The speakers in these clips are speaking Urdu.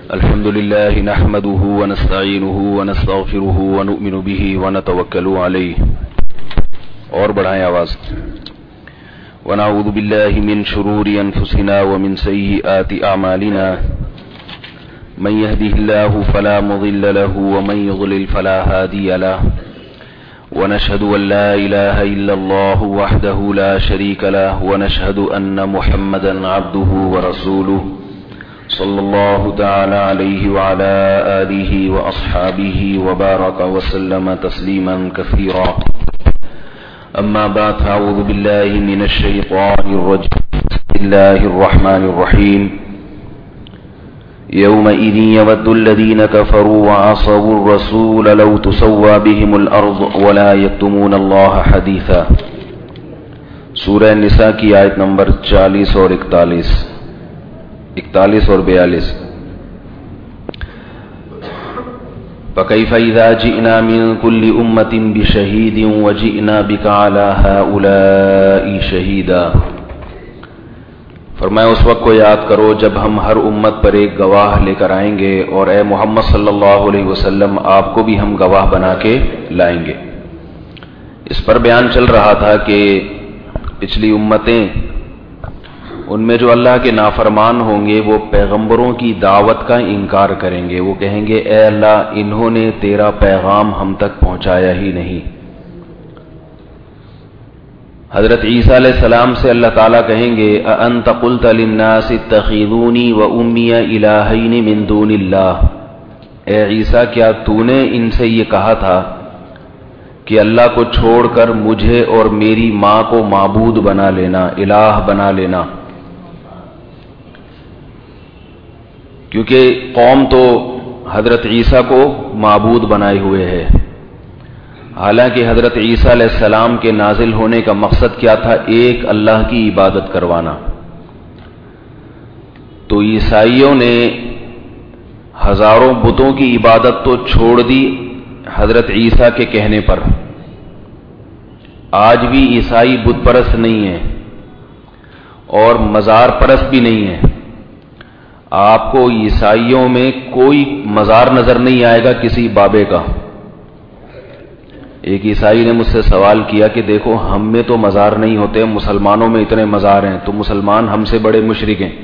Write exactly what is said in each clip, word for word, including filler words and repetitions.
الحمد لله نحمده ونستعينه ونستغفره ونؤمن به ونتوكل عليه. اور بڑھائیں آواز. ونعوذ بالله من شرور انفسنا ومن سيئات اعمالنا. من يهده الله فلا مضل له ومن يضلل فلا هادي له. ونشهد ان لا اله الا الله وحده لا شريك له ونشهد ان محمدا عبده ورسوله صلى الله تعالى عليه وعلى آله وأصحابه وبارك وسلم تسليما كثيرا. أما بعد فأعوذ بالله من الشيطان الرجيم. بسم الله الرحمن الرحيم. يومئذ يود الذين كفروا وعصوا الرسول لو تسوى بهم الأرض ولا يكتمون الله حديثا. سورہ نساء کی آیت نمبر چالیس اور اکتالیس اکتالیس اور بیالیس. فَكَيْفَ إِذَا جِئْنَا مِنْ كُلِّ أُمَّةٍ بِشَهِيدٍ وَجِئْنَا بِكَ عَلَى هَؤُلَاءِ شَهِيدًا. فرمایا اس وقت کو یاد کرو جب ہم ہر امت پر ایک گواہ لے کر آئیں گے اور اے محمد صلی اللہ علیہ وسلم آپ کو بھی ہم گواہ بنا کے لائیں گے. اس پر بیان چل رہا تھا کہ پچھلی امتیں ان میں جو اللہ کے نافرمان ہوں گے وہ پیغمبروں کی دعوت کا انکار کریں گے. وہ کہیں گے اے اللہ انہوں نے تیرا پیغام ہم تک پہنچایا ہی نہیں. حضرت عیسیٰ علیہ السلام سے اللہ تعالیٰ کہیں گے اَأَنْتَ قُلْتَ لِلنَّاسِ اتَّخِذُونِي وَأُمِّيَ إِلَٰهَيْنِ مِن دُونِ اللَّهِ. اے عیسیٰ کیا تو نے ان سے یہ کہا تھا کہ اللہ کو چھوڑ کر مجھے اور میری ماں کو معبود بنا لینا، الہ بنا لینا؟ کیونکہ قوم تو حضرت عیسیٰ کو معبود بنائے ہوئے ہے. حالانکہ حضرت عیسیٰ علیہ السلام کے نازل ہونے کا مقصد کیا تھا؟ ایک اللہ کی عبادت کروانا. تو عیسائیوں نے ہزاروں بتوں کی عبادت تو چھوڑ دی حضرت عیسیٰ کے کہنے پر. آج بھی عیسائی بت پرست نہیں ہیں اور مزار پرست بھی نہیں ہیں. آپ کو عیسائیوں میں کوئی مزار نظر نہیں آئے گا کسی بابے کا. ایک عیسائی نے مجھ سے سوال کیا کہ دیکھو ہم میں تو مزار نہیں ہوتے، مسلمانوں میں اتنے مزار ہیں، تو مسلمان ہم سے بڑے مشرک ہیں.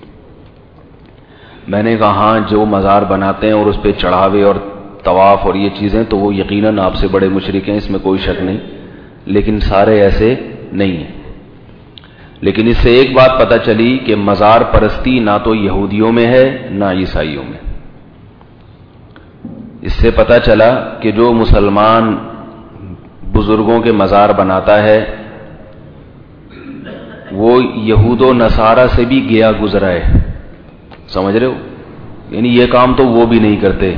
میں نے کہا ہاں جو مزار بناتے ہیں اور اس پہ چڑھاوے اور طواف اور یہ چیزیں تو وہ یقیناً آپ سے بڑے مشرک ہیں، اس میں کوئی شک نہیں، لیکن سارے ایسے نہیں ہیں. لیکن اس سے ایک بات پتہ چلی کہ مزار پرستی نہ تو یہودیوں میں ہے نہ عیسائیوں میں. اس سے پتہ چلا کہ جو مسلمان بزرگوں کے مزار بناتا ہے وہ یہود و نصارہ سے بھی گیا گزرا ہے. سمجھ رہے ہو؟ یعنی یہ کام تو وہ بھی نہیں کرتے.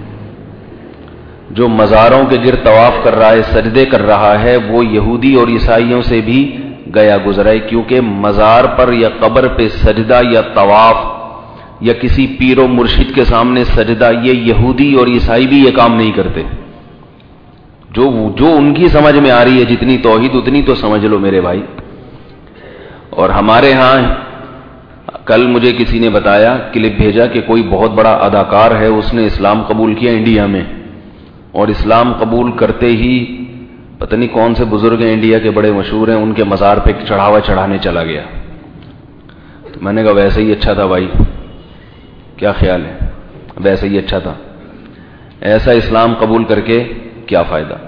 جو مزاروں کے گرد طواف کر رہا ہے، سجدے کر رہا ہے، وہ یہودی اور عیسائیوں سے بھی گیا گزرا ہے. کیونکہ مزار پر یا قبر پہ سجدہ یا طواف یا کسی پیر و مرشد کے سامنے سجدہ، یہ یہودی اور عیسائی بھی یہ کام نہیں کرتے. جو جو ان کی سمجھ میں آ رہی ہے جتنی توحید اتنی تو سمجھ لو میرے بھائی. اور ہمارے ہاں کل مجھے کسی نے بتایا، کلپ بھیجا کہ کوئی بہت بڑا اداکار ہے، اس نے اسلام قبول کیا انڈیا میں، اور اسلام قبول کرتے ہی پتہ نہیں کون سے بزرگ ہیں انڈیا کے بڑے مشہور ہیں، ان کے مزار پہ چڑھاوا چڑھانے چلا گیا. تو میں نے کہا ویسے ہی اچھا تھا بھائی، کیا خیال ہے؟ ویسے ہی اچھا تھا. ایسا اسلام قبول کر کے کیا فائدہ؟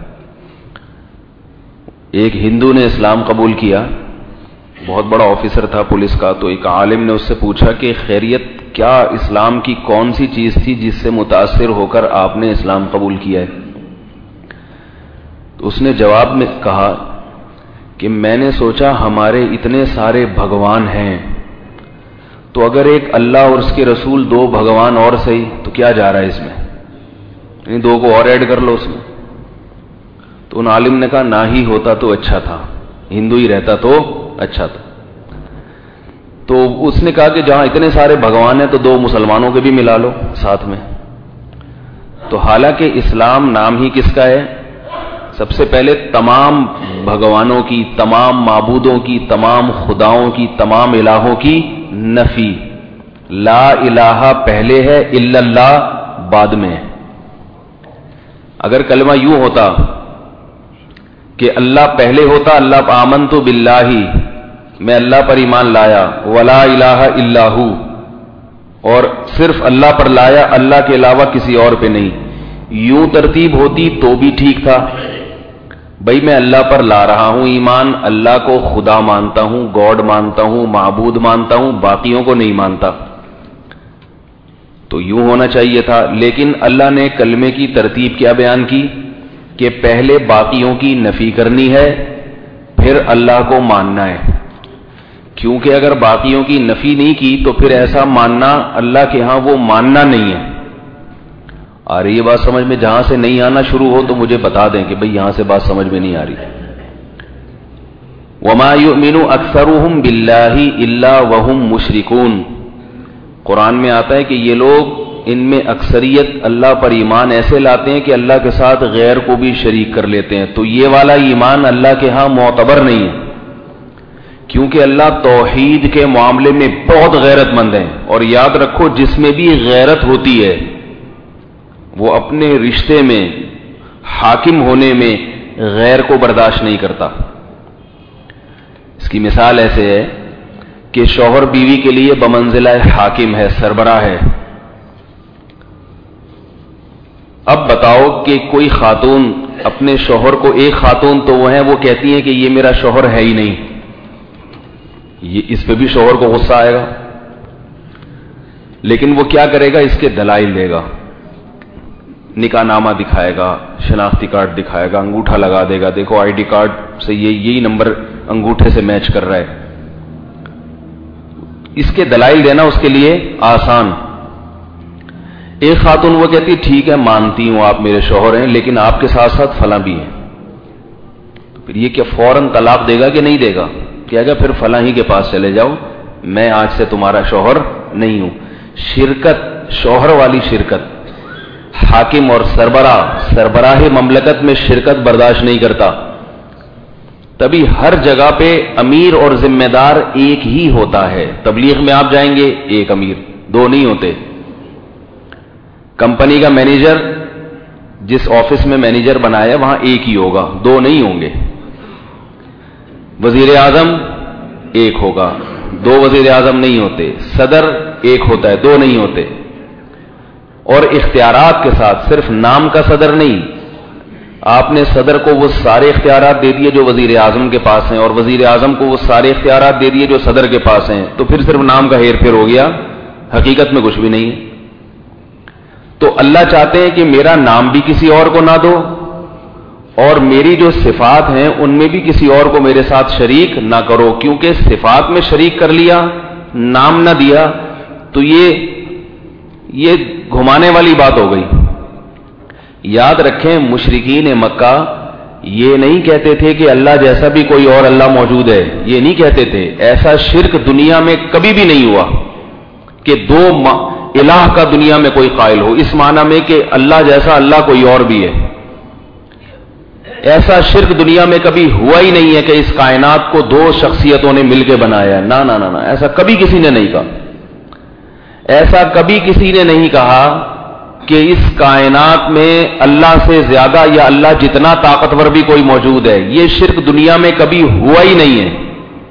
ایک ہندو نے اسلام قبول کیا، بہت بڑا آفیسر تھا پولیس کا. تو ایک عالم نے اس سے پوچھا کہ خیریت کیا اسلام کی کون سی چیز تھی جس سے متاثر ہو کر آپ نے اسلام قبول کیا ہے؟ تو اس نے جواب میں کہا کہ میں نے سوچا ہمارے اتنے سارے بھگوان ہیں تو اگر ایک اللہ اور اس کے رسول، دو بھگوان اور صحیح، تو کیا جا رہا ہے اس میں؟ یعنی دو کو اور ایڈ کر لو اس میں. تو ان عالم نے کہا نہ ہی ہوتا تو اچھا تھا، ہندو ہی رہتا تو اچھا تھا. تو اس نے کہا کہ جہاں اتنے سارے بھگوان ہیں تو دو مسلمانوں کے بھی ملا لو ساتھ میں. تو حالانکہ اسلام نام ہی کس کا ہے؟ سب سے پہلے تمام بھگوانوں کی، تمام معبودوں کی، تمام خداؤں کی، تمام الہوں کی نفی. لا الہ پہلے ہے، الا اللہ بعد میں ہے۔ اگر کلمہ یوں ہوتا کہ اللہ پہلے ہوتا، اللہ آمنت باللہ، میں اللہ پر ایمان لایا، ولا الہ الا ہو، اور صرف اللہ پر لایا، اللہ کے علاوہ کسی اور پہ نہیں، یوں ترتیب ہوتی تو بھی ٹھیک تھا۔ بھائی میں اللہ پر لا رہا ہوں ایمان، اللہ کو خدا مانتا ہوں، گاڈ مانتا ہوں، معبود مانتا ہوں، باقیوں کو نہیں مانتا، تو یوں ہونا چاہیے تھا۔ لیکن اللہ نے کلمے کی ترتیب کیا بیان کی کہ پہلے باقیوں کی نفی کرنی ہے، پھر اللہ کو ماننا ہے، کیونکہ اگر باقیوں کی نفی نہیں کی تو پھر ایسا ماننا اللہ کے ہاں وہ ماننا نہیں ہے۔ آ رہی یہ بات سمجھ میں؟ جہاں سے نہیں آنا شروع ہو تو مجھے بتا دیں کہ بھئی یہاں سے بات سمجھ میں نہیں آ رہی۔ وَمَا يُؤْمِنُ أَكْثَرُهُمْ بِاللَّهِ إِلَّا وَهُمْ مُشْرِكُونَ، قرآن میں آتا ہے کہ یہ لوگ، ان میں اکثریت اللہ پر ایمان ایسے لاتے ہیں کہ اللہ کے ساتھ غیر کو بھی شریک کر لیتے ہیں، تو یہ والا ایمان اللہ کے ہاں معتبر نہیں ہے، کیونکہ اللہ توحید کے معاملے میں بہت غیرت مند ہیں۔ اور یاد رکھو جس میں بھی غیرت ہوتی ہے وہ اپنے رشتے میں حاکم ہونے میں غیر کو برداشت نہیں کرتا۔ اس کی مثال ایسے ہے کہ شوہر بیوی کے لیے بمنزلہ حاکم ہے، سربراہ ہے۔ اب بتاؤ کہ کوئی خاتون اپنے شوہر کو، ایک خاتون تو وہ ہیں وہ کہتی ہیں کہ یہ میرا شوہر ہے ہی نہیں، یہ اس پہ بھی شوہر کو غصہ آئے گا، لیکن وہ کیا کرے گا؟ اس کے دلائل دے گا، نکاح نامہ دکھائے گا، شناختی کارڈ دکھائے گا، انگوٹھا لگا دے گا، دیکھو آئی ڈی کارڈ سے یہ یہی نمبر انگوٹھے سے میچ کر رہا ہے۔ اس کے دلائل دینا اس کے لیے آسان۔ ایک خاتون وہ کہتی ٹھیک ہے مانتی ہوں آپ میرے شوہر ہیں، لیکن آپ کے ساتھ ساتھ فلاں بھی ہیں، تو پھر یہ کیا فوراً طلاق دے گا کہ نہیں دے گا؟ کیا گا پھر فلاں ہی کے پاس چلے جاؤ، میں آج سے تمہارا شوہر نہیں ہوں۔ شرکت، شوہر والی شرکت، حاکم اور سربراہ، سربراہ مملکت میں شرکت برداشت نہیں کرتا، تبھی ہر جگہ پہ امیر اور ذمہ دار ایک ہی ہوتا ہے۔ تبلیغ میں آپ جائیں گے ایک امیر، دو نہیں ہوتے۔ کمپنی کا مینیجر جس آفس میں مینیجر بنایا وہاں ایک ہی ہوگا، دو نہیں ہوں گے۔ وزیر اعظم ایک ہوگا، دو وزیر اعظم نہیں ہوتے۔ صدر ایک ہوتا ہے، دو نہیں ہوتے۔ اور اختیارات کے ساتھ، صرف نام کا صدر نہیں، آپ نے صدر کو وہ سارے اختیارات دے دیے جو وزیر اعظم کے پاس ہیں، اور وزیر اعظم کو وہ سارے اختیارات دے دیے جو صدر کے پاس ہیں، تو پھر صرف نام کا ہیر پھیر ہو گیا، حقیقت میں کچھ بھی نہیں ہے۔ تو اللہ چاہتے ہیں کہ میرا نام بھی کسی اور کو نہ دو، اور میری جو صفات ہیں ان میں بھی کسی اور کو میرے ساتھ شریک نہ کرو، کیونکہ صفات میں شریک کر لیا، نام نہ دیا تو یہ یہ گھمانے والی بات ہو گئی۔ یاد رکھیں مشرکین مکہ یہ نہیں کہتے تھے کہ اللہ جیسا بھی کوئی اور اللہ موجود ہے، یہ نہیں کہتے تھے۔ ایسا شرک دنیا میں کبھی بھی نہیں ہوا کہ دو الہ کا دنیا میں کوئی قائل ہو، اس معنی میں کہ اللہ جیسا اللہ کوئی اور بھی ہے۔ ایسا شرک دنیا میں کبھی ہوا ہی نہیں ہے کہ اس کائنات کو دو شخصیتوں نے مل کے بنایا ہے، نہ نہ نہ نہ، ایسا کبھی کسی نے نہیں کہا۔ ایسا کبھی کسی نے نہیں کہا کہ اس کائنات میں اللہ سے زیادہ یا اللہ جتنا طاقتور بھی کوئی موجود ہے، یہ شرک دنیا میں کبھی ہوا ہی نہیں ہے۔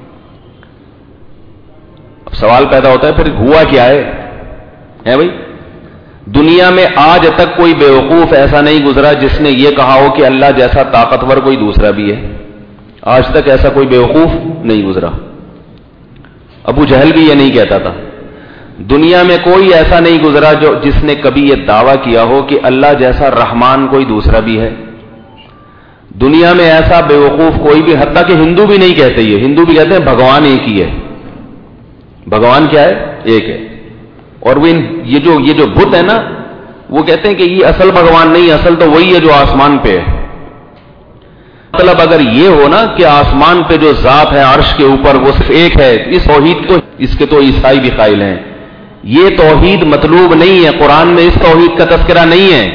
اب سوال پیدا ہوتا ہے پھر ہوا کیا ہے؟ ہے بھائی، دنیا میں آج تک کوئی بیوقوف ایسا نہیں گزرا جس نے یہ کہا ہو کہ اللہ جیسا طاقتور کوئی دوسرا بھی ہے۔ آج تک ایسا کوئی بیوقوف نہیں گزرا۔ ابو جہل بھی یہ نہیں کہتا تھا۔ دنیا میں کوئی ایسا نہیں گزرا جو جس نے کبھی یہ دعویٰ کیا ہو کہ اللہ جیسا رحمان کوئی دوسرا بھی ہے۔ دنیا میں ایسا بیوقوف کوئی بھی، حتیٰ کہ ہندو بھی نہیں کہتے، یہ ہندو بھی کہتے ہیں بھگوان ایک ہی ہے۔ بھگوان کیا ہے؟ ایک ہے۔ اور وہ یہ جو یہ جو بت ہے نا، وہ کہتے ہیں کہ یہ اصل بھگوان نہیں، اصل تو وہی ہے جو آسمان پہ ہے۔ مطلب اگر یہ ہو نا کہ آسمان پہ جو ذات ہے عرش کے اوپر وہ صرف ایک ہے، اس توحید کو اس کے تو عیسائی بھی قائل ہیں۔ یہ توحید مطلوب نہیں ہے، قرآن میں اس توحید کا تذکرہ نہیں ہے۔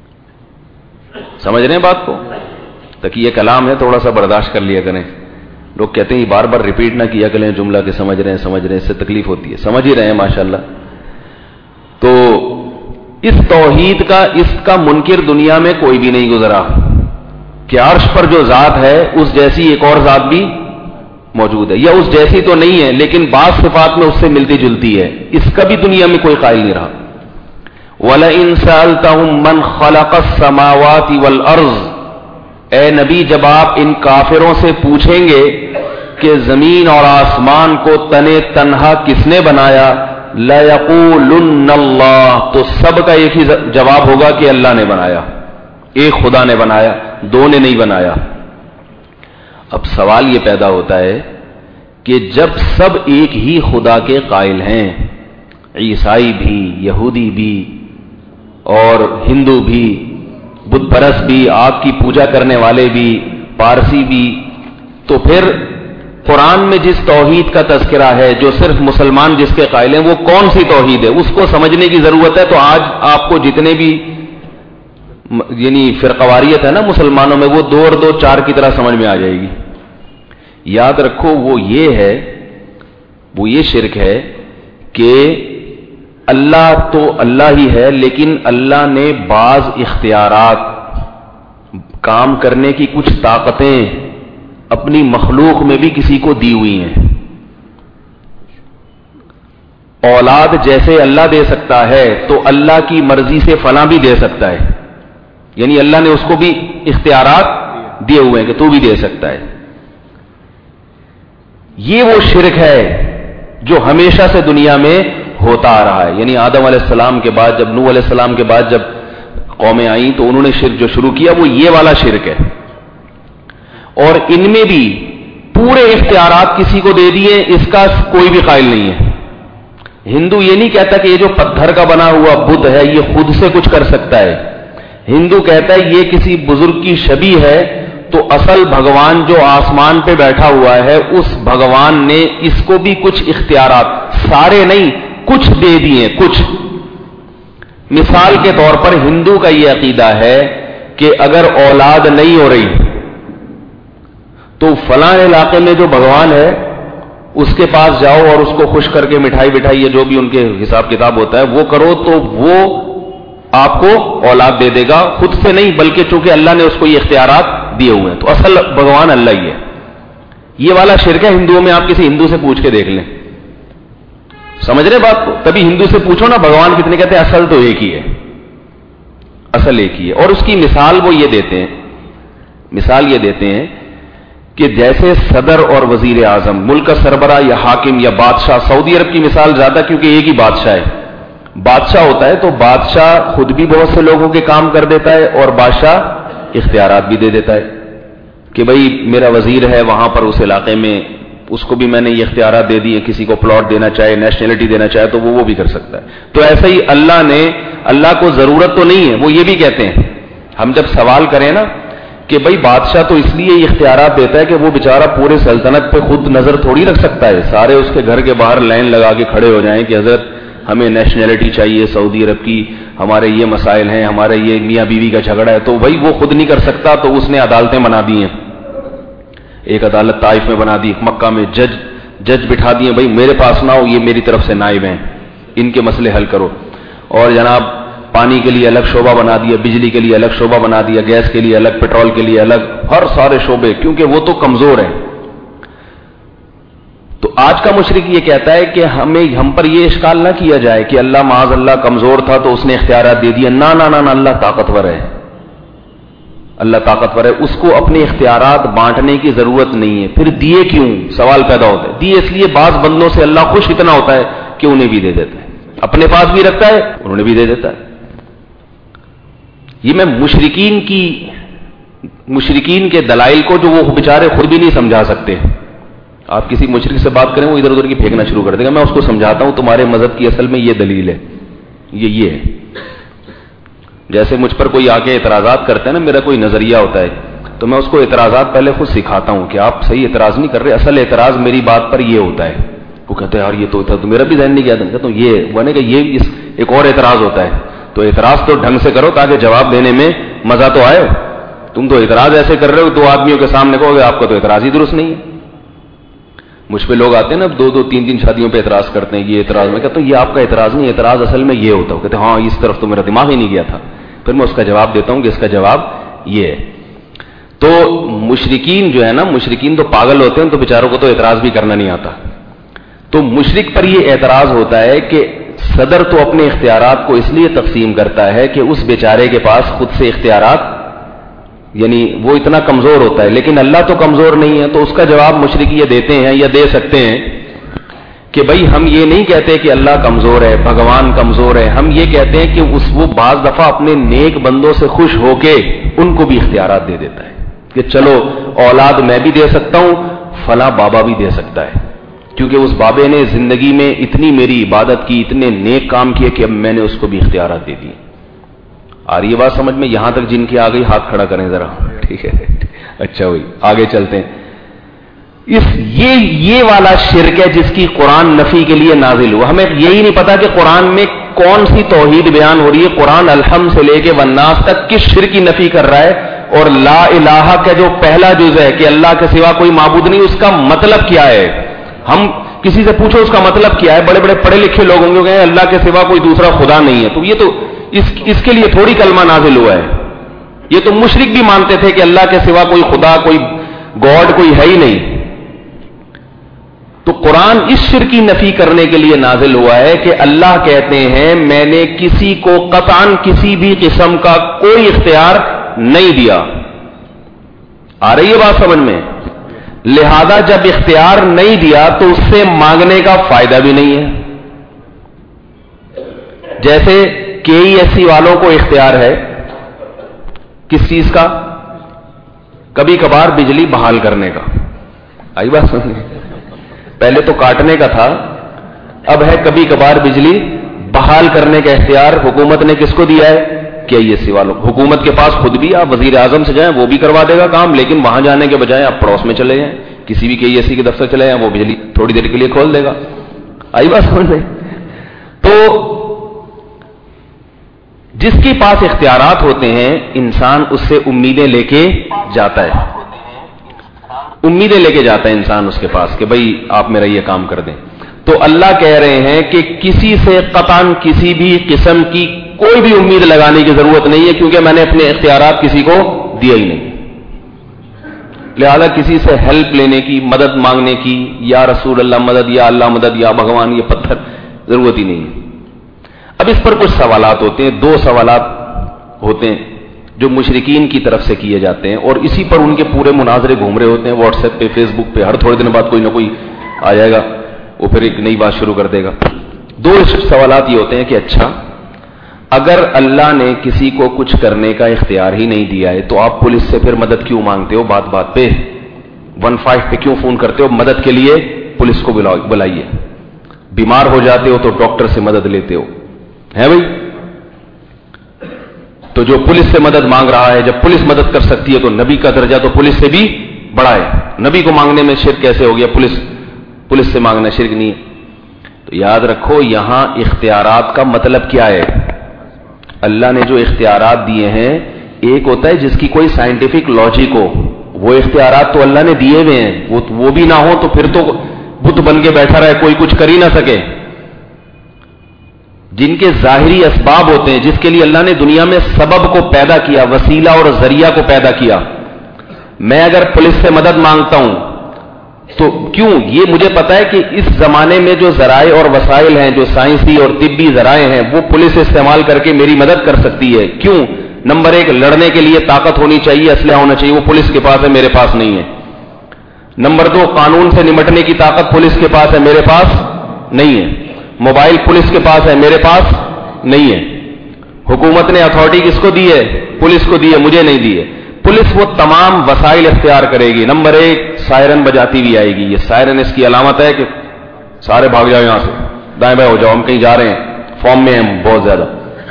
سمجھ رہے ہیں بات کو؟ تاکہ یہ کلام ہے تھوڑا سا برداشت کر لیا کریں، لوگ کہتے ہیں بار بار ریپیٹ نہ کیا کریں جملہ کہ سمجھ رہے ہیں سمجھ رہے ہیں، اس سے تکلیف ہوتی ہے. سمجھ ہی رہے ہیں ماشاءاللہ. تو اس توحید کا اس کا منکر دنیا میں کوئی بھی نہیں گزرا کہ عرش پر جو ذات ہے اس جیسی ایک اور ذات بھی موجود ہے، یا اس جیسی تو نہیں ہے لیکن بعض صفات میں اس سے ملتی جلتی ہے. اس کا بھی دنیا میں کوئی قائل نہیں رہا. وَلَئِن سَأَلْتَهُم مَّنْ خَلَقَ السَّمَاوَاتِ وَالْأَرْضِ، اے نبی جب آپ ان کافروں سے پوچھیں گے کہ زمین اور آسمان کو تنے تنہا کس نے بنایا، لَيَقُولُنَّ اللَّهُ، تو سب کا ایک ہی جواب ہوگا کہ اللہ نے بنایا، ایک خدا نے بنایا، دو نے نہیں بنایا. اب سوال یہ پیدا ہوتا ہے کہ جب سب ایک ہی خدا کے قائل ہیں، عیسائی بھی، یہودی بھی اور ہندو بھی، بت پرست بھی، آگ کی پوجا کرنے والے بھی، پارسی بھی، تو پھر قرآن میں جس توحید کا تذکرہ ہے جو صرف مسلمان جس کے قائل ہیں وہ کون سی توحید ہے، اس کو سمجھنے کی ضرورت ہے. تو آج آپ کو جتنے بھی یعنی فرقواریت ہے نا مسلمانوں میں، وہ دو اور دو چار کی طرح سمجھ میں آ جائے گی. یاد رکھو وہ یہ ہے وہ یہ شرک ہے کہ اللہ تو اللہ ہی ہے لیکن اللہ نے بعض اختیارات، کام کرنے کی کچھ طاقتیں اپنی مخلوق میں بھی کسی کو دی ہوئی ہیں. اولاد جیسے اللہ دے سکتا ہے تو اللہ کی مرضی سے فلاں بھی دے سکتا ہے، یعنی اللہ نے اس کو بھی اختیارات دیے ہوئے ہیں کہ تو بھی دے سکتا ہے. یہ وہ شرک ہے جو ہمیشہ سے دنیا میں ہوتا آ رہا ہے. یعنی آدم علیہ السلام کے بعد، جب نوح علیہ السلام کے بعد جب قومیں آئیں تو انہوں نے شرک جو شروع کیا وہ یہ والا شرک ہے. اور ان میں بھی پورے اختیارات کسی کو دے دیے، اس کا کوئی بھی قائل نہیں ہے. ہندو یہ نہیں کہتا کہ یہ جو پتھر کا بنا ہوا بت ہے یہ خود سے کچھ کر سکتا ہے. ہندو کہتا ہے یہ کسی بزرگ کی شبیہ ہے، تو اصل بھگوان جو آسمان پہ بیٹھا ہوا ہے اس بھگوان نے اس کو بھی کچھ اختیارات، سارے نہیں کچھ دے دیے کچھ. مثال کے طور پر ہندو کا یہ عقیدہ ہے کہ اگر اولاد نہیں ہو رہی تو فلاں علاقے میں جو بھگوان ہے اس کے پاس جاؤ اور اس کو خوش کر کے مٹھائی بٹھائی یا جو بھی ان کے حساب کتاب ہوتا ہے وہ کرو تو وہ آپ کو اولاد دے دے گا، خود سے نہیں بلکہ چونکہ اللہ نے اس کو یہ اختیارات دیے ہوئے ہیں. تو اصل بھگوان اللہ ہی ہے. یہ والا شرک ہے ہندوؤں میں. آپ کسی ہندو سے پوچھ کے دیکھ لیں، سمجھ رہے بات کو؟ تبھی ہندو سے پوچھو نا بھگوان کتنے، کہتے ہیں اصل تو ایک ہی ہے، اصل ایک ہی ہے. اور اس کی مثال وہ یہ دیتے ہیں مثال یہ دیتے ہیں کہ جیسے صدر اور وزیر اعظم، ملک کا سربراہ یا حاکم یا بادشاہ، سعودی عرب کی مثال زیادہ کیونکہ ایک ہی بادشاہ ہے. بادشاہ ہوتا ہے تو بادشاہ خود بھی بہت سے لوگوں کے کام کر دیتا ہے اور بادشاہ اختیارات بھی دے دیتا ہے کہ بھئی میرا وزیر ہے وہاں پر اس علاقے میں، اس کو بھی میں نے یہ اختیارات دے دیے، کسی کو پلاٹ دینا چاہے، نیشنلٹی دینا چاہے تو وہ وہ بھی کر سکتا ہے. تو ایسا ہی اللہ نے، اللہ کو ضرورت تو نہیں ہے. وہ یہ بھی کہتے ہیں، ہم جب سوال کریں نا کہ بھئی بادشاہ تو اس لیے اختیارات دیتا ہے کہ وہ بیچارہ پورے سلطنت پہ خود نظر تھوڑی رکھ سکتا ہے، سارے اس کے گھر کے باہر لائن لگا کے کھڑے ہو جائیں کہ حضرت ہمیں نیشنلٹی چاہیے سعودی عرب کی، ہمارے یہ مسائل ہیں، ہمارے یہ میاں بیوی کا جھگڑا ہے. تو بھائی وہ خود نہیں کر سکتا تو اس نے عدالتیں بنا دی ہیں. ایک عدالت طائف میں بنا دی، مکہ میں جج جج بٹھا دیے، بھائی میرے پاس نہ ہو، یہ میری طرف سے نائب ہیں، ان کے مسئلے حل کرو. اور جناب پانی کے لیے الگ شعبہ بنا دیا، بجلی کے لیے الگ شعبہ بنا دیا، گیس کے لیے الگ، پیٹرول کے لیے الگ، ہر سارے شعبے، کیونکہ وہ تو کمزور ہیں. تو آج کا مشرک یہ کہتا ہے کہ ہمیں ہم پر یہ اشکال نہ کیا جائے کہ اللہ معاذ اللہ کمزور تھا تو اس نے اختیارات دے دیے. نہ نہ نہ اللہ طاقتور ہے، اللہ طاقتور ہے، اس کو اپنے اختیارات بانٹنے کی ضرورت نہیں ہے. پھر دیے کیوں؟ سوال پیدا ہوتا ہے. دیے اس لیے بعض بندوں سے اللہ خوش اتنا ہوتا ہے کہ انہیں بھی دے دیتا ہے، اپنے پاس بھی رکھتا ہے انہوں نے بھی دے دیتا ہے. یہ میں مشرکین کی مشرکین کے دلائل کو جو وہ بیچارے خود بھی نہیں سمجھا سکتے. آپ کسی مشرک سے بات کریں وہ ادھر ادھر کی پھینکنا شروع کر دے گا. میں اس کو سمجھاتا ہوں تمہارے مذہب کی اصل میں یہ دلیل ہے، یہ یہ ہے. جیسے مجھ پر کوئی آ کے اعتراضات کرتے ہیں نا، میرا کوئی نظریہ ہوتا ہے تو میں اس کو اعتراضات پہلے خود سکھاتا ہوں کہ آپ صحیح اعتراض نہیں کر رہے، اصل اعتراض میری بات پر یہ ہوتا ہے. وہ کہتے ہیں یار یہ تو ہوتا ہے، تو میرا بھی ذہن نہیں کیا کہتا ہوں یہ وہ نے کہ یہ اس ایک اور اعتراض ہوتا ہے. تو اعتراض تو ڈھنگ سے کرو تاکہ جواب دینے میں مزہ تو آئے. تم تو اعتراض ایسے کر رہے ہو دو آدمیوں کے سامنے کہو گے آپ کا تو اعتراض ہی درست نہیں ہے. مجھ پہ لوگ آتے ہیں نا دو دو تین تین شادیوں پہ اعتراض کرتے ہیں، یہ اعتراض، میں کہتا ہوں یہ آپ کا اعتراض نہیں، اعتراض اصل میں یہ ہوتا ہے. کہتے ہیں ہاں اس طرف تو میرا دماغ ہی نہیں گیا تھا. پھر میں اس کا جواب دیتا ہوں کہ اس کا جواب یہ ہے. تو مشرکین جو ہے نا، مشرکین تو پاگل ہوتے ہیں، تو بیچاروں کو تو اعتراض بھی کرنا نہیں آتا. تو مشرک پر یہ اعتراض ہوتا ہے کہ صدر تو اپنے اختیارات کو اس لیے تقسیم کرتا ہے کہ اس بیچارے کے پاس خود سے اختیارات، یعنی وہ اتنا کمزور ہوتا ہے، لیکن اللہ تو کمزور نہیں ہے. تو اس کا جواب مشرک یہ دیتے ہیں یا دے سکتے ہیں کہ بھائی ہم یہ نہیں کہتے کہ اللہ کمزور ہے، بھگوان کمزور ہے، ہم یہ کہتے ہیں کہ اس وہ بعض دفعہ اپنے نیک بندوں سے خوش ہو کے ان کو بھی اختیارات دے دیتا ہے کہ چلو اولاد میں بھی دے سکتا ہوں، فلاں بابا بھی دے سکتا ہے، کیونکہ اس بابے نے زندگی میں اتنی میری عبادت کی، اتنے نیک کام کیے کہ اب میں نے اس کو بھی اختیارات دے دیے. آ رہی ہے بات سمجھ میں؟ یہاں تک جن کی آ گئی ہاتھ کھڑا کریں ذرا. ٹھیک ہے، اچھا ہوئی، آگے چلتے ہیں. اس یہ یہ والا شرک ہے جس کی قرآن نفی کے لیے نازل ہوا. ہمیں یہی نہیں پتا کہ قرآن میں کون سی توحید بیان ہو رہی ہے. قرآن الحمد سے لے کے والناس تک کس شرک کی نفی کر رہا ہے، اور لا الہ کا جو پہلا جز ہے کہ اللہ کے سوا کوئی معبود نہیں، اس کا مطلب کیا ہے. ہم کسی سے پوچھو اس کا مطلب کیا ہے، بڑے بڑے پڑھے لکھے لوگ ہوں گے اللہ کے سوا کوئی دوسرا خدا نہیں ہے. تو یہ تو اس اس کے لیے تھوڑی کلمہ نازل ہوا ہے. یہ تو مشرک بھی مانتے تھے کہ اللہ کے سوا کوئی خدا، کوئی گاڈ کوئی ہے ہی نہیں. تو قرآن اس شرک کی نفی کرنے کے لیے نازل ہوا ہے کہ اللہ کہتے ہیں میں نے کسی کو قطعاً کسی بھی قسم کا کوئی اختیار نہیں دیا. آ رہی ہے بات سمجھ میں؟ لہذا جب اختیار نہیں دیا تو اس سے مانگنے کا فائدہ بھی نہیں ہے. جیسے کے ای ایس سی والوں کو اختیار ہے کس چیز کا؟ کبھی کبھار بجلی بحال کرنے کا. آئی بات سمجھنے؟ پہلے تو کاٹنے کا تھا، اب ہے کبھی کبھار بجلی بحال کرنے کا اختیار. حکومت نے کس کو دیا ہے؟ کے ای ایس سی والوں. حکومت کے پاس خود بھی آپ وزیر اعظم سے جائیں وہ بھی کروا دے گا کام، لیکن وہاں جانے کے بجائے آپ پڑوس میں چلے جائیں، کسی بھی کے ای ایس سی کے دفتر چلے جائیں، وہ بجلی تھوڑی دیر کے لیے کھول دے گا. آئی بات سمجھ میں؟ تو جس کے پاس اختیارات ہوتے ہیں انسان اس سے امیدیں لے کے جاتا ہے، امیدیں لے کے جاتا ہے انسان اس کے پاس کہ بھئی آپ میرا یہ کام کر دیں. تو اللہ کہہ رہے ہیں کہ کسی سے قطعاً کسی بھی قسم کی کوئی بھی امید لگانے کی ضرورت نہیں ہے، کیونکہ میں نے اپنے اختیارات کسی کو دیا ہی نہیں. لہذا کسی سے ہیلپ لینے کی، مدد مانگنے کی، یا رسول اللہ مدد، یا اللہ مدد، یا بھگوان یہ پتھر، ضرورت ہی نہیں ہے. اب اس پر کچھ سوالات ہوتے ہیں، دو سوالات ہوتے ہیں جو مشرکین کی طرف سے کیے جاتے ہیں، اور اسی پر ان کے پورے مناظرے گھوم رہے ہوتے ہیں واٹس ایپ پہ، فیس بک پہ. ہر تھوڑے دن بعد کوئی نہ کوئی آ جائے گا، وہ پھر ایک نئی بات شروع کر دے گا. دو سوالات یہ ہوتے ہیں کہ اچھا اگر اللہ نے کسی کو کچھ کرنے کا اختیار ہی نہیں دیا ہے تو آپ پولیس سے پھر مدد کیوں مانگتے ہو؟ بات بات پہ ون فائیو پہ کیوں فون کرتے ہو؟ مدد کے لیے پولیس کو بلائیے. بیمار ہو جاتے ہو تو ڈاکٹر سے مدد لیتے ہو، ہے بھائی؟ تو جو پولیس سے مدد مانگ رہا ہے، جب پولیس مدد کر سکتی ہے تو نبی کا درجہ تو پولیس سے بھی بڑا ہے. نبی کو مانگنے میں شرک کیسے ہو گیا؟ پولیس پولیس سے مانگنا شرک نہیں ہے. تو یاد رکھو یہاں اختیارات کا مطلب کیا ہے. اللہ نے جو اختیارات دیے ہیں، ایک ہوتا ہے جس کی کوئی سائنٹیفک لاجک ہو، وہ اختیارات تو اللہ نے دیے ہوئے ہیں، وہ وہ بھی نہ ہو تو پھر تو بت بن کے بیٹھا رہے، کوئی کچھ کر ہی نہ سکے. جن کے ظاہری اسباب ہوتے ہیں، جس کے لیے اللہ نے دنیا میں سبب کو پیدا کیا، وسیلہ اور ذریعہ کو پیدا کیا. میں اگر پولیس سے مدد مانگتا ہوں تو کیوں؟ یہ مجھے پتا ہے کہ اس زمانے میں جو ذرائع اور وسائل ہیں، جو سائنسی اور طبی ذرائع ہیں، وہ پولیس استعمال کر کے میری مدد کر سکتی ہے. کیوں؟ نمبر ایک، لڑنے کے لیے طاقت ہونی چاہیے، اسلحہ ہونا چاہیے، وہ پولیس کے پاس ہے، میرے پاس نہیں ہے. نمبر دو، قانون سے نمٹنے کی طاقت پولیس کے پاس ہے، میرے پاس نہیں ہے. موبائل پولیس کے پاس ہے، میرے پاس نہیں ہے. حکومت نے اتھارٹی کس کو دی ہے؟ پولیس کو دی ہے، مجھے نہیں دی ہے. پولیس وہ تمام وسائل اختیار کرے گی. نمبر ایک، سائرن بجاتی ہوئی آئے گی. یہ سائرن اس کی علامت ہے کہ سارے بھاگ جاؤ یہاں سے، دائیں بائیں ہو جاؤ، ہم کہیں جا رہے ہیں، فارم میں ہیں بہت زیادہ.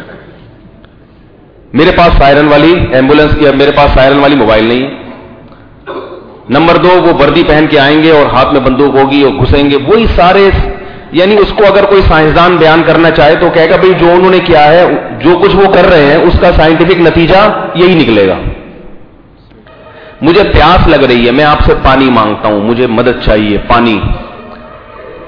میرے پاس سائرن والی ایمبولینس کی، میرے پاس سائرن والی موبائل نہیں ہے. نمبر دو، وہ وردی پہن کے آئیں گے اور ہاتھ میں بندوق ہوگی اور گھسیں گے. وہی سارے، یعنی اس کو اگر کوئی سائنسدان بیان کرنا چاہے تو کہے گا بھئی جو انہوں نے کیا ہے، جو کچھ وہ کر رہے ہیں اس کا سائنٹیفک نتیجہ یہی نکلے گا. مجھے پیاس لگ رہی ہے، میں آپ سے پانی مانگتا ہوں، مجھے مدد چاہیے، پانی.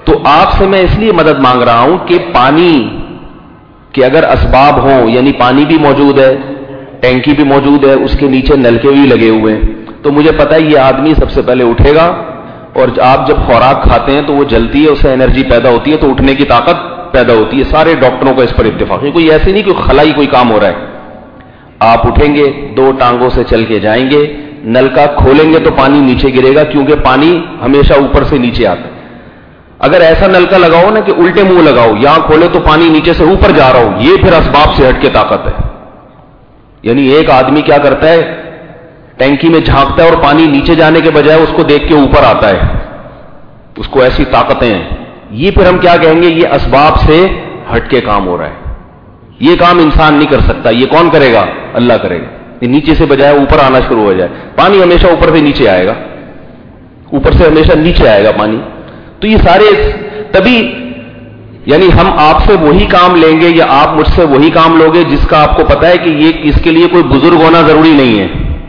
تو آپ سے میں اس لیے مدد مانگ رہا ہوں کہ پانی کے اگر اسباب ہوں، یعنی پانی بھی موجود ہے، ٹینکی بھی موجود ہے، اس کے نیچے نلکے بھی لگے ہوئے ہیں، تو مجھے پتا ہے یہ آدمی سب سے پہلے اٹھے گا، اور آپ جب خوراک کھاتے ہیں تو وہ جلتی ہے، اسے انرجی پیدا ہوتی ہے، تو اٹھنے کی طاقت پیدا ہوتی ہے. سارے ڈاکٹروں کا اس پر اتفاق ہے، کوئی ایسے نہیں کہ خلائی کوئی کام ہو رہا ہے. آپ اٹھیں گے، دو ٹانگوں سے چل کے جائیں گے، نلکا کھولیں گے تو پانی نیچے گرے گا، کیونکہ پانی ہمیشہ اوپر سے نیچے آتا ہے. اگر ایسا نلکا لگاؤ نا کہ الٹے منہ لگاؤ، یہاں کھولے تو پانی نیچے سے اوپر جا رہا ہو، یہ پھر اسباب سے ہٹ کے طاقت ہے. یعنی ایک آدمی کیا کرتا ہے، ٹینکی میں جھانکتا ہے اور پانی نیچے جانے کے بجائے اس کو دیکھ کے اوپر آتا ہے، اس کو ایسی طاقتیں ہیں. یہ پھر ہم کیا کہیں گے، یہ اسباب سے ہٹ کے کام ہو رہا ہے. یہ کام انسان نہیں کر سکتا، یہ کون کرے گا؟ اللہ کرے گا. یہ نیچے سے بجائے اوپر آنا شروع ہو جائے، پانی ہمیشہ اوپر سے نیچے آئے گا، اوپر سے ہمیشہ نیچے آئے گا پانی. تو یہ سارے تبھی، یعنی ہم آپ سے وہی کام لیں گے یا آپ مجھ سے وہی کام لوگے جس کا آپ کو پتا ہے کہ یہ اس کے لیے کوئی بزرگ ہونا ضروری نہیں ہے.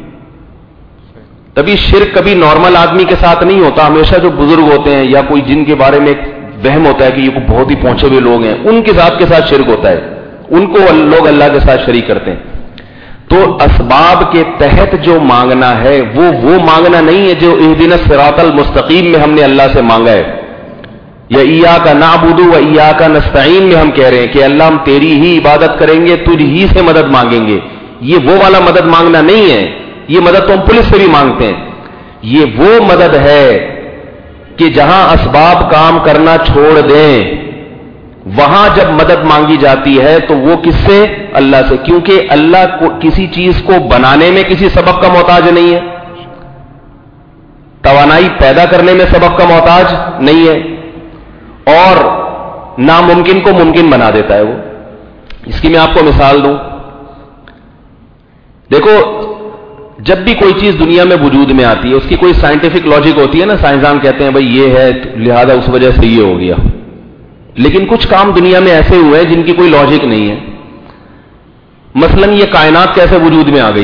تبھی شرک کبھی نارمل آدمی کے ساتھ نہیں ہوتا، ہمیشہ جو بزرگ ہوتے ہیں یا کوئی جن کے بارے میں وہم ہوتا ہے کہ یہ بہت ہی پہنچے ہوئے لوگ ہیں، ان کے ذات کے ساتھ شرک ہوتا ہے، ان کو لوگ اللہ کے ساتھ شریک کرتے ہیں. تو اسباب کے تحت جو مانگنا ہے وہ وہ مانگنا نہیں ہے جو اہدنا الصراط المستقیم میں ہم نے اللہ سے مانگا ہے، یا ایاک نعبد و ایاک نستعین میں ہم کہہ رہے ہیں کہ اللہ ہم تیری ہی عبادت کریں گے، تجھ ہی سے مدد مانگیں گے. یہ وہ والا مدد مانگنا نہیں ہے، یہ مدد تو ہم پولیس سے بھی مانگتے ہیں. یہ وہ مدد ہے کہ جہاں اسباب کام کرنا چھوڑ دیں، وہاں جب مدد مانگی جاتی ہے تو وہ کس سے؟ اللہ سے. کیونکہ اللہ کو کسی چیز کو بنانے میں کسی سبب کا محتاج نہیں ہے، توانائی پیدا کرنے میں سبب کا محتاج نہیں ہے، اور ناممکن کو ممکن بنا دیتا ہے وہ. اس کی میں آپ کو مثال دوں. دیکھو، جب بھی کوئی چیز دنیا میں وجود میں آتی ہے اس کی کوئی سائنٹیفک لاجک ہوتی ہے نا، سائنسدان کہتے ہیں بھائی یہ ہے لہذا اس وجہ سے یہ ہو گیا. لیکن کچھ کام دنیا میں ایسے ہوئے ہیں جن کی کوئی لاجک نہیں ہے. مثلا یہ کائنات کیسے وجود میں آ گئی؟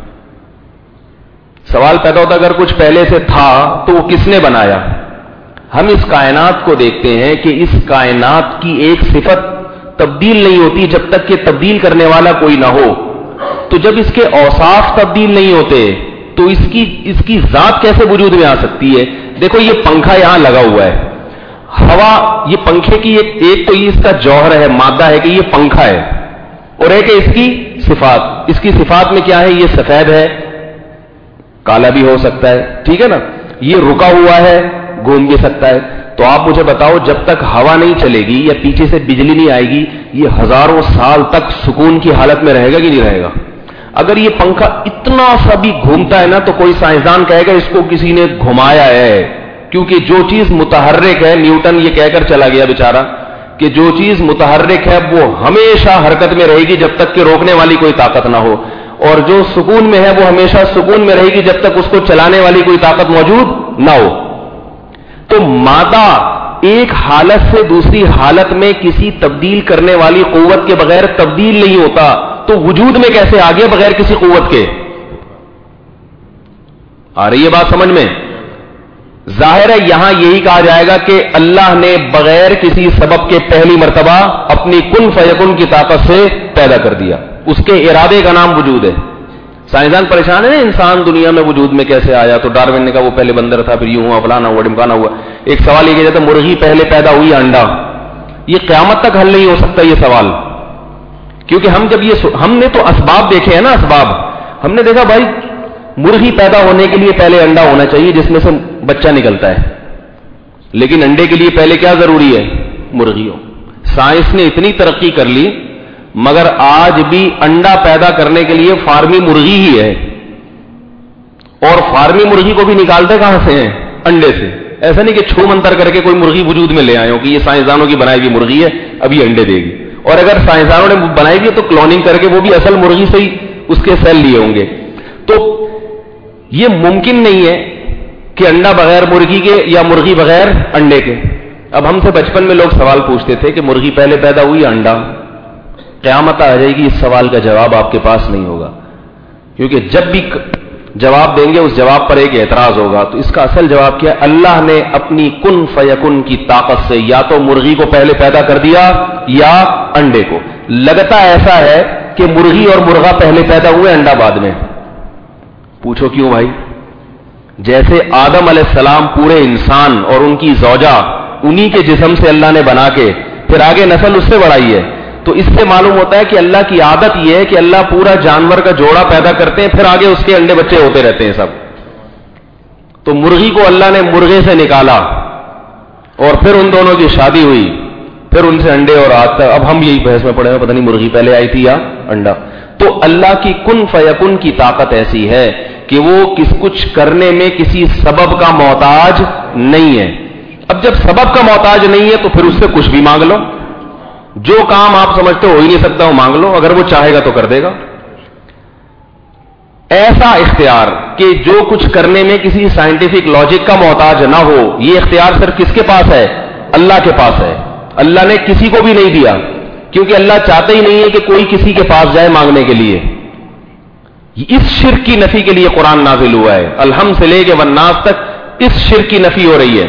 سوال پیدا ہوتا اگر کچھ پہلے سے تھا تو وہ کس نے بنایا؟ ہم اس کائنات کو دیکھتے ہیں کہ اس کائنات کی ایک صفت تبدیل نہیں ہوتی جب تک کہ تبدیل کرنے والا کوئی نہ ہو. تو جب اس کے اوصاف تبدیل نہیں ہوتے تو اس کی اس کی ذات کیسے وجود میں آ سکتی ہے؟ دیکھو یہ پنکھا یہاں لگا ہوا ہے، ہوا، یہ پنکھے کی ایک ایک تو یہ اس کا جوہر ہے، مادہ ہے کہ یہ پنکھا ہے، اور ایک ہے اس کی صفات. اس کی صفات میں کیا ہے؟ یہ سفید ہے، کالا بھی ہو سکتا ہے، ٹھیک ہے نا، یہ رکا ہوا ہے، گھوم بھی سکتا ہے. تو آپ مجھے بتاؤ جب تک ہوا نہیں چلے گی یا پیچھے سے بجلی نہیں آئے گی یہ ہزاروں سال تک سکون کی حالت میں رہے گا کہ نہیں رہے گا؟ اگر یہ پنکھا اتنا سا بھی گھومتا ہے نا تو کوئی سائنسدان کہے گا اس کو کسی نے گھمایا ہے، کیونکہ جو چیز متحرک ہے، نیوٹن یہ کہہ کر چلا گیا بیچارہ کہ جو چیز متحرک ہے وہ ہمیشہ حرکت میں رہے گی جب تک کہ روکنے والی کوئی طاقت نہ ہو، اور جو سکون میں ہے وہ ہمیشہ سکون میں رہے گی جب تک اس کو چلانے والی کوئی طاقت موجود نہ ہو. تو مادہ ایک حالت سے دوسری حالت میں کسی تبدیل کرنے والی قوت کے بغیر تبدیل نہیں ہوتا، تو وجود میں کیسے آ گیا بغیر کسی قوت کے؟ آ رہی ہے بات سمجھ میں؟ ظاہر ہے یہاں یہی کہا جائے گا کہ اللہ نے بغیر کسی سبب کے پہلی مرتبہ اپنی کن فیکن کی طاقت سے پیدا کر دیا، اس کے ارادے کا نام وجود ہے. سائنسدان پریشان ہے انسان دنیا میں وجود میں کیسے آیا، تو ڈاروین نے کہا وہ پہلے بندر تھا، پھر یوں ہوا، فلانا ہوا، ڈمکانا ہوا. ایک سوال یہ کہ جاتا مرغی پہلے پیدا ہوئی انڈا، یہ قیامت تک حل نہیں ہو سکتا یہ سوال، کیونکہ ہم جب یہ ہم نے تو اسباب دیکھے ہیں نا، اسباب ہم نے دیکھا بھائی مرغی پیدا ہونے کے لیے پہلے انڈا ہونا چاہیے جس میں سے بچہ نکلتا ہے، لیکن انڈے کے لیے پہلے کیا ضروری ہے؟ مرغی ہو. سائنس نے اتنی ترقی کر لی مگر آج بھی انڈا پیدا کرنے کے لیے فارمی مرغی ہی ہے، اور فارمی مرغی کو بھی نکالتے کہاں سے ہیں؟ انڈے سے. ایسا نہیں کہ چھو منتر کر کے کوئی مرغی وجود میں لے آئے ہو کہ یہ سائنسدانوں کی بنائی ہوئی مرغی ہے اب یہ انڈے دے گی، اور اگر سائنسدانوں نے بنائی ہوئی تو کلوننگ کر کے وہ بھی اصل مرغی سے ہی اس کے سیل لیے ہوں گے. تو یہ ممکن نہیں ہے کہ انڈا بغیر مرغی کے یا مرغی بغیر انڈے کے. اب ہم سے بچپن میں لوگ سوال پوچھتے تھے کہ مرغی پہلے پیدا ہوئی یا انڈا؟ قیامت آ جائے گی اس سوال کا جواب آپ کے پاس نہیں ہوگا، کیونکہ جب بھی جواب دیں گے، اس جواب پر ایک اعتراض ہوگا. تو اس کا اصل جواب کیا ہے؟ اللہ نے اپنی کن فیکن کی طاقت سے یا تو مرغی کو پہلے پیدا کر دیا یا انڈے کو. لگتا ایسا ہے کہ مرغی اور مرغا پہلے پیدا ہوئے، انڈا بعد میں. پوچھو کیوں بھائی؟ جیسے آدم علیہ السلام پورے انسان اور ان کی زوجہ انہی کے جسم سے اللہ نے بنا کے پھر آگے نسل اس سے بڑھائی ہے. تو اس سے معلوم ہوتا ہے کہ اللہ کی عادت یہ ہے کہ اللہ پورا جانور کا جوڑا پیدا کرتے ہیں، پھر آگے اس کے انڈے بچے ہوتے رہتے ہیں سب. تو مرغی کو اللہ نے مرغے سے نکالا اور پھر ان دونوں کی شادی ہوئی، پھر ان سے انڈے اور آج تک اب ہم یہی بحث میں پڑے ہیں پتہ نہیں مرغی پہلے آئی تھی یا انڈا. تو اللہ کی کن فیکن کی طاقت ایسی ہے کہ وہ کس کچھ کرنے میں کسی سبب کا محتاج نہیں ہے. اب جب سبب کا محتاج نہیں ہے تو پھر اس سے کچھ بھی مانگ لو. جو کام آپ سمجھتے ہو ہی نہیں سکتا وہ مانگ لو، اگر وہ چاہے گا تو کر دے گا. ایسا اختیار کہ جو کچھ کرنے میں کسی سائنٹیفک لاجک کا محتاج نہ ہو، یہ اختیار صرف کس کے پاس ہے؟ اللہ کے پاس ہے. اللہ نے کسی کو بھی نہیں دیا، کیونکہ اللہ چاہتے ہی نہیں ہے کہ کوئی کسی کے پاس جائے مانگنے کے لیے. اس شرک کی نفی کے لیے قرآن نازل ہوا ہے. الحم سے لے کے والناس تک اس شرک کی نفی ہو رہی ہے.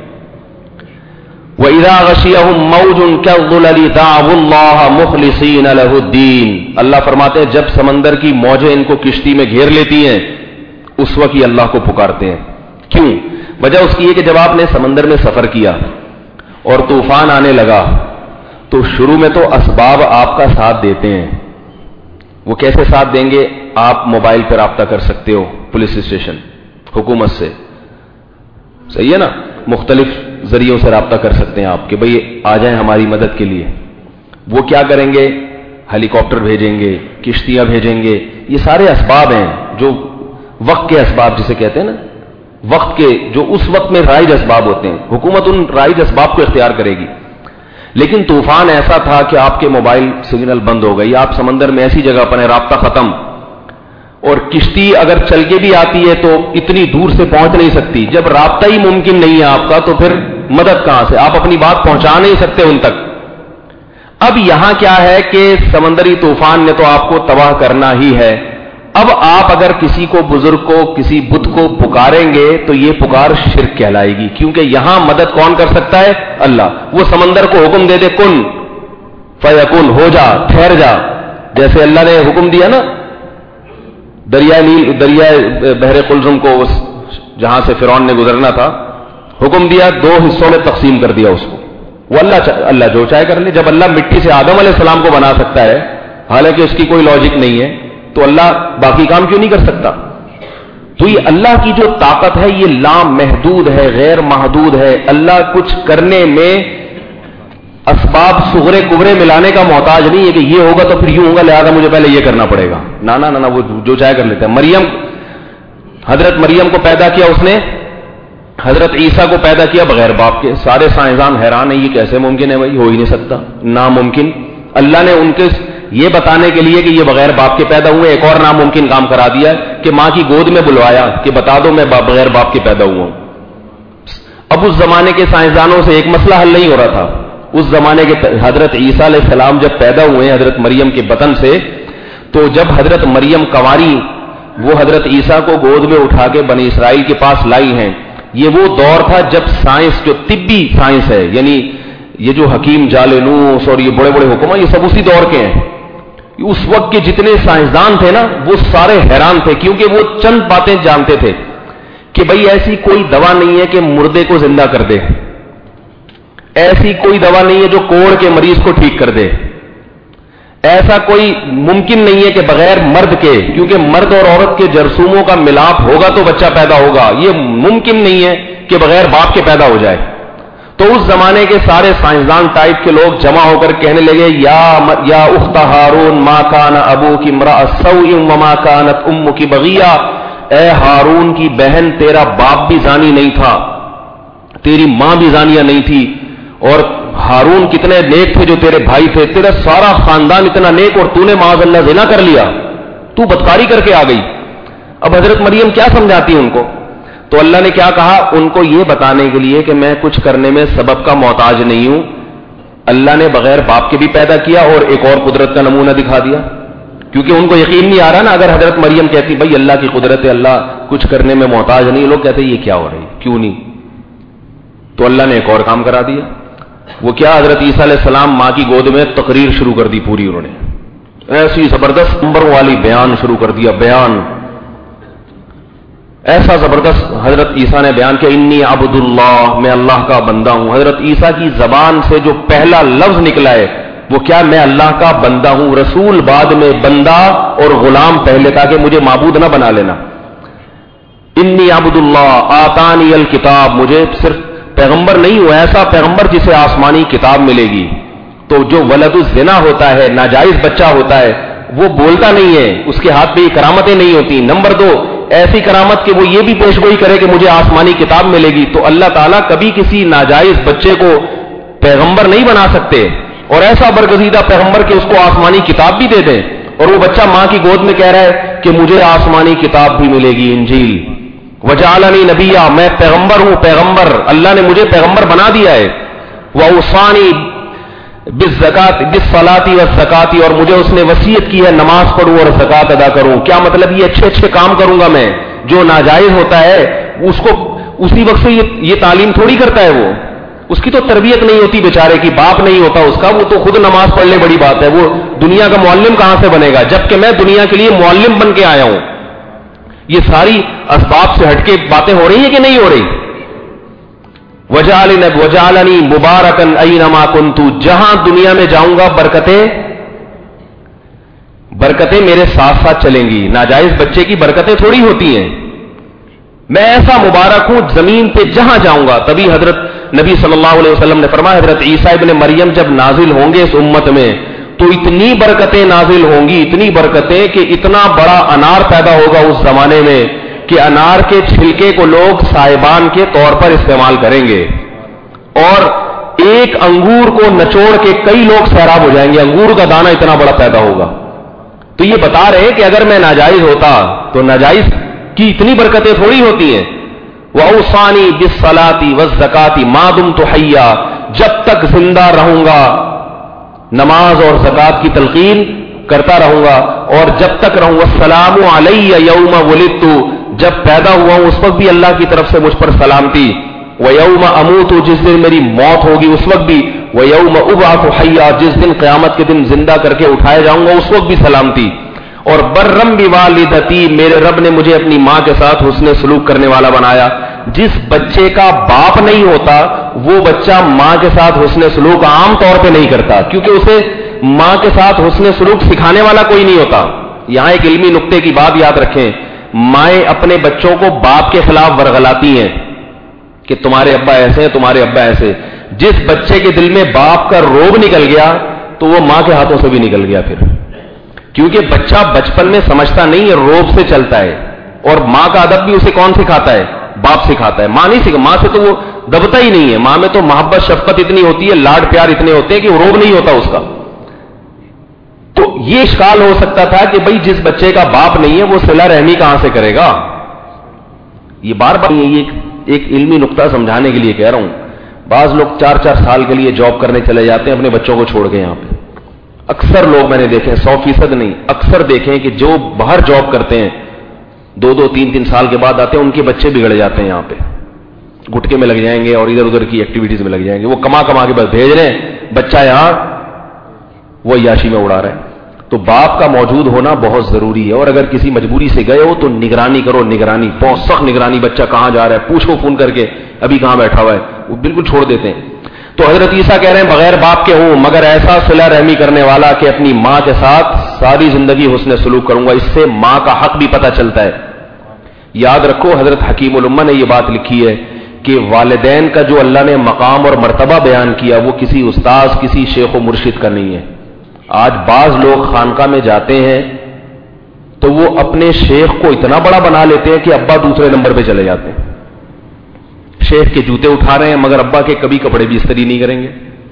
وَإِذَا غَشِيَهُم مَّوْجٌ كَالظُّلَلِ دَعَوُا اللَّهَ مُخْلِصِينَ لَهُ الدِّينَ. اللہ فرماتے ہیں جب سمندر کی موجیں ان کو کشتی میں گھیر لیتی ہیں اس وقت یہ اللہ کو پکارتے ہیں. کیوں؟ وجہ اس کی ہے کہ جب آپ نے سمندر میں سفر کیا اور طوفان آنے لگا تو شروع میں تو اسباب آپ کا ساتھ دیتے ہیں. وہ کیسے ساتھ دیں گے؟ آپ موبائل پر رابطہ کر سکتے ہو پولیس اسٹیشن حکومت سے، صحیح ہے نا؟ مختلف ذریعوں سے رابطہ کر سکتے ہیں آپ کہ بھئی آ جائیں ہماری مدد کے لیے. وہ کیا کریں گے؟ ہیلی کاپٹر بھیجیں گے، کشتیاں بھیجیں گے. یہ سارے اسباب ہیں جو وقت کے اسباب جسے کہتے ہیں نا، وقت کے جو اس وقت میں رائج اسباب ہوتے ہیں. حکومت ان رائج اسباب کو اختیار کرے گی. لیکن طوفان ایسا تھا کہ آپ کے موبائل سگنل بند ہو گئی، آپ سمندر میں ایسی جگہ پر ہیں رابطہ ختم، اور کشتی اگر چل کے بھی آتی ہے تو اتنی دور سے پہنچ نہیں سکتی. جب رابطہ ہی ممکن نہیں ہے آپ کا تو پھر مدد کہاں سے؟ آپ اپنی بات پہنچا نہیں سکتے ان تک. اب یہاں کیا ہے کہ سمندری طوفان نے تو آپ کو تباہ کرنا ہی ہے. اب آپ اگر کسی کو، بزرگ کو، کسی بت کو پکاریں گے تو یہ پکار شرک کہلائے گی، کیونکہ یہاں مدد کون کر سکتا ہے؟ اللہ. وہ سمندر کو حکم دے دے کن فیکن، ہو جا، ٹھہر جا. جیسے اللہ نے حکم دیا نا دریائے نیل، دریائے بحر قلزم کو، اس جہاں سے فرعون نے گزرنا تھا، حکم دیا دو حصوں میں تقسیم کر دیا اس کو. وہ اللہ اللہ جو چاہے کر لے. جب اللہ مٹی سے آدم علیہ السلام کو بنا سکتا ہے حالانکہ اس کی کوئی لاجک نہیں ہے تو اللہ باقی کام کیوں نہیں کر سکتا؟ تو یہ اللہ کی جو طاقت ہے یہ لامحدود ہے، غیر محدود ہے. اللہ کچھ کرنے میں اسباب صغرے کبرے ملانے کا محتاج نہیں ہے کہ یہ ہوگا تو پھر یوں ہوگا لہذا مجھے پہلے یہ کرنا پڑے گا. نا نا نا، وہ جو چاہے کر لیتا ہے. مریم، حضرت مریم کو پیدا کیا اس نے، حضرت عیسیٰ کو پیدا کیا بغیر باپ کے. سارے سائنسدان حیران ہیں یہ کیسے ممکن ہے بھائی، ہو ہی نہیں سکتا، ناممکن. اللہ نے ان کے یہ بتانے کے لیے کہ یہ بغیر باپ کے پیدا ہوئے ایک اور ناممکن کام کرا دیا کہ ماں کی گود میں بلوایا کہ بتا دو میں بغیر باپ کے پیدا ہوا ہوں. اب اس زمانے کے سائنسدانوں سے ایک مسئلہ حل نہیں ہو رہا تھا. اس زمانے کے حضرت عیسیٰ علیہ السلام جب پیدا ہوئے حضرت مریم کے بطن سے، تو جب حضرت مریم کنواری وہ حضرت عیسیٰ کو گود میں اٹھا کے بنی اسرائیل کے پاس لائی ہیں. یہ وہ دور تھا جب سائنس، جو طبی سائنس ہے، یعنی یہ جو حکیم جالینوس اور یہ بڑے بڑے حکماں، یہ سب اسی دور کے ہیں. اس وقت کے جتنے سائنسدان تھے نا وہ سارے حیران تھے، کیونکہ وہ چند باتیں جانتے تھے کہ بھئی ایسی کوئی دوا نہیں ہے کہ مردے کو زندہ کر دے، ایسی کوئی دوا نہیں ہے جو کوڑ کے مریض کو ٹھیک کر دے، ایسا کوئی ممکن نہیں ہے کہ بغیر مرد کے، کیونکہ مرد اور عورت کے جرثوموں کا ملاپ ہوگا تو بچہ پیدا ہوگا، یہ ممکن نہیں ہے کہ بغیر باپ کے پیدا ہو جائے. تو اس زمانے کے سارے سائنسدان ٹائپ کے لوگ جمع ہو کر کہنے لگے یا یا اخت ہارون ما کان ابوک امرأ سوء وما کانت امک بغیہ، اے ہارون کی بہن تیرا باپ بھی زانی نہیں تھا، تیری ماں بھی زانیہ نہیں تھی، اور ہارون کتنے نیک تھے جو تیرے بھائی تھے، تیرا سارا خاندان اتنا نیک اور تو نے معاذ اللہ زنا کر لیا، تو بدکاری کر کے آ گئی. اب حضرت مریم کیا سمجھاتی ان کو؟ تو اللہ نے کیا کہا ان کو یہ بتانے کے لیے کہ میں کچھ کرنے میں سبب کا محتاج نہیں ہوں. اللہ نے بغیر باپ کے بھی پیدا کیا اور ایک اور قدرت کا نمونہ دکھا دیا. کیونکہ ان کو یقین نہیں آ رہا نا. اگر حضرت مریم کہتی بھائی اللہ کی قدرت ہے, اللہ کچھ کرنے میں محتاج نہیں, لوگ کہتے یہ کیا ہو رہی, کیوں نہیں, تو اللہ نے ایک اور کام کرا دیا. وہ کیا, حضرت عیسیٰ علیہ السلام ماں کی گود میں تقریر شروع کر دی پوری, انہوں نے ایسی زبردست نمبر والی بیان شروع کر دیا. بیان ایسا زبردست حضرت عیسیٰ نے بیان کیا, انی عبد اللہ, میں اللہ کا بندہ ہوں. حضرت عیسیٰ کی زبان سے جو پہلا لفظ نکلا ہے وہ کیا, میں اللہ کا بندہ ہوں. رسول بعد میں, بندہ اور غلام پہلے, تاکہ مجھے معبود نہ بنا لینا. انی عبد اللہ آتانی الکتاب, مجھے صرف پیغمبر نہیں ہوں, ایسا پیغمبر جسے آسمانی کتاب ملے گی. تو جو ولد الزنا ہوتا ہے, ناجائز بچہ ہوتا ہے, وہ بولتا نہیں ہے, اس کے ہاتھ پہ یہ کرامتیں نہیں ہوتی. نمبر دو, ایسی کرامت کہ وہ یہ بھی پیش گوئی کرے کہ مجھے آسمانی کتاب ملے گی. تو اللہ تعالیٰ کبھی کسی ناجائز بچے کو پیغمبر نہیں بنا سکتے, اور ایسا برگزیدہ پیغمبر کہ اس کو آسمانی کتاب بھی دے دیں, اور وہ بچہ ماں کی گود میں کہہ رہا ہے کہ مجھے آسمانی کتاب بھی ملے گی, انجیل. وجعلنی نبیا, میں پیغمبر ہوں, پیغمبر, اللہ نے مجھے پیغمبر بنا دیا ہے. واوصانی بالزکات بالصلاۃ والزکات, اور مجھے اس نے وصیت کی ہے نماز پڑھوں اور زکات ادا کروں. کیا مطلب, یہ اچھے اچھے کام کروں گا میں. جو ناجائز ہوتا ہے اس کو اسی وقت سے یہ, یہ تعلیم تھوڑی کرتا ہے, وہ اس کی تو تربیت نہیں ہوتی بیچارے کی, باپ نہیں ہوتا اس کا, وہ تو خود نماز پڑھ لے بڑی بات ہے. وہ دنیا کا معلم کہاں سے بنے گا, جبکہ میں دنیا کے لیے معلم بن کے آیا ہوں. یہ ساری اسباب سے ہٹ کے باتیں ہو رہی ہیں کہ نہیں ہو رہی. وجعلنی وجعلنی مبارکا اینما کنت, جہاں دنیا میں جاؤں گا برکتیں برکتیں میرے ساتھ ساتھ چلیں گی. ناجائز بچے کی برکتیں تھوڑی ہوتی ہیں. میں ایسا مبارک ہوں زمین پہ جہاں جاؤں گا. تبھی حضرت نبی صلی اللہ علیہ وسلم نے فرمایا, حضرت عیسیٰ ابن مریم جب نازل ہوں گے اس امت میں تو اتنی برکتیں نازل ہوں گی, اتنی برکتیں کہ اتنا بڑا انار پیدا ہوگا اس زمانے میں کہ انار کے چھلکے کو لوگ سائبان کے طور پر استعمال کریں گے, اور ایک انگور کو نچوڑ کے کئی لوگ سیراب ہو جائیں گے. انگور کا دانہ اتنا بڑا پیدا ہوگا. تو یہ بتا رہے ہیں کہ اگر میں ناجائز ہوتا تو ناجائز کی اتنی برکتیں تھوڑی ہوتی ہیں. وَأَوْصَانِي بِالصَّلَاةِ وَالزَّكَاةِ مَا دُمْتُ حَيًّا, جب تک زندہ رہوں گا نماز اور زکات کی تلقین کرتا رہوں گا, اور جب تک رہوں گا. السلام علیہ یوم ولدت, جب پیدا ہوا ہوں اس وقت بھی اللہ کی طرف سے مجھ پر سلامتی. وَيَوْمَ أَمُوتُ, جس دن میری موت ہوگی اس وقت بھی. وَيَوْمَ أُبْعَثُ حَيًّا, جس دن قیامت کے دن زندہ کر کے اٹھایا جاؤں گا اس وقت بھی سلامتی. اور برم بوالدتی, میرے رب نے مجھے اپنی ماں کے ساتھ حسن سلوک کرنے والا بنایا. جس بچے کا باپ نہیں ہوتا وہ بچہ ماں کے ساتھ حسن سلوک عام طور پہ نہیں کرتا, کیونکہ اسے ماں کے ساتھ حسن سلوک سکھانے والا کوئی نہیں ہوتا. یہاں ایک علمی نقطے کی بات یاد رکھیں, مائیں اپنے بچوں کو باپ کے خلاف ورغلاتی ہیں کہ تمہارے ابا ایسے ہیں, تمہارے ابا ایسے. جس بچے کے دل میں باپ کا روب نکل گیا تو وہ ماں کے ہاتھوں سے بھی نکل گیا پھر, کیونکہ بچہ بچپن میں سمجھتا نہیں ہے, روب سے چلتا ہے. اور ماں کا ادب بھی اسے کون سکھاتا ہے, باپ سکھاتا ہے. ماں نہیں سکھا, ماں سے تو وہ دبتا ہی نہیں ہے. ماں میں تو محبت شفقت اتنی ہوتی ہے, لاڈ پیار اتنے ہوتے ہیں کہ روب نہیں ہوتا اس کا. تو یہ اشکال ہو سکتا تھا کہ بھئی جس بچے کا باپ نہیں ہے وہ صلہ رحمی کہاں سے کرے گا. یہ بار بار یہ ایک علمی نقطہ سمجھانے کے لیے کہہ رہا ہوں. بعض لوگ چار چار سال کے لیے جاب کرنے چلے جاتے ہیں اپنے بچوں کو چھوڑ کے. یہاں پہ اکثر لوگ میں نے دیکھے, سو فیصد نہیں, اکثر دیکھیں کہ جو باہر جاب کرتے ہیں دو دو تین تین سال کے بعد آتے ہیں, ان کے بچے بگڑ جاتے ہیں. یہاں پہ گٹکے میں لگ جائیں گے اور ادھر ادھر کی ایکٹیویٹیز میں لگ جائیں گے. وہ کما کما کے بس بھیج رہے ہیں, بچہ یہاں وہ عیاشی میں اڑا رہے ہیں. تو باپ کا موجود ہونا بہت ضروری ہے. اور اگر کسی مجبوری سے گئے ہو تو نگرانی کرو, نگرانی, بہت سخت نگرانی. بچہ کہاں جا رہا ہے پوچھو فون کر کے, ابھی کہاں بیٹھا ہوا ہے, وہ بالکل چھوڑ دیتے ہیں. تو حضرت عیسیٰ کہہ رہے ہیں بغیر باپ کے ہوں مگر ایسا صلہ رحمی کرنے والا کہ اپنی ماں کے ساتھ ساری زندگی حسن سلوک کروں گا. اس سے ماں کا حق بھی پتہ چلتا ہے. یاد رکھو حضرت حکیم الامہ نے یہ بات لکھی ہے کہ والدین کا جو اللہ نے مقام اور مرتبہ بیان کیا وہ کسی استاذ, کسی شیخ و مرشد کا نہیں ہے. آج بعض لوگ خانقاہ میں جاتے ہیں تو وہ اپنے شیخ کو اتنا بڑا بنا لیتے ہیں کہ ابا دوسرے نمبر پہ چلے جاتے ہیں. شیخ کے جوتے اٹھا رہے ہیں مگر ابا کے کبھی کپڑے بھی استری نہیں کریں گے.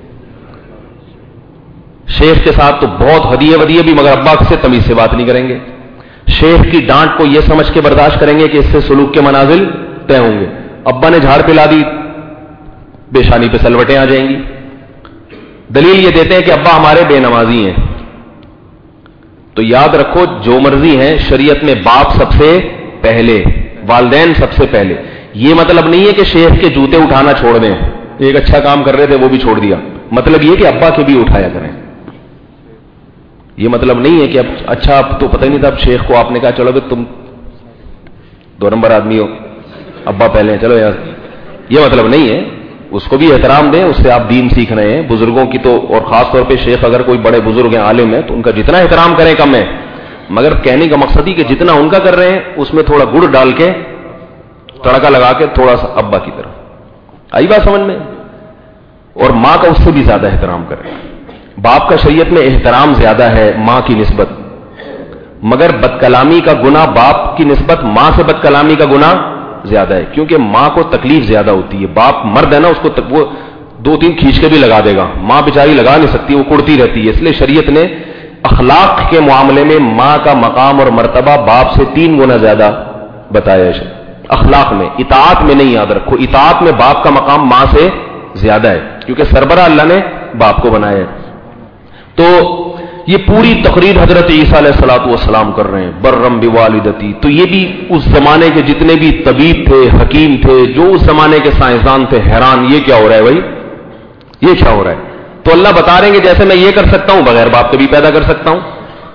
شیخ کے ساتھ تو بہت ہدیے ودیے بھی مگر ابا سے تمیز سے بات نہیں کریں گے. شیخ کی ڈانٹ کو یہ سمجھ کے برداشت کریں گے کہ اس سے سلوک کے منازل طے ہوں گے. ابا نے جھاڑ پلا دی, پیشانی پہ سلوٹیں آ جائیں گی. دلیل یہ دیتے ہیں کہ ابا ہمارے بے نمازی ہیں. تو یاد رکھو جو مرضی ہیں، شریعت میں باپ سب سے پہلے، والدین سب سے پہلے. یہ مطلب نہیں ہے کہ شیخ کے جوتے اٹھانا چھوڑ دیں، ایک اچھا کام کر رہے تھے وہ بھی چھوڑ دیا. مطلب یہ کہ ابا کے بھی اٹھایا کریں. یہ مطلب نہیں ہے کہ اب اچھا اب تو پتہ ہی نہیں تھا، اب شیخ کو آپ نے کہا چلو بھائی تم دو نمبر آدمی ہو، ابا پہلے ہیں چلو یار. یہ مطلب نہیں ہے. اس کو بھی احترام دیں، اس سے آپ دین سیکھ رہے ہیں. بزرگوں کی تو، اور خاص طور پہ شیخ اگر کوئی بڑے بزرگ ہیں، عالم ہیں، تو ان کا جتنا احترام کریں کم ہے. مگر کہنے کا مقصد ہی کہ جتنا ان کا کر رہے ہیں اس میں تھوڑا گڑ ڈال کے، تڑکا لگا کے تھوڑا سا ابا کی طرف. آئی بات سمجھ میں؟ اور ماں کا اس سے بھی زیادہ احترام کریں. باپ کا شریعت میں احترام زیادہ ہے ماں کی نسبت، مگر بد کلامی کا گناہ باپ کی نسبت ماں سے بد کلامی کا گناہ زیادہ ہے، کیونکہ ماں کو تکلیف زیادہ ہوتی ہے. باپ مرد ہے نا، اس کو تک وہ دو تین کھینچ کے بھی لگا دے گا، ماں بیچاری لگا نہیں سکتی، وہ کڑتی رہتی ہے. اس لیے شریعت نے اخلاق کے معاملے میں ماں کا مقام اور مرتبہ باپ سے تین گنا زیادہ بتایا ہے. اخلاق میں، اطاعت میں نہیں، یاد رکھو اطاعت میں باپ کا مقام ماں سے زیادہ ہے، کیونکہ سربراہ اللہ نے باپ کو بنایا ہے. تو یہ پوری تقریر حضرت عیسیٰ علیہ الصلوۃ والسلام کر رہے ہیں، برم بوالدتی. تو یہ بھی اس زمانے کے جتنے بھی طبیب تھے، حکیم تھے، جو اس زمانے کے سائنسدان تھے، حیران یہ کیا ہو رہا ہے بھائی، یہ کیا ہو رہا ہے. تو اللہ بتا رہے ہیں کہ جیسے میں یہ کر سکتا ہوں بغیر باپ کے بھی پیدا کر سکتا ہوں.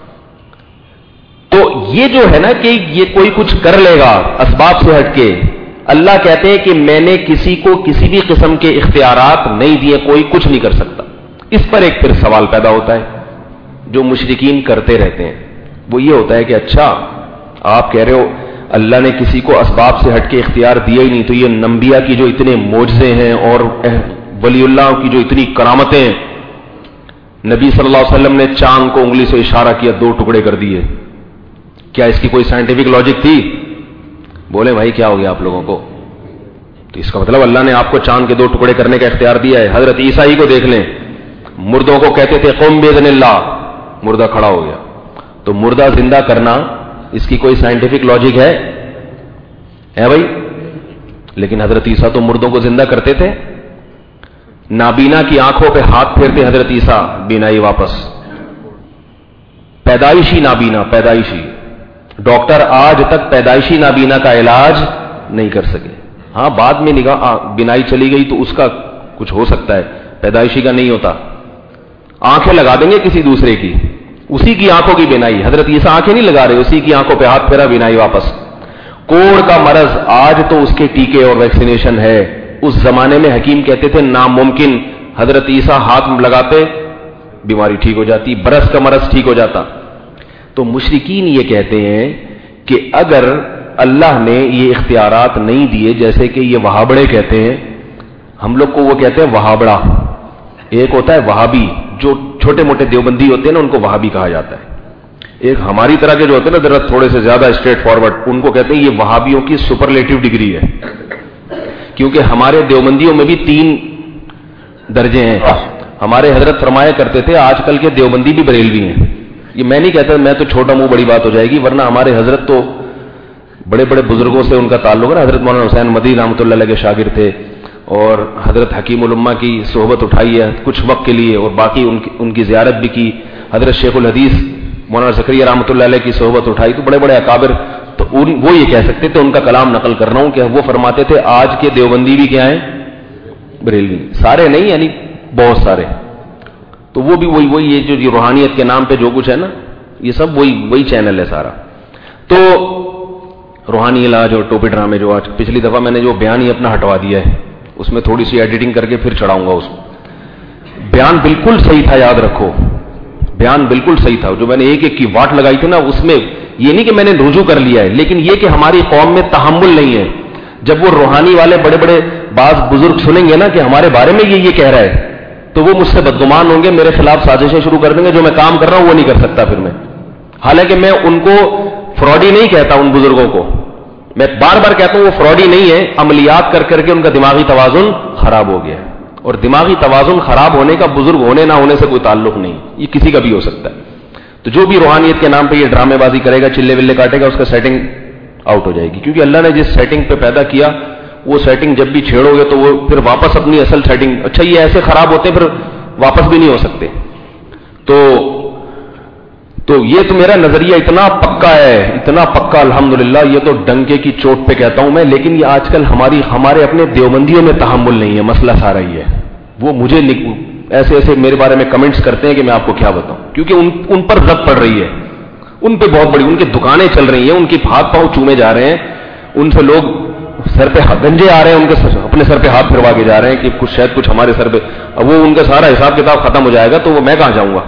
تو یہ جو ہے نا کہ یہ کوئی کچھ کر لے گا اسباب سے ہٹ کے، اللہ کہتے ہیں کہ میں نے کسی کو کسی بھی قسم کے اختیارات نہیں دیے، کوئی کچھ نہیں کر سکتا. اس پر ایک پھر سوال پیدا ہوتا ہے جو مشرکین کرتے رہتے ہیں، وہ یہ ہوتا ہے کہ اچھا آپ کہہ رہے ہو اللہ نے کسی کو اسباب سے ہٹ کے اختیار دیا ہی نہیں، تو یہ انبیاء کی جو اتنے معجزے ہیں اور ولی اللہ کی جو اتنی کرامتیں ہیں، نبی صلی اللہ علیہ وسلم نے چاند کو انگلی سے اشارہ کیا دو ٹکڑے کر دیے، کیا اس کی کوئی سائنٹیفک لاجک تھی؟ بولے بھائی کیا ہو گیا آپ لوگوں کو؟ تو اس کا مطلب اللہ نے آپ کو چاند کے دو ٹکڑے کرنے کا اختیار دیا ہے. حضرت عیسیٰ ہی کو دیکھ لیں، مردوں کو کہتے تھے قم باذن اللہ، مردہ کھڑا ہو گیا. تو مردہ زندہ کرنا اس کی کوئی سائنٹیفک لاجک ہے ہے بھائی؟ لیکن حضرت عیسیٰ تو مردوں کو زندہ کرتے تھے. نابینا کی آنکھوں پہ ہاتھ پھیرتے حضرت عیسیٰ، بینائی واپس. پیدائشی نابینا، پیدائشی ڈاکٹر آج تک پیدائشی نابینا کا علاج نہیں کر سکے. ہاں بعد میں نگاہ بینائی چلی گئی تو اس کا کچھ ہو سکتا ہے، پیدائشی کا نہیں ہوتا. آنکھیں لگا دیں گے کسی دوسرے کی، اسی کی آنکھوں کی بینائی. حضرت عیسیٰ آنکھیں نہیں لگا رہے، اسی کی آنکھوں پہ ہاتھ پھیرا، بینائی واپس. کوڑ کا مرض آج تو اس کے ٹیکے اور ویکسینیشن ہے، اس زمانے میں حکیم کہتے تھے ناممکن. حضرت عیسیٰ ہاتھ لگاتے بیماری ٹھیک ہو جاتی، برس کا مرض ٹھیک ہو جاتا. تو مشرکین یہ کہتے ہیں کہ اگر اللہ نے یہ اختیارات نہیں دیے، جیسے کہ یہ وہابڑے کہتے ہیں، ہم لوگ کو وہ کہتے ہیں وہابڑا. ایک ہوتا ہے وہابی، جو چھوٹے موٹے دیوبندی ہوتے ہیں نا ان کو وہابی کہا جاتا ہے. ایک ہماری طرح کے جو ہوتے ہیں نا ذرا تھوڑے سے زیادہ اسٹریٹ فارورڈ، ان کو کہتے ہیں یہ وہابیوں کی سپرلیٹو ڈگری ہے، کیونکہ ہمارے دیوبندیوں میں بھی تین درجے ہیں. ہمارے حضرت فرمایا کرتے تھے آج کل کے دیوبندی بھی بریلوی ہیں. یہ میں نہیں کہتا، میں تو چھوٹا منہ بڑی بات ہو جائے گی، ورنہ ہمارے حضرت تو بڑے بڑے بزرگوں سے ان کا تعلق ہے. حضرت مولانا حسین مدنی رحمۃ اللہ علیہ کے شاگرد تھے، اور حضرت حکیم الامہ کی صحبت اٹھائی ہے کچھ وقت کے لیے، اور باقی ان کی ان کی زیارت بھی کی. حضرت شیخ الحدیث مولانا زکریا رحمۃ اللہ علیہ کی صحبت اٹھائی. تو بڑے بڑے اکابر، تو ان وہ یہ کہہ سکتے تھے، ان کا کلام نقل کر رہا ہوں کہ وہ فرماتے تھے آج کے دیوبندی بھی کیا ہیں، بریلوی. سارے نہیں، یعنی بہت سارے. تو وہ بھی وہی وہی یہ جو روحانیت کے نام پہ جو کچھ ہے نا، یہ سب وہی وہی چینل ہے سارا. تو روحانی علاج اور ٹوپی ڈرامے جو آج پچھلی دفعہ میں نے جو بیان ہی اپنا ہٹوا دیا ہے، اس میں تھوڑی سی ایڈیٹنگ کر کے پھر چڑھاؤں گا. اس بیان بالکل صحیح تھا، یاد رکھو بیان بالکل صحیح تھا. جو میں نے ایک ایک کی واٹ لگائی تھی نا، اس میں یہ نہیں کہ میں نے رجوع کر لیا ہے، لیکن یہ کہ ہماری قوم میں تحمل نہیں ہے. جب وہ روحانی والے بڑے بڑے بعض بزرگ سنیں گے نا کہ ہمارے بارے میں یہ یہ کہہ رہا ہے، تو وہ مجھ سے بدگمان ہوں گے، میرے خلاف سازشیں شروع کر دیں گے. جو میں کام کر رہا ہوں وہ نہیں کر سکتا پھر میں. حالانکہ میں ان کو فراڈی نہیں کہتا، ان بزرگوں کو میں بار بار کہتا ہوں وہ فراڈی نہیں ہے، عملیات کر کر کے ان کا دماغی توازن خراب ہو گیا ہے. اور دماغی توازن خراب ہونے کا بزرگ ہونے نہ ہونے سے کوئی تعلق نہیں، یہ کسی کا بھی ہو سکتا ہے. تو جو بھی روحانیت کے نام پہ یہ ڈرامے بازی کرے گا، چلے ولے کاٹے گا، اس کا سیٹنگ آؤٹ ہو جائے گی. کیونکہ اللہ نے جس سیٹنگ پہ پیدا کیا، وہ سیٹنگ جب بھی چھیڑو گے تو وہ پھر واپس اپنی اصل سیٹنگ، اچھا یہ ایسے خراب ہوتے ہیں پھر واپس بھی نہیں ہو سکتے. تو تو یہ تو میرا نظریہ اتنا پکا ہے، اتنا پکا الحمدللہ، یہ تو ڈنکے کی چوٹ پہ کہتا ہوں میں، لیکن یہ آج کل ہماری ہمارے اپنے دیوبندیوں میں تحمل نہیں ہے، مسئلہ سارا ہی ہے. وہ مجھے ایسے ایسے میرے بارے میں کمنٹس کرتے ہیں کہ میں آپ کو کیا بتاؤں، کیونکہ ان ان پر ضد پڑ رہی ہے، ان پہ بہت بڑی، ان کی دکانیں چل رہی ہیں، ان کی ہاتھ پاؤں چومے جا رہے ہیں، ان سے لوگ سر پہ گنجے آ رہے ہیں، ان کے سر اپنے سر پہ ہاتھ پھروا کے جا رہے ہیں کہ کچھ شاید کچھ ہمارے سر پہ، اب وہ ان کا سارا حساب کتاب ختم ہو جائے گا تو وہ میں کہاں جاؤں گا.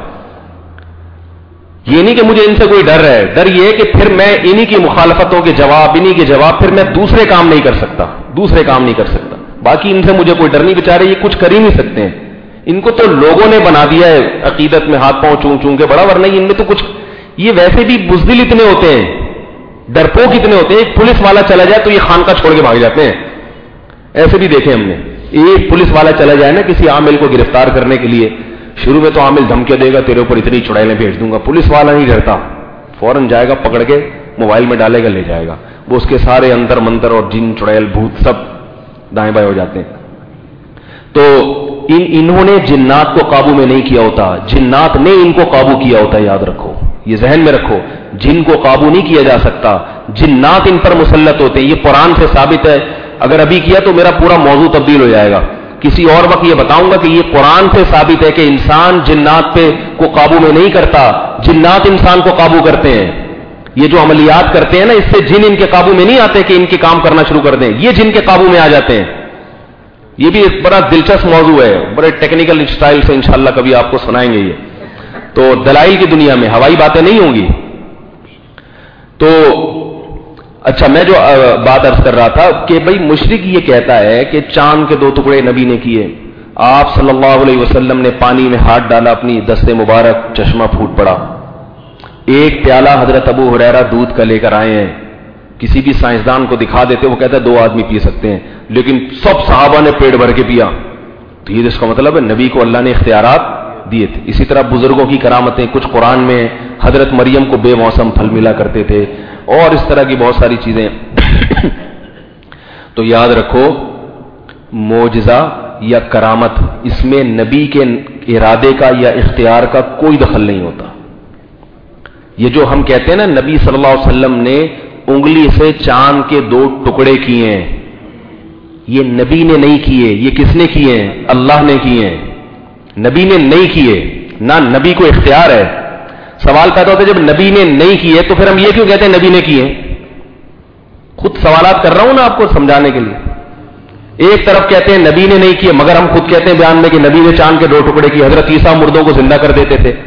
یہ نہیں کہ مجھے ان سے کوئی ڈر ہے، ڈر یہ ہے کہ پھر میں انہی کی مخالفتوں کے جواب، انہی کے جواب پھر میں دوسرے کام نہیں کر سکتا، دوسرے کام نہیں کر سکتا. باقی ان سے مجھے کوئی ڈر نہیں، بیچارے یہ کچھ کر ہی نہیں سکتے ہیں، ان کو تو لوگوں نے بنا دیا ہے عقیدت میں ہاتھ پاؤں چون چون کے بڑا، ورنہ ان میں تو کچھ، یہ ویسے بھی بزدل اتنے ہوتے ہیں، ڈرپوک اتنے ہوتے ہیں. ایک پولیس والا چلا جائے تو یہ خانقاہ چھوڑ کے بھاگ جاتے ہیں، ایسے بھی دیکھے ہم نے. ایک پولیس والا چلا جائے نا کسی عامل کو گرفتار کرنے کے لیے، شروع میں تو عامل دھمکے دے گا تیرے اوپر اتنی چڑیلیں بھیج دوں گا، پولیس والا نہیں ڈرتا، فوراً جائے گا پکڑ کے موبائل میں ڈالے گا لے جائے گا، وہ اس کے سارے انتر منتر اور جن چڑیل بھوت سب دائیں بائیں ہو جاتے ہیں. تو ان انہوں نے جنات کو قابو میں نہیں کیا ہوتا، جنات نے ان کو قابو کیا ہوتا ہے، یاد رکھو، یہ ذہن میں رکھو. جن کو قابو نہیں کیا جا سکتا، جنات ان پر مسلط ہوتے ہیں. یہ قرآن سے ثابت ہے، اگر ابھی کیا تو میرا پورا موضوع تبدیل ہو جائے گا، کسی اور وقت یہ بتاؤں گا کہ یہ قرآن سے ثابت ہے کہ انسان جنات پہ کو قابو میں نہیں کرتا، جنات انسان کو قابو کرتے ہیں. یہ جو عملیات کرتے ہیں نا، اس سے جن ان کے قابو میں نہیں آتے کہ ان کے کام کرنا شروع کر دیں، یہ جن کے قابو میں آ جاتے ہیں. یہ بھی ایک بڑا دلچسپ موضوع ہے، بڑے ٹیکنیکل اسٹائل سے انشاءاللہ کبھی آپ کو سنائیں گے. یہ تو دلائل کی دنیا میں ہوائی باتیں نہیں ہوں گی. تو اچھا، میں جو بات عرض کر رہا تھا کہ بھئی مشرک یہ کہتا ہے کہ چاند کے دو ٹکڑے نبی نے کیے، آپ صلی اللہ علیہ وسلم نے پانی میں ہاتھ ڈالا، اپنی دست مبارک چشمہ پھوٹ پڑا. ایک پیالہ حضرت ابو ہریرہ دودھ کا لے کر آئے ہیں، کسی بھی سائنسدان کو دکھا دیتے، وہ کہتا ہے دو آدمی پی سکتے ہیں، لیکن سب صحابہ نے پیٹ بھر کے پیا. تو یہ اس کا مطلب ہے نبی کو اللہ نے اختیارات دیے تھے. اسی طرح بزرگوں کی کرامتیں کچھ قرآن میں، حضرت مریم کو بے موسم پھل ملا کرتے تھے، اور اس طرح کی بہت ساری چیزیں. تو یاد رکھو، معجزہ یا کرامت، اس میں نبی کے ارادے کا یا اختیار کا کوئی دخل نہیں ہوتا. یہ جو ہم کہتے ہیں نا نبی صلی اللہ علیہ وسلم نے انگلی سے چاند کے دو ٹکڑے کیے ہیں، یہ نبی نے نہیں کیے، یہ کس نے کیے ہیں؟ اللہ نے کیے ہیں، نبی نے نہیں کیے. نہ نبی کو اختیار ہے. سوال پیدا ہوتا ہے جب نبی نے نہیں کیے تو پھر ہم یہ کیوں کہتے ہیں نبی نے کیے؟ خود سوالات کر رہا ہوں نا آپ کو سمجھانے کے لیے. ایک طرف کہتے ہیں نبی نے نہیں کیے، مگر ہم خود کہتے ہیں بیان میں کہ نبی نے چاند کے دو ٹکڑے کیے، حضرت عیسیٰ مردوں کو زندہ کر دیتے تھے.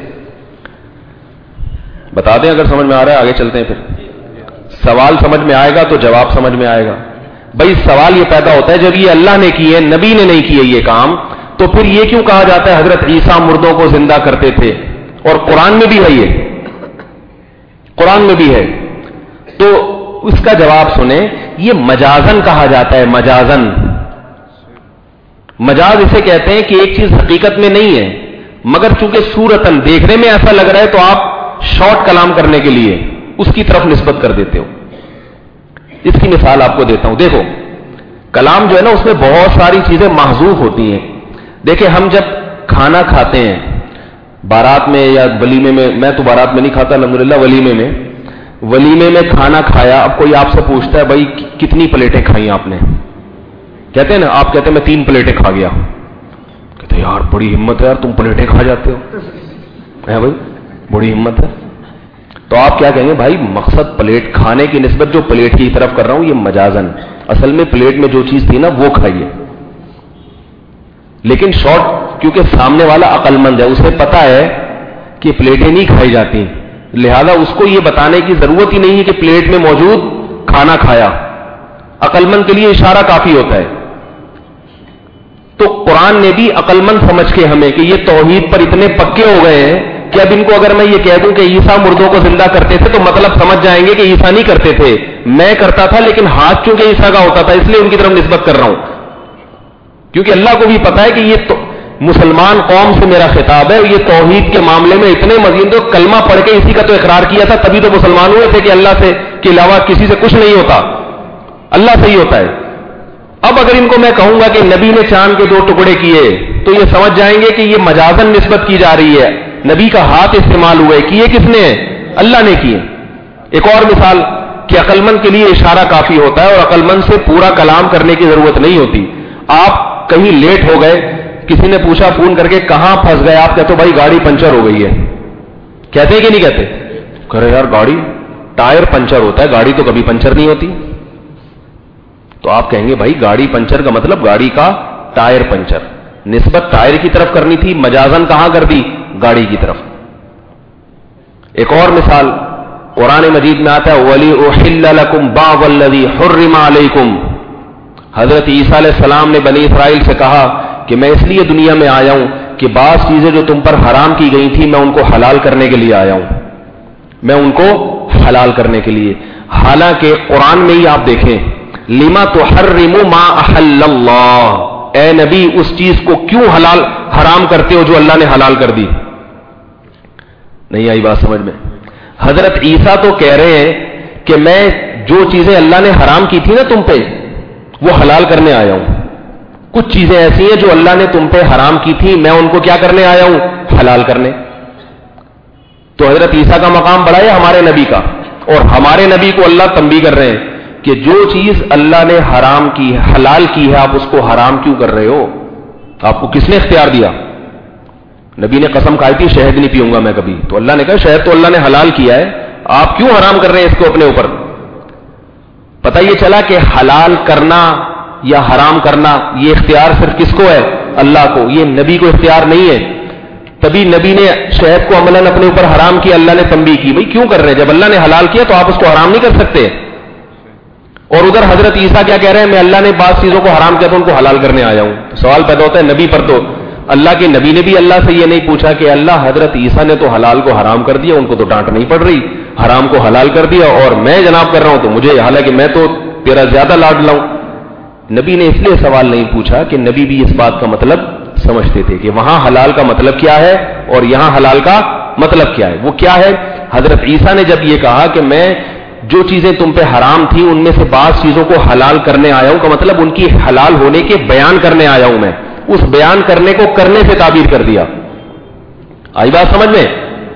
بتا دیں اگر سمجھ میں آ رہا ہے، آگے چلتے ہیں. پھر سوال سمجھ میں آئے گا تو جواب سمجھ میں آئے گا. بھائی سوال یہ پیدا ہوتا ہے جب یہ اللہ نے کیے، نبی نے نہیں کیے یہ کام، تو پھر یہ کیوں کہا جاتا ہے حضرت عیسیٰ مردوں کو زندہ کرتے تھے؟ اور قرآن میں بھی ہے، یہ قرآن میں بھی ہے. تو اس کا جواب سنیں، یہ مجازن کہا جاتا ہے. مجازن، مجاز اسے کہتے ہیں کہ ایک چیز حقیقت میں نہیں ہے، مگر چونکہ صورتاً دیکھنے میں ایسا لگ رہا ہے تو آپ شارٹ کلام کرنے کے لیے اس کی طرف نسبت کر دیتے ہو. اس کی مثال آپ کو دیتا ہوں. دیکھو کلام جو ہے نا، اس میں بہت ساری چیزیں محذوف ہوتی ہیں. دیکھیں ہم جب کھانا کھاتے ہیں بارات میں یا ولیمے میں، میں تو بارات میں نہیں کھاتا الحمدللہ، ولیمے میں ولیمے میں کھانا کھایا. اب کوئی آپ سے پوچھتا ہے بھائی کتنی پلیٹیں کھائیں آپ نے؟ کہتے ہیں نا، آپ کہتے ہیں میں تین پلیٹیں کھا گیا. کہتے ہیں یار بڑی ہمت ہے یار، تم پلیٹیں کھا جاتے ہو. ہے بھائی بڑی ہمت ہے. تو آپ کیا کہیں گے؟ بھائی مقصد پلیٹ کھانے کی نسبت جو پلیٹ کی طرف کر رہا ہوں یہ مجازن، اصل میں پلیٹ میں جو چیز تھی نا وہ کھائیے. لیکن شارٹ، کیونکہ سامنے والا عقل مند ہے، اسے پتا ہے کہ پلیٹیں نہیں کھائی جاتی، لہذا اس کو یہ بتانے کی ضرورت ہی نہیں ہے کہ پلیٹ میں موجود کھانا کھایا. عقل مند کے لیے اشارہ کافی ہوتا ہے. تو قرآن نے بھی عقل مند سمجھ کے ہمیں کہ یہ توحید پر اتنے پکے ہو گئے ہیں کہ اب ان کو اگر میں یہ کہہ دوں کہ عیسیٰ مردوں کو زندہ کرتے تھے تو مطلب سمجھ جائیں گے کہ عیسیٰ نہیں کرتے تھے، میں کرتا تھا، لیکن ہاتھ چونکہ عیسیٰ کا ہوتا تھا اس لیے ان کی طرف نسبت کر رہا ہوں. کیونکہ اللہ کو بھی پتا ہے کہ یہ تو مسلمان قوم سے میرا خطاب ہے، یہ توحید کے معاملے میں اتنے مزید، تو کلمہ پڑھ کے اسی کا تو اقرار کیا تھا تبھی تو مسلمان ہوئے تھے کہ اللہ سے کے علاوہ کسی سے کچھ نہیں ہوتا، اللہ سے ہی ہوتا ہے. اب اگر ان کو میں کہوں گا کہ نبی نے چاند کے دو ٹکڑے کیے تو یہ سمجھ جائیں گے کہ یہ مجازن نسبت کی جا رہی ہے. نبی کا ہاتھ استعمال ہوئے, کیے کس نے؟ اللہ نے کیے. ایک اور مثال کہ عقل مند کے لیے اشارہ کافی ہوتا ہے اور عقل مند سے پورا کلام کرنے کی ضرورت نہیں ہوتی. آپ کہیں لیٹ ہو گئے, کسی نے پوچھا فون کر کے کہاں پھنس گئے, آپ کہتے ہو بھائی گاڑی پنچر ہو گئی ہے. کہتے ہیں کہ نہیں کہتے؟ کہہ رہے یار گاڑی ٹائر پنچر ہوتا ہے, گاڑی تو کبھی پنچر نہیں ہوتی. تو آپ کہیں گے بھائی گاڑی پنچر کا مطلب گاڑی کا ٹائر پنچر, نسبت ٹائر کی طرف کرنی تھی, مجازن کہاں کر دی؟ گاڑی کی طرف. ایک اور مثال قرآن مجید میں آتا ہے وَلِأُحِلَّ لَكُمْ بَعْضَ الَّذِي حُرِّمَ عَلَيْكُمْ. حضرت عیسیٰ علیہ السلام نے بنی اسرائیل سے کہا کہ میں اس لیے دنیا میں آیا ہوں کہ بعض چیزیں جو تم پر حرام کی گئی تھی میں ان کو حلال کرنے کے لیے آیا ہوں, میں ان کو حلال کرنے کے لیے. حالانکہ قرآن میں ہی آپ دیکھیں لِمَا تُحَرِّمُ مَا أَحَلَّ اللَّهُ, اے نبی اس چیز کو کیوں حلال حرام کرتے ہو جو اللہ نے حلال کر دی. نہیں آئی بات سمجھ میں؟ حضرت عیسیٰ تو کہہ رہے ہیں کہ میں جو چیزیں اللہ نے حرام کی تھی نا تم پہ وہ حلال کرنے آیا ہوں. کچھ چیزیں ایسی ہیں جو اللہ نے تم پہ حرام کی تھی, میں ان کو کیا کرنے آیا ہوں؟ حلال کرنے. تو حضرت عیسیٰ کا مقام بڑا ہے ہمارے نبی کا, اور ہمارے نبی کو اللہ تنبیہ کر رہے ہیں کہ جو چیز اللہ نے حرام کی حلال کی ہے آپ اس کو حرام کیوں کر رہے ہو؟ آپ کو کس نے اختیار دیا؟ نبی نے قسم کھائی تھی شہد نہیں پیوں گا میں کبھی, تو اللہ نے کہا شہد تو اللہ نے حلال کیا ہے, آپ کیوں حرام کر رہے ہیں اس کو اپنے اوپر؟ پتہ یہ چلا کہ حلال کرنا یا حرام کرنا یہ اختیار صرف کس کو ہے؟ اللہ کو, یہ نبی کو اختیار نہیں ہے. تبھی نبی نے شہد کو عملاً اپنے اوپر حرام کیا, اللہ نے تنبیہ کی بھائی کیوں کر رہے ہیں, جب اللہ نے حلال کیا تو آپ اس کو حرام نہیں کر سکتے. اور ادھر حضرت عیسیٰ کیا کہہ رہے ہیں میں اللہ نے بعض چیزوں کو حرام کیا تو ان کو حلال کرنے آیا ہوں. سوال پیدا ہوتا ہے نبی پر, تو اللہ کے نبی نے بھی اللہ سے یہ نہیں پوچھا کہ اللہ حضرت عیسیٰ نے تو حلال کو حرام کر دیا, ان کو تو ڈانٹ نہیں پڑ رہی, حرام کو حلال کر دیا اور میں جناب کر رہا ہوں تو مجھے, حالانکہ میں تو تیرا زیادہ لاڈ لاؤں. نبی نے اس لیے سوال نہیں پوچھا کہ نبی بھی اس بات کا مطلب سمجھتے تھے کہ وہاں حلال کا مطلب کیا ہے اور یہاں حلال کا مطلب کیا ہے. وہ کیا ہے؟ حضرت عیسیٰ نے جب یہ کہا کہ میں جو چیزیں تم پہ حرام تھی ان میں سے بعض چیزوں کو حلال کرنے آیا ہوں, کا مطلب ان کی حلال ہونے کے بیان کرنے آیا ہوں, میں اس بیان کرنے کو کرنے سے تعبیر کر دیا. آئی بات سمجھ میں؟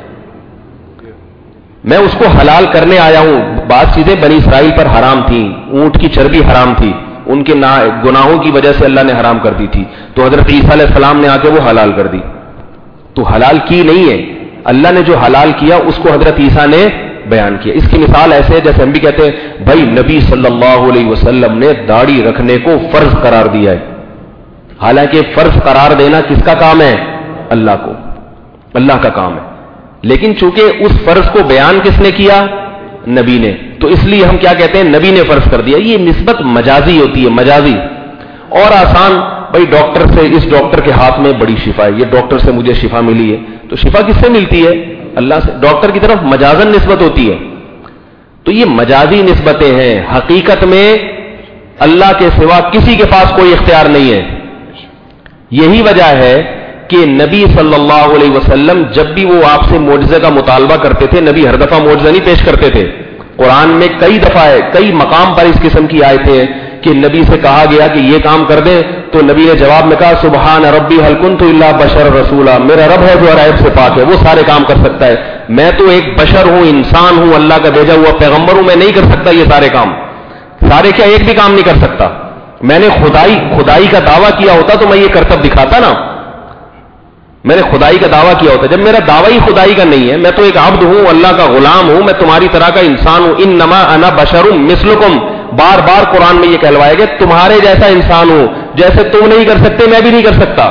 میں اس کو حلال کرنے آیا ہوں. بعض چیزیں بنی اسرائیل پر حرام تھیں, اونٹ کی چربی حرام تھی, ان کے گناہوں کی وجہ سے اللہ نے حرام کر دی تھی, تو حضرت عیسیٰ علیہ السلام نے آ کے وہ حلال کر دی. تو حلال کی نہیں ہے, اللہ نے جو حلال کیا اس کو حضرت عیسیٰ نے بیان کیا. اس کی مثال ایسے ہے جیسے ہم بھی کہتے ہیں بھائی نبی صلی اللہ علیہ وسلم نے داڑھی رکھنے کو فرض قرار دیا ہے, حالانکہ فرض قرار دینا کس کا کام ہے؟ اللہ کو, اللہ کا کام ہے. لیکن چونکہ اس فرض کو بیان کس نے کیا؟ نبی نے, تو اس لیے ہم کیا کہتے ہیں نبی نے فرض کر دیا. یہ نسبت مجازی ہوتی ہے, مجازی. اور آسان بھائی ڈاکٹر سے, اس ڈاکٹر کے ہاتھ میں بڑی شفا ہے, یہ ڈاکٹر سے مجھے شفا ملی ہے, تو شفا کس سے ملتی ہے؟ اللہ سے. ڈاکٹر کی طرف مجازن نسبت ہوتی ہے. تو یہ مجازی نسبتیں ہیں, حقیقت میں اللہ کے سوا کسی کے پاس کوئی اختیار نہیں ہے. یہی وجہ ہے کہ نبی صلی اللہ علیہ وسلم جب بھی وہ آپ سے معجزے کا مطالبہ کرتے تھے, نبی ہر دفعہ معجزہ نہیں پیش کرتے تھے. قرآن میں کئی دفعہ ہے, کئی مقام پر اس قسم کی آیتیں ہیں کہ نبی سے کہا گیا کہ یہ کام کر دیں, تو نبی نے جواب میں کہا سبحان ربی هل كنت الا بشر رسولا, میرا رب ہے جو عیب سے پاک ہے, وہ سارے کام کر سکتا ہے, میں تو ایک بشر ہوں, انسان ہوں, اللہ کا بھیجا ہوا پیغمبر ہوں, میں نہیں کر سکتا یہ سارے کام. سارے کیا, ایک بھی کام نہیں کر سکتا. میں نے خدائی خدائی کا دعویٰ کیا ہوتا تو میں یہ کرتب دکھاتا نا, میں نے خدائی کا دعویٰ کیا ہوتا. جب میرا دعویٰ ہی خدائی کا نہیں ہے, میں تو ایک عبد ہوں, اللہ کا غلام ہوں, میں تمہاری طرح کا انسان ہوں. انما انا بشر مثلکم, بار بار قرآن میں یہ کہلوایا کہ تمہارے جیسا انسان ہوں, جیسے تم نہیں کر سکتے میں بھی نہیں کر سکتا.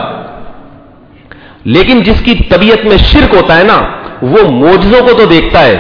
لیکن جس کی طبیعت میں شرک ہوتا ہے نا, وہ معجزوں کو تو دیکھتا ہے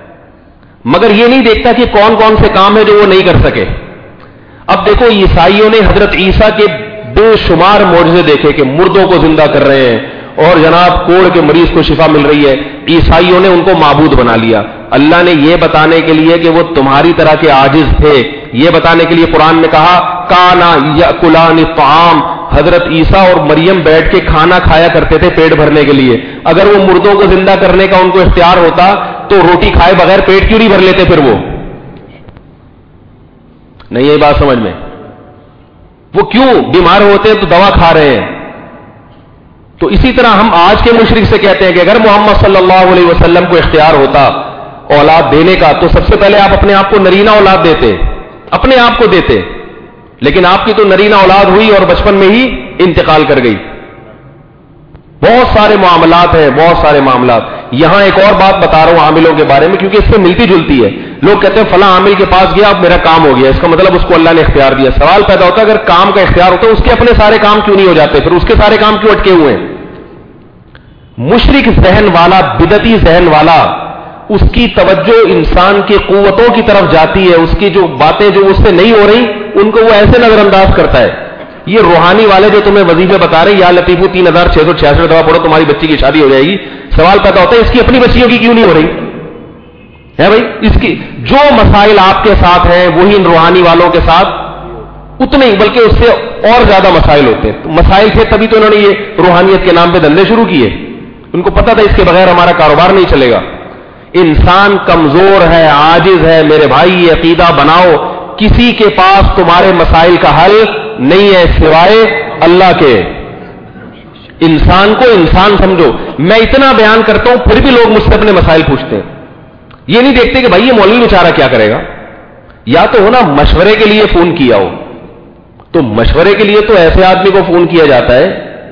مگر یہ نہیں دیکھتا کہ کون کون سے کام ہے جو وہ نہیں کر سکے. اب دیکھو عیسائیوں نے حضرت عیسیٰ کے بے شمار معجزے دیکھے کہ مردوں کو زندہ کر رہے ہیں اور جناب کوڑ کے مریض کو شفا مل رہی ہے. عیسائیوں نے ان کو معبود بنا لیا. اللہ نے یہ بتانے کے لیے کہ وہ تمہاری طرح کے عاجز تھے, یہ بتانے کے لیے قرآن میں کہا کانا یاکلان الطعام, حضرت عیسیٰ اور مریم بیٹھ کے کھانا کھایا کرتے تھے پیٹ بھرنے کے لیے. اگر وہ مردوں کو زندہ کرنے کا ان کو اختیار ہوتا تو روٹی کھائے بغیر پیٹ کیوں نہیں بھر لیتے پھر؟ وہ نہیں, یہ بات سمجھ میں, وہ کیوں بیمار ہوتے ہیں تو دوا کھا رہے ہیں, تو اسی طرح ہم آج کے مشرک سے کہتے ہیں کہ اگر محمد صلی اللہ علیہ وسلم کو اختیار ہوتا اولاد دینے کا تو سب سے پہلے آپ اپنے آپ کو نرینہ اولاد دیتے، اپنے آپ کو دیتے، لیکن آپ کی تو نرینہ اولاد ہوئی اور بچپن میں ہی انتقال کر گئی۔ بہت سارے معاملات ہیں، بہت سارے معاملات۔ یہاں ایک اور بات بتا رہا ہوں عاملوں کے بارے میں، کیونکہ اس سے ملتی جلتی ہے۔ لوگ کہتے ہیں فلاں عامل کے پاس گیا، اب میرا کام ہو گیا، اس کا مطلب اس کو اللہ نے اختیار دیا۔ سوال پیدا ہوتا ہے اگر کام کا اختیار ہوتا ہے اس کے اپنے سارے کام کیوں نہیں ہو جاتے؟ پھر اس کے سارے کام کیوں اٹکے ہوئے ہیں؟ مشرک ذہن والا، بدعتی ذہن والا، اس کی توجہ انسان کی قوتوں کی طرف جاتی ہے، اس کی جو باتیں جو اس سے نہیں ہو رہی ان کو وہ ایسے نظر انداز کرتا ہے۔ یہ روحانی والے جو تمہیں وظیفے بتا رہے ہیں، یا لطیفو تین ہزار چھ سو چھیاسٹھ دفعہ پڑھو تمہاری بچی کی شادی ہو جائے گی، سوال پیدا ہوتا ہے اس کی اپنی بچیوں کی کیوں نہیں ہو رہی ہے؟ بھائی اس کی جو مسائل آپ کے ساتھ ہیں وہی ان روحانی والوں کے ساتھ اتنے ہی، بلکہ اس سے اور زیادہ مسائل ہوتے ہیں۔ مسائل تھے تبھی تو انہوں نے یہ روحانیت کے نام پہ دھندے شروع کیے، ان کو پتا تھا اس کے بغیر ہمارا کاروبار نہیں چلے گا۔ انسان کمزور ہے، عاجز ہے میرے بھائی، یہ عقیدہ بناؤ، کسی کے پاس تمہارے مسائل کا حل نہیں ہے سوائے اللہ کے۔ انسان کو انسان سمجھو۔ میں اتنا بیان کرتا ہوں پھر بھی لوگ مجھ سے اپنے مسائل پوچھتے ہیں، یہ نہیں دیکھتے کہ بھائی یہ مولوی بیچارہ کیا کرے گا۔ یا تو ہونا مشورے کے لیے فون کیا ہو، تو مشورے کے لیے تو ایسے آدمی کو فون کیا جاتا ہے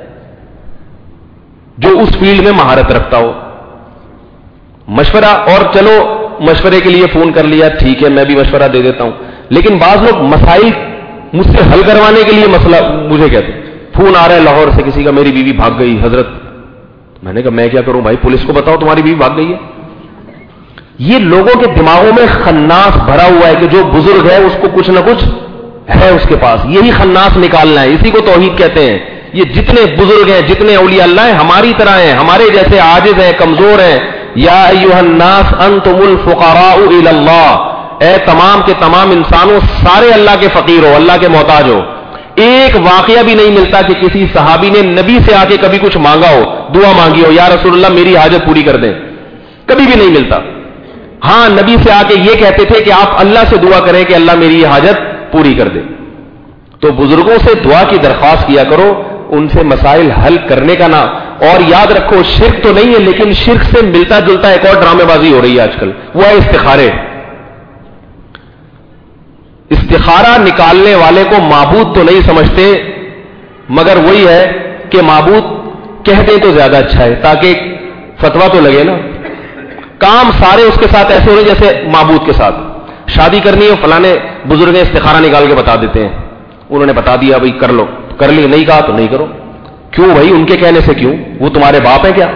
جو اس فیلڈ میں مہارت رکھتا ہو۔ مشورہ، اور چلو مشورے کے لیے فون کر لیا، ٹھیک ہے میں بھی مشورہ دے دیتا ہوں، لیکن بعض لوگ مسائل مجھ سے حل کروانے کے لیے مسئلہ مجھے کہتے ہیں۔ فون آ رہا ہے لاہور سے کسی کا، میری بیوی بھاگ گئی حضرت۔ میں نے کہا میں کیا کروں بھائی، پولیس کو بتاؤ تمہاری بیوی بھاگ گئی ہے۔ یہ لوگوں کے دماغوں میں خناس بھرا ہوا ہے کہ جو بزرگ ہے اس کو کچھ نہ کچھ ہے اس کے پاس، یہی خناس نکالنا ہے، اسی کو توحید کہتے ہیں۔ یہ جتنے بزرگ ہیں، جتنے اولیاء اللہ ہیں ہماری طرح ہیں، ہمارے جیسے عاجز ہیں، کمزور ہیں۔ یا ایھا الناس انتم الفقراء الی اللہ، اے تمام کے تمام انسانوں سارے اللہ کے فقیر ہو، اللہ کے محتاج ہو۔ ایک واقعہ بھی نہیں ملتا کہ کسی صحابی نے نبی سے آ کے کبھی کچھ مانگا ہو، دعا مانگی ہو یا رسول اللہ میری حاجت پوری کر دیں، کبھی بھی نہیں ملتا۔ ہاں نبی سے آ کے یہ کہتے تھے کہ آپ اللہ سے دعا کریں کہ اللہ میری یہ حاجت پوری کر دے۔ تو بزرگوں سے دعا کی درخواست کیا کرو، ان سے مسائل حل کرنے کا نام۔ اور یاد رکھو شرک تو نہیں ہے، لیکن شرک سے ملتا جلتا ایک اور ڈرامے بازی ہو رہی ہے آج کل، وہ ہے استخارے۔ استخارہ نکالنے والے کو معبود تو نہیں سمجھتے، مگر وہی ہے کہ معبود کہہ دیں تو زیادہ اچھا ہے، تاکہ فتویٰ تو لگے نا۔ کام سارے اس کے ساتھ ایسے ہو رہے جیسے معبود کے ساتھ۔ شادی کرنی ہے، فلانے بزرگ استخارہ نکال کے بتا دیتے ہیں، انہوں نے بتا دیا بھائی کر لو، کر لی، نہیں کہا تو نہیں کرو۔ کیوں بھائی ان کے کہنے سے کیوں؟ وہ تمہارے باپ ہیں کیا؟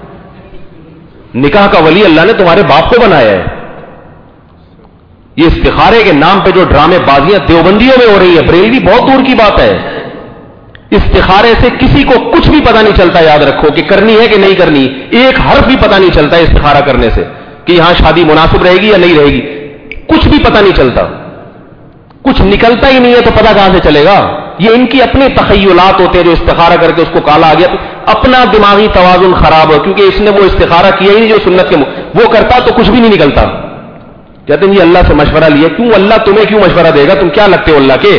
نکاح کا ولی اللہ نے تمہارے باپ کو بنایا ہے۔ یہ استخارے کے نام پہ جو ڈرامے بازیاں دیوبندیوں میں ہو رہی ہے، بریلوی بہت دور کی بات ہے۔ استخارے سے کسی کو کچھ بھی پتا نہیں چلتا، یاد رکھو کہ کرنی ہے کہ نہیں کرنی، ایک حرف بھی پتا نہیں چلتا ہے استخارہ کرنے سے کہ یہاں شادی مناسب رہے گی یا نہیں رہے گی، کچھ بھی پتا نہیں چلتا، کچھ نکلتا ہی نہیں ہے تو پتا کہاں سے چلے گا؟ یہ ان کی اپنے تخیلات ہوتے ہیں جو استخارہ کر کے اس کو کالا آ گیا، اپنا دماغی توازن خراب ہو، کیونکہ اس نے وہ استخارہ کیا ہی نہیں جو سنت کے وہ کرتا تو کچھ بھی نہیں نکلتا۔ کہتے ہیں یہ اللہ سے مشورہ لیا، کیوں اللہ تمہیں کیوں مشورہ دے گا؟ تم کیا لگتے ہو اللہ کے؟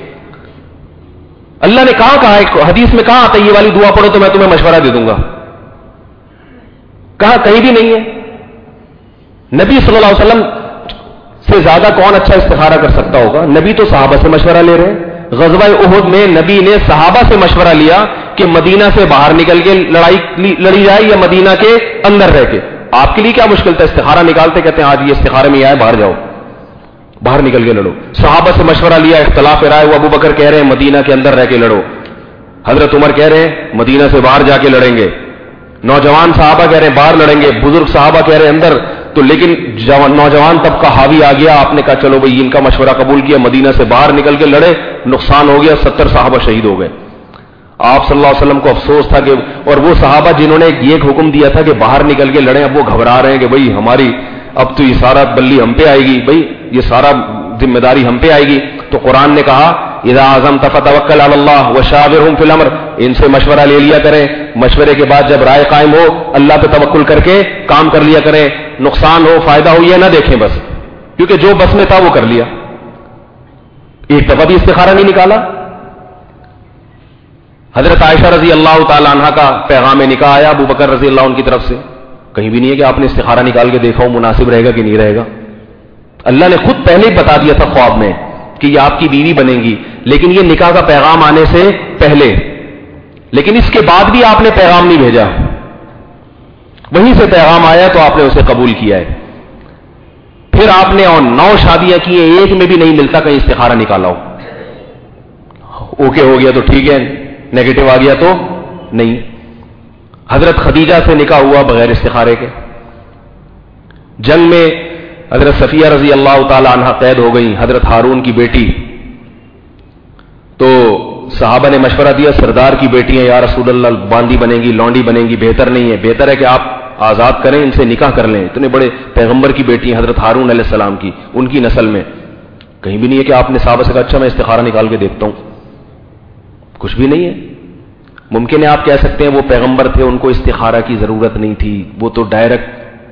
اللہ نے کہاں کہا ہے حدیث میں، کہاں آتا ہے یہ والی دعا پڑھو تو میں تمہیں مشورہ دے دوں گا؟ کہاں؟ کہیں بھی نہیں ہے۔ نبی صلی اللہ علیہ وسلم سے زیادہ کون اچھا استخارہ کر سکتا ہوگا؟ نبی تو صحابہ سے مشورہ لے رہے ہیں۔ غزوہ احد میں نبی نے صحابہ سے مشورہ لیا کہ مدینہ سے باہر نکل کے لڑائی لڑی جائے یا مدینہ کے اندر رہ کے۔ آپ کے لیے کیا مشکل تھا؟ استخارہ نکالتے، کہتے ہیں آج یہ استخارے میں آئے، باہر جاؤ، باہر نکل کے لڑو۔ صحابہ سے مشورہ لیا، اختلاف رائے، وہ ابو بکر کہہ رہے ہیں مدینہ کے اندر رہ کے لڑو، حضرت عمر کہہ رہے ہیں مدینہ سے باہر جا کے لڑیں گے، نوجوان صحابہ کہہ رہے ہیں باہر لڑیں گے، بزرگ صحابہ کہہ رہے ہیں اندر۔ تو لیکن نوجوان طبقہ حاوی آ گیا، آپ نے کہا چلو بھائی ان کا مشورہ قبول کیا، مدینہ سے باہر نکل کے لڑے، نقصان ہو گیا، ستر صحابہ شہید ہو گئے۔ آپ صلی اللہ علیہ وسلم کو افسوس تھا کہ، اور وہ صحابہ جنہوں نے یہ حکم دیا تھا کہ باہر نکل کے لڑیں، اب وہ گھبرا رہے ہیں کہ بھائی ہماری اب تو یہ سارا بلی ہم پہ آئے گی، بھائی یہ سارا ذمہ داری ہم پہ آئے گی۔ تو قرآن نے کہا اذا عزمت فتوکل علی اللہ وشاورہم فی الامر، ان سے مشورہ لے لیا کریں، مشورے کے بعد جب رائے قائم ہو اللہ پہ توکل کر کے کام کر لیا کریں، نقصان ہو فائدہ ہو یہ نہ دیکھیں بس، کیونکہ جو بس میں تھا وہ کر لیا۔ ایک دفعہ بھی استخارہ نہیں نکالا۔ حضرت عائشہ رضی اللہ تعالی عنہ کا پیغام نکاح آیا ابو بکر رضی اللہ عنہ کی طرف سے. کہیں بھی نہیں ہے کہ آپ نے استخارہ نکال کے دیکھا ہو مناسب رہے گا کہ نہیں رہے گا. اللہ نے خود پہلے ہی بتا دیا تھا خواب میں کہ یہ آپ کی بیوی بنے گی, لیکن یہ نکاح کا پیغام آنے سے پہلے. لیکن اس کے بعد بھی آپ نے پیغام نہیں بھیجا, وہیں سے پیغام آیا تو آپ نے اسے قبول کیا ہے. پھر آپ نے اور نو شادیاں کی ہیں, ایک میں بھی نہیں ملتا کہیں استخارہ نکالا ہو. اوکے ہو گیا تو ٹھیک ہے, نیگیٹو آ گیا تو نہیں. حضرت خدیجہ سے نکاح ہوا بغیر استخارے کے. جنگ میں حضرت صفیہ رضی اللہ تعالی عنہ قید ہو گئی, حضرت ہارون کی بیٹی. تو صحابہ نے مشورہ دیا سردار کی بیٹی ہیں یا رسول اللہ, باندی بنے گی, لونڈی بنے گی, بہتر نہیں ہے, بہتر ہے کہ آپ آزاد کریں, ان سے نکاح کر لیں. اتنے بڑے پیغمبر کی بیٹی ہیں حضرت ہارون علیہ السلام کی, ان کی نسل میں. کہیں بھی نہیں ہے کہ آپ نے صحابہ سے کہا اچھا میں استخارہ نکال کے دیکھتا ہوں, کچھ بھی نہیں ہے. ممکن ہے آپ کہہ سکتے ہیں وہ پیغمبر تھے, ان کو استخارہ کی ضرورت نہیں تھی, وہ تو ڈائریکٹ.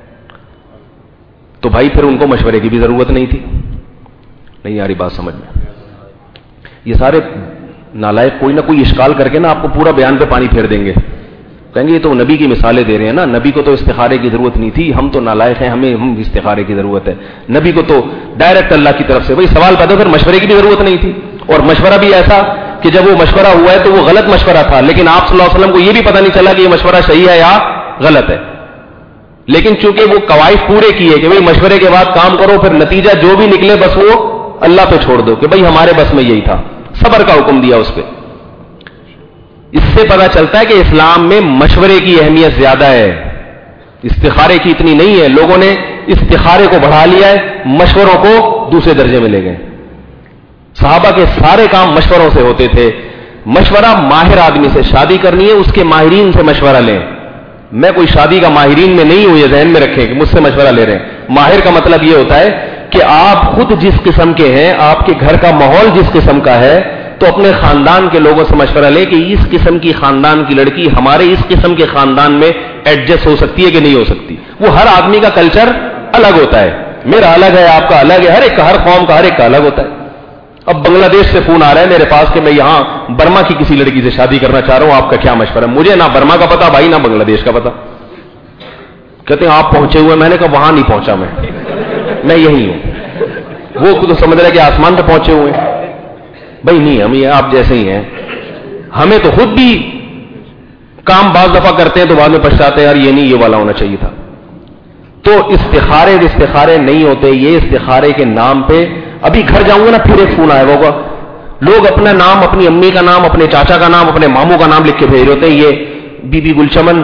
تو بھائی پھر ان کو مشورے کی بھی ضرورت نہیں تھی. نہیں آ رہی بات سمجھ میں؟ یہ سارے نالائق کوئی نہ کوئی اشکال کر کے نا آپ کو پورا بیان پہ پانی پھیر دیں گے, کہیں گے یہ تو نبی کی مثالیں دے رہے ہیں نا, نبی کو تو استخارے کی ضرورت نہیں تھی, ہم تو نالائق ہیں, ہمیں ہم استخارے کی ضرورت ہے. نبی کو تو ڈائریکٹ اللہ کی طرف سے. وہی سوال پیدا, پھر مشورے کی بھی ضرورت نہیں تھی. اور مشورہ بھی ایسا کہ جب وہ مشورہ ہوا ہے تو وہ غلط مشورہ تھا, لیکن آپ صلی اللہ علیہ وسلم کو یہ بھی پتہ نہیں چلا کہ یہ مشورہ صحیح ہے یا غلط ہے. لیکن چونکہ وہ قواعد پورے کیے کہ بھئی مشورے کے بعد کام کرو, پھر نتیجہ جو بھی نکلے بس وہ اللہ پہ چھوڑ دو کہ بھئی ہمارے بس میں یہی تھا. صبر کا حکم دیا اس پہ. اس سے پتہ چلتا ہے کہ اسلام میں مشورے کی اہمیت زیادہ ہے, استخارے کی اتنی نہیں ہے. لوگوں نے استخارے کو بڑھا لیا ہے, مشوروں کو دوسرے درجے میں لے گئے. صحابہ کے سارے کام مشوروں سے ہوتے تھے. مشورہ ماہر آدمی سے, شادی کرنی ہے اس کے ماہرین سے مشورہ لیں. میں کوئی شادی کا ماہرین میں نہیں ہوں, یہ ذہن میں رکھیں کہ مجھ سے مشورہ لے رہے ہیں. ماہر کا مطلب یہ ہوتا ہے کہ آپ خود جس قسم کے ہیں, آپ کے گھر کا ماحول جس قسم کا ہے, تو اپنے خاندان کے لوگوں سے مشورہ لیں کہ اس قسم کی خاندان کی لڑکی ہمارے اس قسم کے خاندان میں ایڈجسٹ ہو سکتی ہے کہ نہیں ہو سکتی. وہ ہر آدمی کا کلچر الگ ہوتا ہے, میرا الگ ہے, آپ کا الگ ہے, ہر ایک کا, ہر قوم کا ہر ایک کا الگ ہوتا ہے. اب بنگلہ دیش سے فون آ رہا ہے میرے پاس کہ میں یہاں برما کی کسی لڑکی سے شادی کرنا چاہ رہا ہوں, آپ کا کیا مشورہ ہے؟ مجھے نہ برما کا پتا بھائی, نہ بنگلہ دیش کا پتا. کہتے ہیں آپ پہنچے ہوئے, میں نے کہا وہاں نہیں پہنچا, میں میں یہی ہوں. وہ تو سمجھ رہے کہ آسمان پہ پہنچے ہوئے ہیں. بھائی نہیں, ہم یہ آپ جیسے ہی ہیں. ہمیں تو خود بھی کام بعض دفعہ کرتے ہیں تو بعد میں پچھتاتے ہیں یار یہ نہیں, یہ والا ہونا چاہیے تھا. تو استخارے استخارے نہیں ہوتے, یہ استخارے کے نام پہ. ابھی گھر جاؤں گا نا پھر ایک فون آئے ہوگا, لوگ اپنا نام, اپنی امی کا نام, اپنے چاچا کا نام, اپنے ماموں کا نام لکھ کے بھیج رہے ہوتے ہیں. یہ بی بی گلچمن,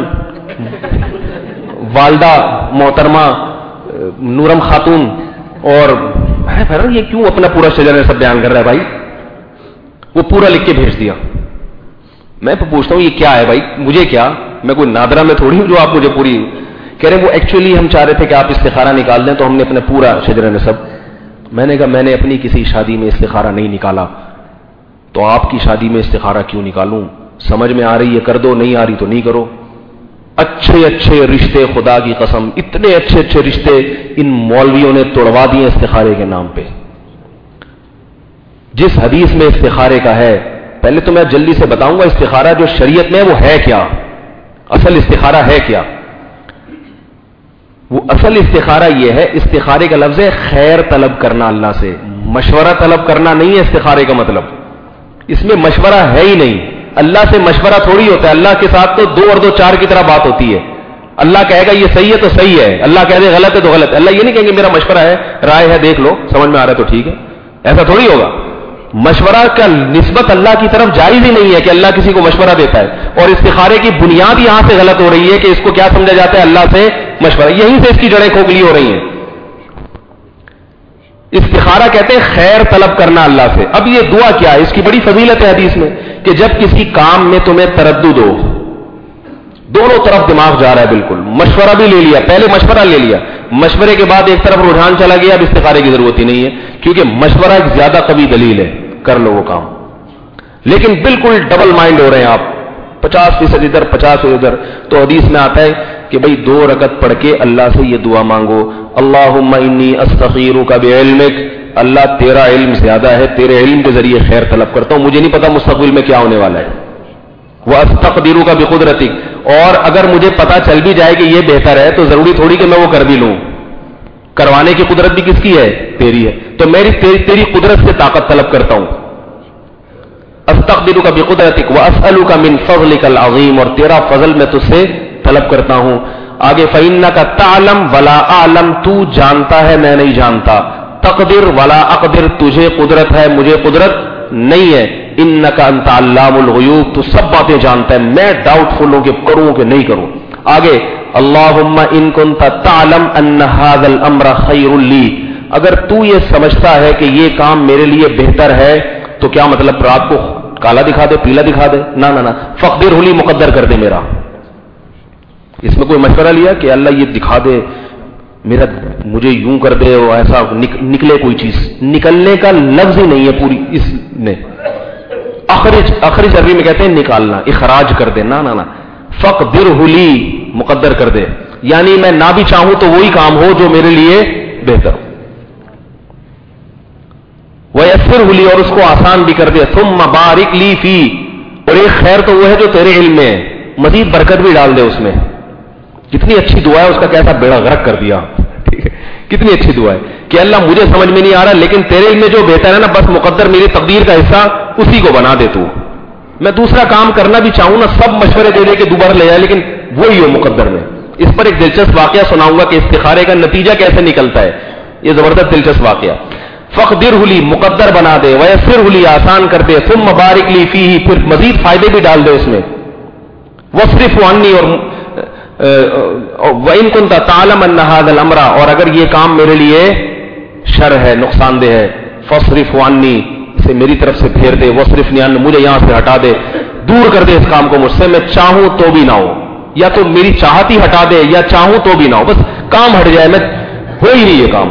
والدہ محترمہ نورم خاتون, اور یہ کیوں اپنا پورا شجر سب بیان کر رہا ہے بھائی؟ وہ پورا لکھ کے بھیج دیا. میں پوچھتا ہوں یہ کیا ہے بھائی, مجھے کیا, میں کوئی نادرہ میں تھوڑی ہوں جو آپ مجھے پوری کہہ رہے ہیں. وہ ایکچولی ہم چاہ رہے تھے کہ آپ استخارہ نکال دیں, تو ہم نے اپنا پورا شجر نسب. میں نے کہا میں نے اپنی کسی شادی میں استخارہ نہیں نکالا, تو آپ کی شادی میں استخارہ کیوں نکالوں؟ سمجھ میں آ رہی ہے کر دو, نہیں آ رہی تو نہیں کرو. اچھے اچھے رشتے, خدا کی قسم اتنے اچھے اچھے رشتے ان مولویوں نے توڑوا دیے استخارے کے نام پہ. جس حدیث میں استخارے کا ہے, پہلے تو میں جلدی سے بتاؤں گا استخارہ جو شریعت میں وہ ہے کیا, اصل استخارہ ہے کیا. وہ اصل استخارہ یہ ہے, استخارے کا لفظ ہے خیر طلب کرنا اللہ سے, مشورہ طلب کرنا نہیں ہے استخارے کا مطلب. اس میں مشورہ ہے ہی نہیں. اللہ سے مشورہ تھوڑی ہوتا ہے, اللہ کے ساتھ تو دو اور دو چار کی طرح بات ہوتی ہے. اللہ کہے گا یہ صحیح ہے تو صحیح ہے, اللہ کہہ دے غلط ہے تو غلط ہے. اللہ یہ نہیں کہیں گے میرا مشورہ ہے, رائے ہے, دیکھ لو, سمجھ میں آ رہا ہے تو ٹھیک ہے. ایسا تھوڑی ہوگا. مشورہ کا نسبت اللہ کی طرف جائز ہی نہیں ہے کہ اللہ کسی کو مشورہ دیتا ہے. اور استخارے کی بنیاد یہاں سے غلط ہو رہی ہے کہ اس کو کیا سمجھا جاتا ہے, اللہ سے مشورہ. یہیں سے اس کی جڑیں کھوکھلی ہو رہی ہیں. استخارہ کہتے ہیں خیر طلب کرنا اللہ سے. اب یہ دعا کیا ہے, اس کی بڑی فضیلت ہے حدیث میں کہ جب کسی کام میں تمہیں تردد ہو, دونوں طرف دماغ جا رہا ہے بالکل, مشورہ بھی لے لیا, پہلے مشورہ لے لیا, مشورے کے بعد ایک طرف رجحان چلا گیا, اب استخارے کی ضرورت ہی نہیں ہے کیونکہ مشورہ ایک زیادہ قوی دلیل ہے, کر لو وہ کام. لیکن بالکل ڈبل مائنڈ ہو رہے ہیں آپ, پچاس فیصد ادھر پچاس فیصد ادھر. تو حدیث میں آتا ہے کہ بھئی دو رکعت پڑھ کے اللہ سے یہ دعا مانگو, اللہم انی استخیرک بعلمک, اللہ تیرا علم زیادہ ہے, تیرے علم کے ذریعے خیر طلب کرتا ہوں, مجھے نہیں پتا مستقبل میں کیا ہونے والا ہے. وَأَسْتَقْدِرُكَ بِقُدْرَتِكَ، اور اگر مجھے پتا چل بھی جائے کہ یہ بہتر ہے تو ضروری تھوڑی کہ میں وہ کر بھی لوں، کروانے کی قدرت بھی کس کی ہے؟ تیری ہے، تو میری تیری, تیری قدرت سے طاقت طلب کرتا ہوں. استقدرک بقدرتک واسالک من فضلک العظیم، اور تیرا فضل میں تجھ سے طلب کرتا ہوں. آگے فإنک تعلم ولا اعلم، تو جانتا ہے میں نہیں جانتا. تقدر ولا اقدر، تجھے قدرت ہے مجھے قدرت نہیں ہے. انک انت علام الغیوب، تو سب باتیں جانتا ہے، میں ڈاؤٹ فل ہوں کہ کروں کہ نہیں کروں. آگے اللہم ان کنت تعلم ان ھذا الامر خیر لی، اگر تو یہ سمجھتا ہے کہ یہ کام میرے لیے بہتر ہے تو کیا مطلب رات کو کالا دکھا دے پیلا دکھا دے؟ نہ نہ نہ، فقدر لی، مقدر کر دے میرا. اس میں کوئی مشورہ لیا کہ اللہ یہ دکھا دے میرا، مجھے یوں کر دے اور ایسا نکلے کوئی چیز؟ نکلنے کا لفظ ہی نہیں ہے پوری اس میں. اخرج، اخرج عربی میں کہتے ہیں نکالنا، اخراج کر دے. نہ نہ نہ، فقدر لی، مقدر کر دے، یعنی میں نہ بھی چاہوں تو وہی کام ہو جو میرے لیے بہتر ہو. وَيَسِّرْهُ لِي، اور اس کو آسان بھی کر دے. ثُمَّ بَارِكْ لِي فِي، اور ایک خیر تو وہ ہے جو تیرے علم میں ہے، مزید برکت بھی ڈال دے اس میں. کتنی اچھی دعا ہے، اس کا کیسا بیڑا غرق کر دیا. ٹھیک ہے، کتنی اچھی دعا ہے کہ اللہ مجھے سمجھ میں نہیں آ رہا لیکن تیرے علم میں جو بہتر ہے نا، بس مقدر میری تقدیر کا حصہ اسی کو بنا دے تو. میں دوسرا کام کرنا بھی چاہوں نا، سب مشورے دے دے کے دوبارہ لے جائے، لیکن وہی ہو مقدر میں. اس پر ایک دلچسپ واقعہ سناؤں گا کہ استخارے کا نتیجہ کیسے نکلتا ہے. یہ زبردست دلچسپ واقعہ. فقدرہ لی، مقدر بنا دے. ویسرہ لی، آسان کر دے. ثم بارک لی فیہ، پھر مزید فائدے بھی ڈال دے اس میں. واصرف عنی، اور وَإِن كُنْتَ تَعْلَمَ أَنَّ هَذَا الْأَمْرَ، اور اگر یہ کام میرے لیے شر ہے، نقصان دہ ہے، فاصرف عنی، اسے میری طرف سے پھیر دے. واصرفنی عنہ، مجھے یہاں سے ہٹا دے، دور کر دے اس کام کو مجھ سے. میں چاہوں تو بھی نہ ہو، یا تو میری چاہت ہی ہٹا دے یا چاہوں تو بھی نہ ہو، بس کام ہٹ جائے، میں ہو ہی نہیں یہ کام.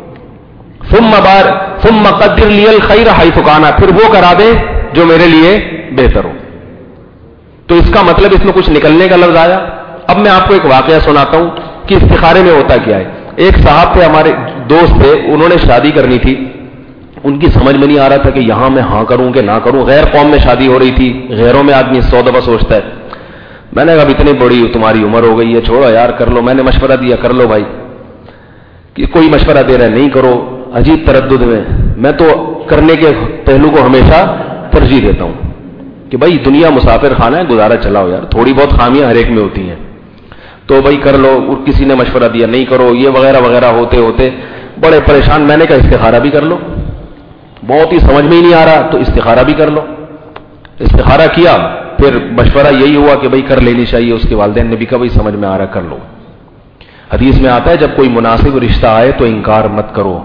ثم بار ثم قدر لی الخیر حیث کان، پھر وہ کرا دے جو میرے لیے بہتر ہو. تو اس کا مطلب اس میں کچھ نکلنے کا لفظ آیا. اب میں آپ کو ایک واقعہ سناتا ہوں کہ استخارے میں ہوتا کیا ہے. ایک صاحب تھے، ہمارے دوست تھے، انہوں نے شادی کرنی تھی. ان کی سمجھ میں نہیں آ رہا تھا کہ یہاں میں ہاں کروں کہ نہ کروں. غیر قوم میں شادی ہو رہی تھی، غیروں میں آدمی سو دفعہ سوچتا ہے. میں نے کہا اب اتنی بڑی تمہاری عمر ہو گئی ہے، چھوڑو یار کر لو. میں نے مشورہ دیا کر لو بھائی، کہ کوئی مشورہ دے رہا ہے نہیں کرو. عجیب تردد میں. میں تو کرنے کے پہلو کو ہمیشہ ترجیح دیتا ہوں کہ بھائی دنیا مسافر خانہ ہے، گزارا چلاؤ یار، تھوڑی بہت خامیاں ہر ایک میں ہوتی ہیں تو بھائی کر لو. اور کسی نے مشورہ دیا نہیں کرو، یہ وغیرہ وغیرہ ہوتے ہوتے بڑے پریشان. میں نے کہا استخارہ بھی کر لو. بہت ہی سمجھ میں ہی نہیں آ رہا تو استخارہ بھی کر لو. استخارہ کیا، پھر مشورہ یہی ہوا کہ بھائی کر لینی چاہیے. اس کے والدین نے بھی کہا بھائی سمجھ میں آ رہا کر لو. حدیث میں آتا ہے جب کوئی مناسب رشتہ آئے تو انکار مت کرو.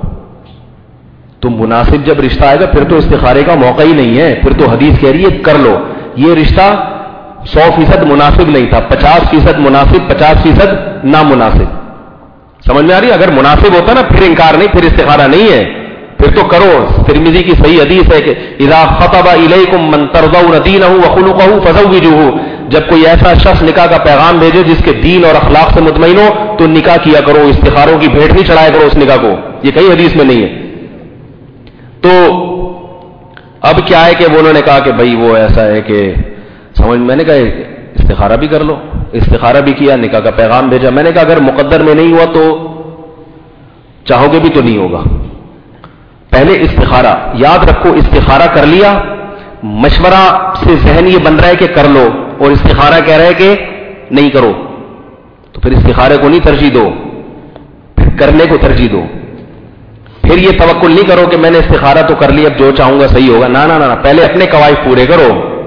تو مناسب جب رشتہ آئے گا پھر تو استخارے کا موقع ہی نہیں ہے، پھر تو حدیث کہہ رہی ہے کر لو. یہ رشتہ سو فیصد مناسب نہیں تھا، پچاس فیصد مناسب، پچاس فیصد نامناسب. سمجھ میں آ رہی ہے؟ اگر مناسب ہوتا نا پھر انکار نہیں، پھر استخارہ نہیں ہے، پھر تو کرو. ترمذی کی صحیح حدیث ہے کہ اذا خطب الیکم من ترضون دینہ وخلقہ فزوجوہ، جب کوئی ایسا شخص نکاح کا پیغام بھیجے جس کے دین اور اخلاق سے مطمئن ہو تو نکاح کیا کرو. استخاروں کی بھیٹ نہیں چڑھایا کرو اس نکاح کو، یہ کہیں حدیث میں نہیں ہے. تو اب کیا ہے کہ وہ انہوں نے کہا کہ بھائی وہ ایسا ہے کہ سمجھ. میں نے کہا استخارہ بھی کر لو. استخارہ بھی کیا، نکاح کا پیغام بھیجا. میں نے کہا اگر مقدر میں نہیں ہوا تو چاہو گے بھی تو نہیں ہوگا. پہلے استخارہ یاد رکھو، استخارہ کر لیا، مشورہ سے ذہن یہ بن رہا ہے کہ کر لو، اور استخارہ کہہ رہا ہے کہ نہیں کرو، تو پھر استخارے کو نہیں ترجیح دو، پھر کرنے کو ترجیح دو. پھر یہ توقع نہیں کرو کہ میں نے استخارہ تو کر لیا اب جو چاہوں گا صحیح ہوگا. نہ نہ نہ، پہلے اپنے قواعد پورے کرو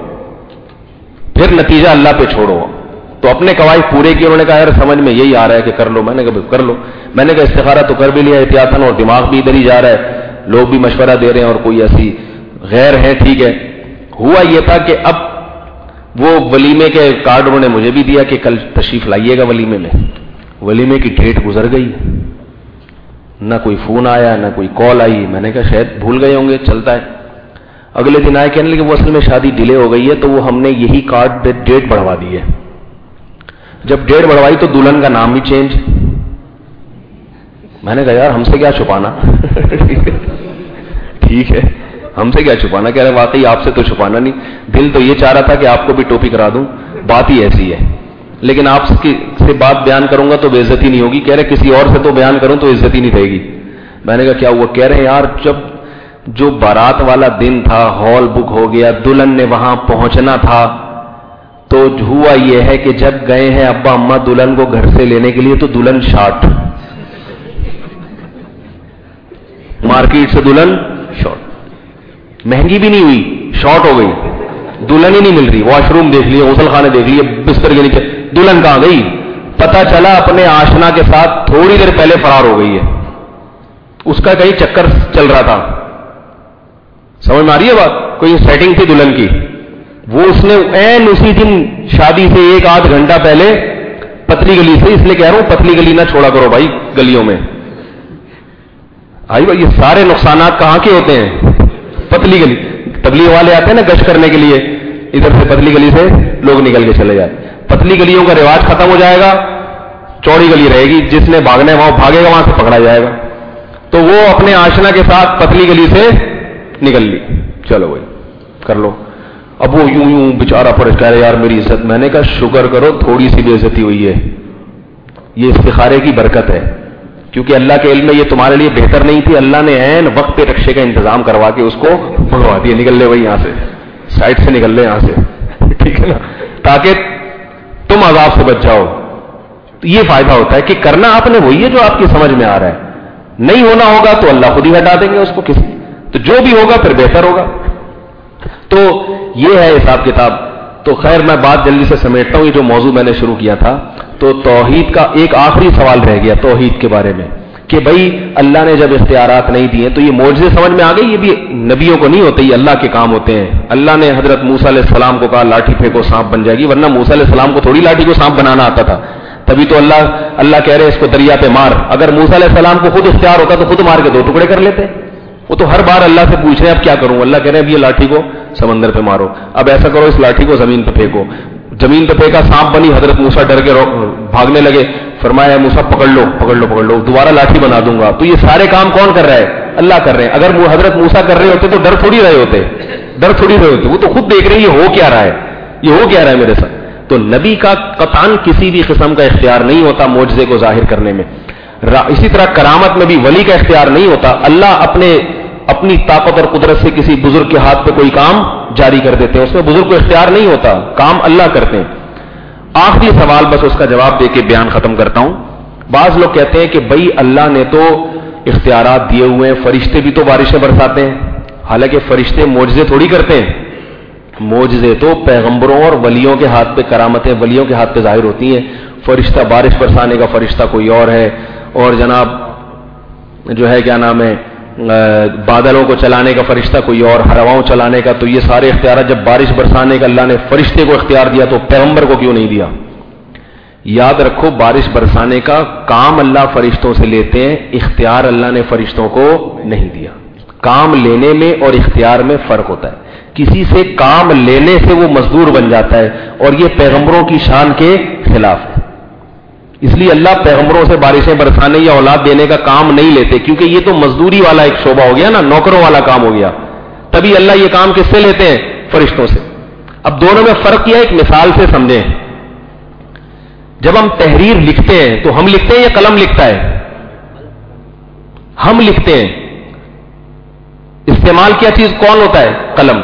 پھر نتیجہ اللہ پہ چھوڑو. تو اپنے قواعد پورے کیے. انہوں نے کہا یار سمجھ میں یہی آ رہا ہے کہ کر لو. میں نے کہا کر لو. میں نے کہا استخارہ تو کر بھی لیا احتیاطاً، اور دماغ بھی ادھر ہی جا رہا ہے، لوگ بھی مشورہ دے رہے ہیں اور کوئی ایسی غیر ہے. ٹھیک ہے. ہوا یہ تھا کہ اب وہ ولیمے کے کارڈ انہوں نے مجھے بھی دیا کہ کل تشریف لائیے گا ولیمے میں. ولیمے کی ڈیٹ گزر گئی، نہ کوئی فون آیا نہ کوئی کال آئی. میں نے کہا شاید بھول گئے ہوں گے، چلتا ہے. اگلے دن آئے کہنے لگے وہ اصل میں شادی ڈیلے ہو گئی ہے تو وہ ہم نے یہی کارڈ پہ ڈیٹ بڑھوا دی ہے. جب ڈیٹ بڑھوائی تو دلہن کا نام بھی چینج. میں نے کہا یار ہم سے کیا چھپانا. ٹھیک ہے ہم سے کیا چھپانا. کہہ رہے واقعی آپ سے تو چھپانا نہیں, دل تو یہ چاہ رہا تھا کہ آپ کو بھی ٹوپی کرا دوں, بات ہی ایسی ہے, لیکن آپ سے بات بیان کروں گا تو بے عزتی نہیں ہوگی. کہہ رہے کسی اور سے تو بیان کروں تو عزت ہی نہیں رہے گی. میں نے کہا کیا ہوا؟ کہہ رہے یار جب جو بارات والا دن تھا, ہال بک ہو گیا, دلہن نے وہاں پہنچنا تھا, تو ہوا یہ ہے کہ جب گئے ہیں ابا اماں دلہن کو گھر سے لینے کے لیے تو دلہن شارٹ, مارکیٹ سے دلہن شارٹ, مہنگی بھی نہیں ہوئی, شارٹ ہو گئی, دلہن ہی نہیں مل رہی. واش روم دیکھ لیے, غسل خانے دیکھ لیے, بستر کے نیچے, دلہن کہاں گئی؟ پتا چلا اپنے آشنا کے ساتھ تھوڑی دیر پہلے فرار ہو گئی ہے. اس کا کہیں چکر چل رہا تھا, سمجھ میں آ رہی ہے بات؟ کوئی سیٹنگ تھی دلہن کی, وہ اس نے این اسی دن شادی سے ایک آدھ گھنٹہ پہلے پتلی گلی سے, اس لیے کہہ رہا ہوں پتلی گلی نہ چھوڑا کرو بھائی گلیوں میں. آئی بھائی یہ سارے نقصانات کہاں کے ہوتے ہیں؟ پتلی گلی. تبلیغ والے آتے ہیں نا گشت کرنے کے لیے, ادھر سے پتلی گلی سے لوگ نکل کے چلے جاتے. پتلی گلیوں کا رواج ختم ہو جائے گا, چوڑی گلی رہے گی, جس نے بھاگنا ہے وہاں بھاگے گا, وہاں سے پکڑا جائے گا. تو وہ اپنے آشنا کے ساتھ پتلی گلی سے نکل لی, چلو بھائی کر لو. اب وہ یوں یوں بےچارا پرش کہہ رہے یار میری عزت. میں نے کہا شکر کرو تھوڑی سی بے عزتی ہوئی ہے, یہ استخارے کی برکت ہے, کیونکہ اللہ کے علم میں یہ تمہارے لیے بہتر نہیں تھی. اللہ نے عین وقت پہ رکشے کا انتظام کروا کے اس کو بھگوا دیا, نکل لے بھائی یہاں سے, سائڈ سے نکل لے یہاں سے, ٹھیک ہے نا, تاکہ تم عذاب سے بچ جاؤ. یہ فائدہ ہوتا ہے کہ کرنا آپ نے وہی ہے جو آپ کی سمجھ میں آ رہا ہے. نہیں ہونا ہوگا تو اللہ خود ہی ہٹا دیں گے اس کو کسی, تو جو بھی ہوگا پھر بہتر ہوگا. تو یہ ہے حساب کتاب. تو خیر میں بات جلدی سے سمیٹتا ہوں. یہ جو موضوع میں نے شروع کیا تھا, تو توحید کا ایک آخری سوال رہ گیا توحید کے بارے میں, کہ بھائی اللہ نے جب اختیارات نہیں دیے تو یہ معجزے سمجھ میں آ گئی, یہ بھی نبیوں کو نہیں ہوتے, یہ اللہ کے کام ہوتے ہیں. اللہ نے حضرت موسیٰ علیہ السلام کو کہا لاٹھی پھینکو سانپ بن جائے گی, ورنہ موسیٰ علیہ السلام کو تھوڑی لاٹھی کو سانپ بنانا آتا تھا. تبھی تو اللہ اللہ کہہ رہے اس کو دریا پہ مار. اگر موسیٰ علیہ السلام کو خود اختیار ہوتا تو خود مار کے دو ٹکڑے کر لیتے. وہ تو ہر بار اللہ سے پوچھ رہے ہیں اب کیا کروں. اللہ کہہ رہے ہیں اب یہ لاٹھی کو سمندر پہ مارو, اب ایسا کرو اس لاٹھی کو زمین پہ پھینکو. زمین پہ پھینکا, سانپ بنی, حضرت موسیٰ ڈر کے بھاگنے لگے. فرمایا موسیٰ پکڑ لو پکڑ لو پکڑ لو, دوبارہ لاٹھی بنا دوں گا. تو یہ سارے کام کون کر رہا ہے؟ اللہ کر رہے ہیں. اگر وہ حضرت موسیٰ کر رہے ہوتے تو ڈر تھوڑی رہے ہوتے, ڈر تھوڑی رہے ہوتے. وہ تو خود دیکھ رہے ہیں یہ ہو کیا رہا ہے, یہ ہو کیا رہا ہے میرے ساتھ. تو نبی کا قطعاً کسی بھی قسم کا اختیار نہیں ہوتا معجزے کو ظاہر کرنے میں. اسی طرح کرامت میں بھی ولی کا اختیار نہیں ہوتا. اللہ اپنے اپنی طاقت اور قدرت سے کسی بزرگ کے ہاتھ پہ کوئی کام جاری کر دیتے ہیں, اس میں بزرگ کو اختیار نہیں ہوتا, کام اللہ کرتے ہیں. آخری سوال بس اس کا جواب دے کے بیان ختم کرتا ہوں. بعض لوگ کہتے ہیں کہ بھائی اللہ نے تو اختیارات دیے ہوئے ہیں, فرشتے بھی تو بارشیں برساتے ہیں. حالانکہ فرشتے معجزے تھوڑی کرتے ہیں, معجزے تو پیغمبروں اور ولیوں کے ہاتھ پہ, کرامتیں ولیوں کے ہاتھ پہ ظاہر ہوتی ہیں. فرشتہ بارش برسانے کا فرشتہ کوئی اور ہے, اور جناب جو ہے کیا نام ہے بادلوں کو چلانے کا فرشتہ کوئی اور, ہواؤں چلانے کا. تو یہ سارے اختیارات جب بارش برسانے کا اللہ نے فرشتے کو اختیار دیا تو پیغمبر کو کیوں نہیں دیا؟ یاد رکھو بارش برسانے کا کام اللہ فرشتوں سے لیتے ہیں, اختیار اللہ نے فرشتوں کو نہیں دیا. کام لینے میں اور اختیار میں فرق ہوتا ہے. کسی سے کام لینے سے وہ مزدور بن جاتا ہے, اور یہ پیغمبروں کی شان کے خلاف ہے. اس لیے اللہ پیغمبروں سے بارشیں برسانے یا اولاد دینے کا کام نہیں لیتے, کیونکہ یہ تو مزدوری والا ایک شعبہ ہو گیا نا, نوکروں والا کام ہو گیا. تبھی اللہ یہ کام کس سے لیتے ہیں؟ فرشتوں سے. اب دونوں میں فرق کیا ہے, ایک مثال سے سمجھیں. جب ہم تحریر لکھتے ہیں تو ہم لکھتے ہیں یا قلم لکھتا ہے؟ ہم لکھتے ہیں. استعمال کیا چیز کون ہوتا ہے؟ قلم.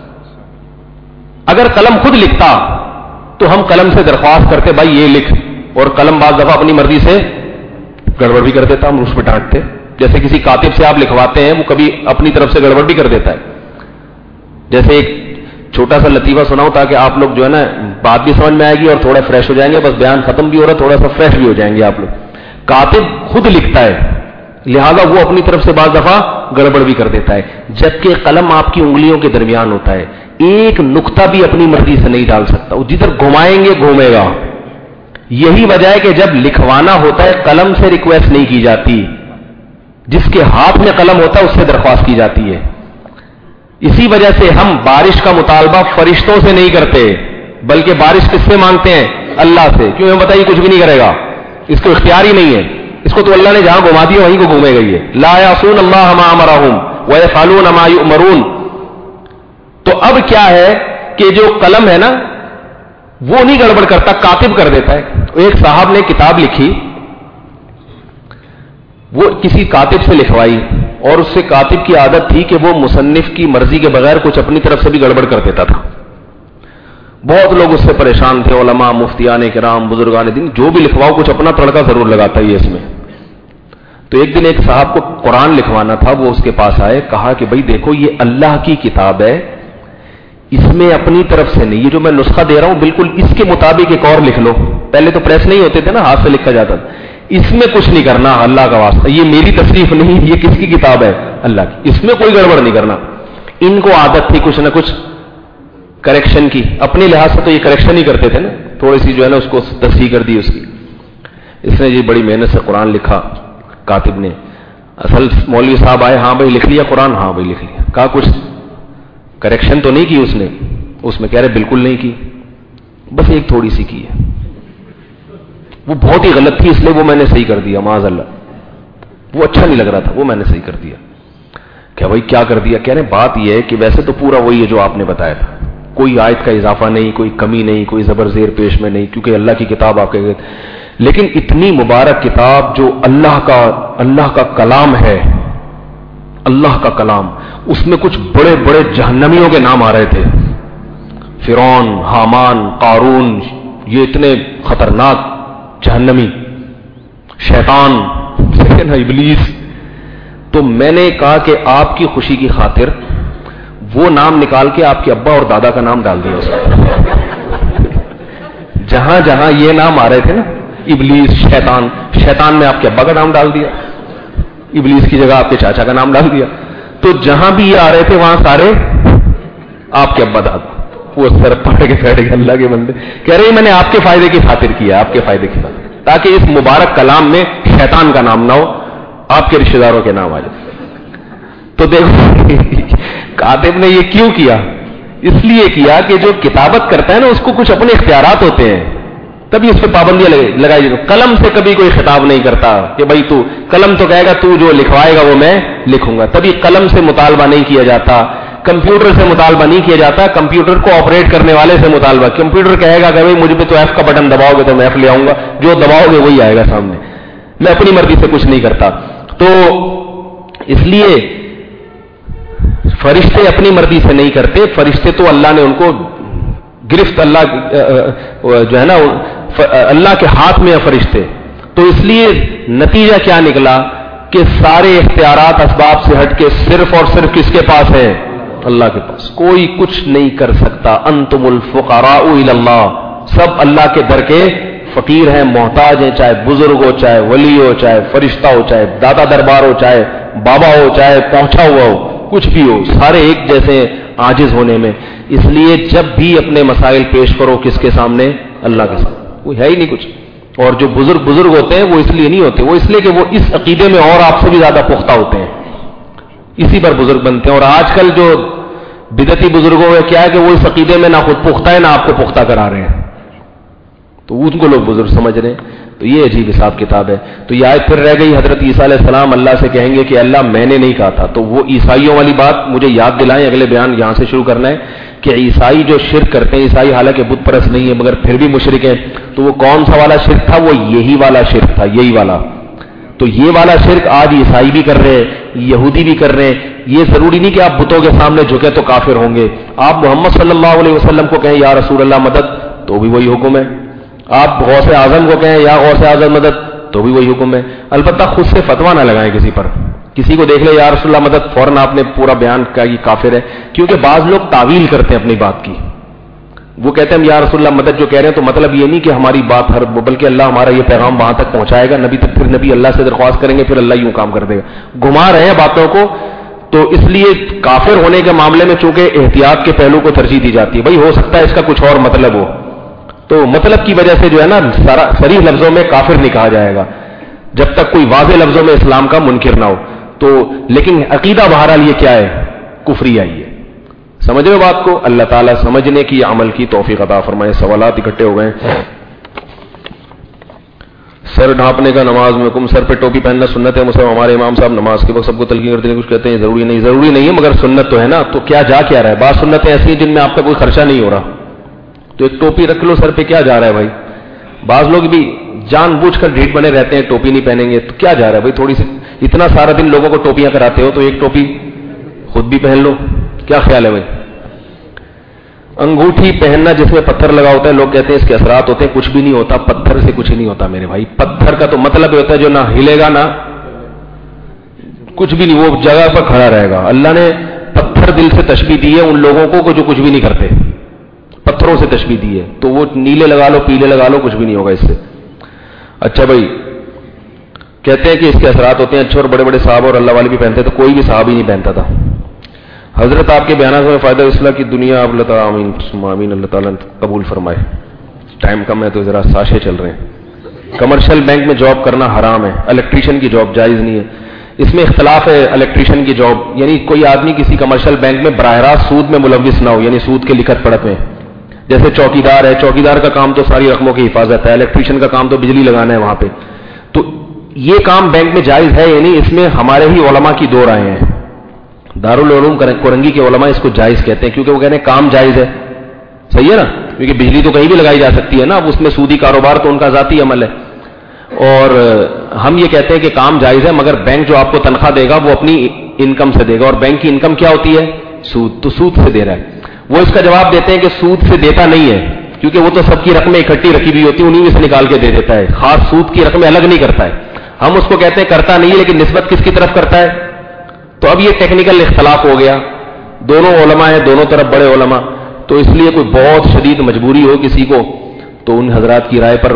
اگر قلم خود لکھتا تو ہم قلم سے درخواست کرتے بھائی یہ لکھ, اور قلم بعض دفعہ اپنی مرضی سے گڑبڑ بھی کر دیتا, ہم اس پہ ڈانٹتے. جیسے کسی کاتب سے آپ لکھواتے ہیں, وہ کبھی اپنی طرف سے گڑبڑ بھی کر دیتا ہے. جیسے ایک چھوٹا سا لطیفہ سناؤ تاکہ آپ لوگ جو ہے نا بات بھی سمجھ میں آئے گی اور تھوڑا فریش ہو جائیں گے. بس بیان ختم بھی ہو رہا ہے, تھوڑا سا فریش بھی ہو جائیں گے آپ لوگ. کاتب خود لکھتا ہے, لہذا وہ اپنی طرف سے بعض دفعہ گڑبڑ بھی کر دیتا ہے, جبکہ قلم آپ کی انگلیوں کے درمیان ہوتا ہے. ایک نقطہ بھی اپنی مرضی سے نہیں ڈال سکتا, وہ جدھر گھمائیں گے گھومے گا. یہی وجہ ہے کہ جب لکھوانا ہوتا ہے قلم سے ریکویسٹ نہیں کی جاتی, جس کے ہاتھ میں قلم ہوتا ہے اس سے درخواست کی جاتی ہے. اسی وجہ سے ہم بارش کا مطالبہ فرشتوں سے نہیں کرتے, بلکہ بارش کس سے مانگتے ہیں؟ اللہ سے. کیوں؟ ہمیں بتائیے کچھ بھی نہیں کرے گا, اس کو اختیار ہی نہیں ہے. اس کو تو اللہ نے جہاں گھما دیا وہیں کو گھومے گئی ہے. لا یعصون اللہ ما امرہم ویفعلون ما یؤمرون. تو اب کیا ہے کہ جو قلم ہے نا وہ نہیں گڑبڑ کرتا، کاتب کر دیتا ہے. ایک صاحب نے کتاب لکھی، وہ کسی کاتب سے لکھوائی، اور اس سے کاتب کی عادت تھی کہ وہ مصنف کی مرضی کے بغیر کچھ اپنی طرف سے بھی گڑبڑ کر دیتا تھا. بہت لوگ اس سے پریشان تھے، علماء، مفتیان کرام، بزرگان دین، جو بھی لکھواؤ کچھ اپنا تڑکا ضرور لگاتا ہے اس میں. تو ایک دن ایک صاحب کو قرآن لکھوانا تھا، وہ اس کے پاس آئے، کہا کہ بھائی دیکھو یہ اللہ کی کتاب ہے، اس میں اپنی طرف سے نہیں، یہ جو میں نسخہ دے رہا ہوں بالکل اس کے مطابق ایک اور لکھ لو. پہلے تو پریس نہیں ہوتے تھے نا، ہاتھ سے لکھا جاتا تھا. اس میں کچھ نہیں کرنا، اللہ کا واسطہ، یہ میری تصریف نہیں، یہ کس کی کتاب ہے؟ اللہ کی. اس میں کوئی گڑبڑ نہیں کرنا. ان کو عادت تھی کچھ نہ کچھ کریکشن کی، اپنے لحاظ سے تو یہ کریکشن ہی کرتے تھے نا، تھوڑی سی جو ہے نا اس کو تصحیح کر دی اس کی. اس نے جی بڑی محنت سے قرآن لکھا کاتب نے. اصل مولوی صاحب آئے، ہاں بھائی لکھ لیا قرآن؟ ہاں بھائی لکھ لیا. کہا کچھ کریکشن تو نہیں کی اس نے؟ اس میں کہہ رہے بالکل نہیں کی، بس ایک تھوڑی سی کی ہے، وہ بہت ہی غلط تھی اس لیے وہ میں نے صحیح کر دیا، معاذ اللہ، وہ اچھا نہیں لگ رہا تھا، وہ میں نے صحیح کر دیا. کیا بھائی کیا کر دیا؟ کہہ رہے بات یہ ہے کہ ویسے تو پورا وہی ہے جو آپ نے بتایا تھا، کوئی آیت کا اضافہ نہیں، کوئی کمی نہیں، کوئی زبر زیر پیش میں نہیں، کیونکہ اللہ کی کتاب آپ کے، لیکن اتنی مبارک کتاب جو اللہ کا اللہ کا کلام ہے، اللہ کا کلام، اس میں کچھ بڑے بڑے جہنمیوں کے نام آ رہے تھے، فرعون، حامان، قارون، یہ اتنے خطرناک جہنمی، شیطان، ابلیس. تو میں نے کہا کہ آپ کی خوشی کی خاطر وہ نام نکال کے آپ کے ابا اور دادا کا نام ڈال دیا اس میں. جہاں جہاں یہ نام آ رہے تھے نا، ابلیس، شیطان، شیطان میں آپ کے ابا کا نام ڈال دیا، ابلیس کی جگہ آپ کے چاچا کا نام ڈال دیا. تو جہاں بھی یہ آ رہے تھے وہاں سارے آپ کے ابا دادا. وہ سر پڑ کے بیٹھ گئے اللہ کے بندے. کہہ رہے میں نے آپ کے فائدے کی خاطر کیا، آپ کے فائدے کی خاطر، تاکہ اس مبارک کلام میں شیطان کا نام نہ ہو، آپ کے رشتے داروں کے نام آ جائے. تو دیکھو کاتب نے یہ کیوں کیا؟ اس لیے کیا کہ جو کتابت کرتا ہے نا اس کو کچھ اپنے اختیارات ہوتے ہیں، تبھی اس پہ پابندیاں لگائی جائیں. قلم سے کبھی کوئی خطاب نہیں کرتا کہ بھائی تو قلم تو کہے گا تو جو لکھوائے گا وہ میں لکھوں گا، تبھی قلم سے مطالبہ نہیں کیا جاتا، کمپیوٹر سے مطالبہ نہیں کیا جاتا، کمپیوٹر کو آپریٹ کرنے والے سے مطالبہ. کمپیوٹر کہے گا کہ بھائی مجھ پہ تو ایف کا بٹن دباؤ گے تو میں ایف لے آؤں گا، جو دباؤ گے وہی آئے گا سامنے، میں اپنی مرضی سے کچھ نہیں کرتا. تو اس لیے فرشتے اپنی مرضی سے نہیں کرتے، فرشتے تو اللہ نے ان کو گرفت، اللہ جو ہے نا اللہ کے ہاتھ میں ہے فرشتے. تو اس لیے نتیجہ کیا نکلا کہ سارے اختیارات اسباب سے ہٹ کے صرف اور صرف کس کے پاس ہے؟ اللہ کے پاس. کوئی کچھ نہیں کر سکتا. انتم الفقراء الی اللہ، سب اللہ کے در کے فقیر ہیں، محتاج ہیں، چاہے بزرگ ہو، چاہے ولی ہو، چاہے فرشتہ ہو، چاہے دادا دربار ہو، چاہے بابا ہو، چاہے پہنچا ہوا ہو، کچھ بھی ہو، سارے ایک جیسے عاجز ہونے میں. اس لیے جب بھی اپنے مسائل پیش کرو کس کے سامنے؟ اللہ کے سامنے. کوئی ہے ہی نہیں کچھ. اور جو بزرگ بزرگ ہوتے ہیں وہ اس لیے نہیں ہوتے، وہ اس لیے کہ وہ اس عقیدے میں اور آپ سے بھی زیادہ پختہ ہوتے ہیں، اسی پر بزرگ بنتے ہیں. اور آج کل جو بدعتی بزرگوں میں کیا ہے کہ وہ اس عقیدے میں نہ خود پختہ ہے نہ آپ کو پختہ کرا رہے ہیں، تو ان کو لوگ بزرگ سمجھ رہے ہیں. تو یہ عجیب حساب کتاب ہے. تو یہ آیت پھر رہ گئی، حضرت عیسیٰ علیہ السلام اللہ سے کہیں گے کہ اللہ میں نے نہیں کہا تھا. تو وہ عیسائیوں والی بات مجھے یاد دلائیں، اگلے بیان یہاں سے شروع کرنا ہے کہ عیسائی جو شرک کرتے ہیں، عیسائی حالانکہ بت پرست نہیں ہے مگر پھر بھی مشرک ہیں، تو وہ کون سا والا شرک تھا؟ وہ یہی والا شرک تھا، یہی والا. تو یہ والا شرک آج عیسائی بھی کر رہے ہیں، یہودی بھی کر رہے ہیں. یہ ضروری نہیں کہ آپ بتوں کے سامنے جھکے تو کافر ہوں گے. آپ محمد صلی اللہ علیہ وسلم کو کہیں یا رسول اللہ مدد تو بھی وہی حکم ہے. آپ غوث اعظم کو کہیں یا غوث اعظم مدد تو بھی وہی حکم ہے. البتہ خود سے فتویٰ نہ لگائیں کسی پر. کسی کو دیکھ لے یا رسول اللہ مدد، فوراً آپ نے پورا بیان کیا یہ کافر ہے. کیونکہ بعض لوگ تعویل کرتے ہیں اپنی بات کی. وہ کہتے ہیں یا رسول اللہ مدد جو کہہ رہے ہیں تو مطلب یہ نہیں کہ ہماری بات ہر، بلکہ اللہ ہمارا یہ پیغام وہاں تک پہنچائے گا، نبی تک، پھر نبی اللہ سے درخواست کریں گے، پھر اللہ یوں کام کر دے گا. گھما رہے ہیں باتوں کو. تو اس لیے کافر ہونے کے معاملے میں چونکہ احتیاط کے پہلو کو ترجیح دی جاتی ہے. بھائی ہو سکتا ہے اس کا کچھ اور مطلب ہو، تو مطلب کی وجہ سے جو ہے نا صریح لفظوں میں کافر نہیں کہا جائے گا جب تک کوئی واضح لفظوں میں اسلام کا منکر نہ ہو. تو لیکن عقیدہ بہرحال یہ کیا ہے؟ کفری آئی ہے. سمجھ رہے بات کو؟ اللہ تعالیٰ سمجھنے کی، عمل کی توفیق عطا فرمائے. سوالات اکٹھے ہو گئے. سر ڈھانپنے کا نماز میں حکم، سر پہ ٹوپی پہننا سنت ہے مسلم، ہمارے امام صاحب نماز کے وقت سب کو تلقین کرتے ہیں، کچھ کہتے ہیں ضروری نہیں، ضروری نہیں ہے مگر سنت تو ہے نا، تو کیا جا کیا رہا ہے؟ بعض سنتیں ایسی ہیں جن میں آپ کا کوئی خرچہ نہیں ہو رہا، تو ایک ٹوپی رکھ لو سر پہ، کیا جا رہا ہے بھائی؟ بعض لوگ بھی جان بوجھ کر ڈھیٹ بنے رہتے ہیں، ٹوپی نہیں پہنیں گے، تو کیا جا رہا ہے بھائی؟ تھوڑی سی، اتنا سارا دن لوگوں کو ٹوپیاں کراتے ہو تو ایک ٹوپی خود بھی پہن لو، کیا خیال ہے بھائی؟ انگوٹھی پہننا جس میں پتھر لگا ہوتا ہے، لوگ کہتے ہیں اس کے اثرات ہوتے ہیں، کچھ بھی نہیں ہوتا، پتھر سے کچھ نہیں ہوتا میرے بھائی۔ پتھر کا تو مطلب یہ ہوتا ہے جو نہ ہلے گا نہ کچھ بھی نہیں، وہ جگہ پر کھڑا رہے گا۔ اللہ نے پتھر دل سے تشبیہ دی ہے ان لوگوں کو جو کچھ بھی نہیں کرتے، پتھروں سے تشبیہ دی ہے، تو وہ نیلے لگا لو پیلے لگا لو کچھ بھی نہیں ہوگا اس سے۔ اچھا بھائی، کہتے ہیں کہ اس کے اثرات ہوتے ہیں اچھے، اور بڑے بڑے صاحب اور اللہ والے بھی پہنتے تو کوئی بھی صحابی نہیں پہنتا تھا۔ حضرت آپ کے بیانات میں فائدہ اصلاح کی دنیا، آپ اللہ تعالیٰ آمین آمین اللہ تعالیٰ قبول فرمائے۔ ٹائم کم ہے تو ذرا ساشے چل رہے ہیں۔ کمرشل بینک میں جاب کرنا حرام ہے، الیکٹریشین کی جاب جائز نہیں ہے۔ اس میں اختلاف ہے، الیکٹریشین کی جاب یعنی کوئی آدمی کسی کمرشل بینک میں براہ راست سود میں ملوث نہ ہو، یعنی سود کے لکھت پڑت میں، جیسے چوکیدار ہے، چوکیدار کا کام تو ساری رقموں کی حفاظت ہے، الیکٹریشین کا کام تو بجلی لگانا ہے وہاں پہ، تو یہ کام بینک میں جائز ہے یعنی اس میں ہمارے ہی علماء کی دو رائے ہیں۔ دارالعلوم کورنگی کے علماء اس کو جائز کہتے ہیں کیونکہ وہ کہتے ہیں کام جائز ہے، صحیح ہے نا، کیونکہ بجلی تو کہیں بھی لگائی جا سکتی ہے نا، اب اس میں سودی کاروبار تو ان کا ذاتی عمل ہے، اور ہم یہ کہتے ہیں کہ کام جائز ہے مگر بینک جو آپ کو تنخواہ دے گا وہ اپنی انکم سے دے گا، اور بینک کی انکم کیا ہوتی ہے؟ سود، تو سود سے دے رہا ہے۔ وہ اس کا جواب دیتے ہیں کہ سود سے دیتا نہیں ہے کیونکہ وہ تو سب کی رقمیں اکٹھی رکھی ہوئی ہوتی ہیں، انہیں سے نکال کے دے دیتا ہے، خاص سود کی رقمیں الگ نہیں کرتا ہے۔ ہم اس کو کہتے ہیں کرتا نہیں ہے، لیکن نسبت کس کی طرف کرتا ہے؟ تو اب یہ ٹیکنیکل اختلاف ہو گیا، دونوں علماء ہیں، دونوں طرف بڑے علماء، تو اس لیے کوئی بہت شدید مجبوری ہو کسی کو تو ان حضرات کی رائے پر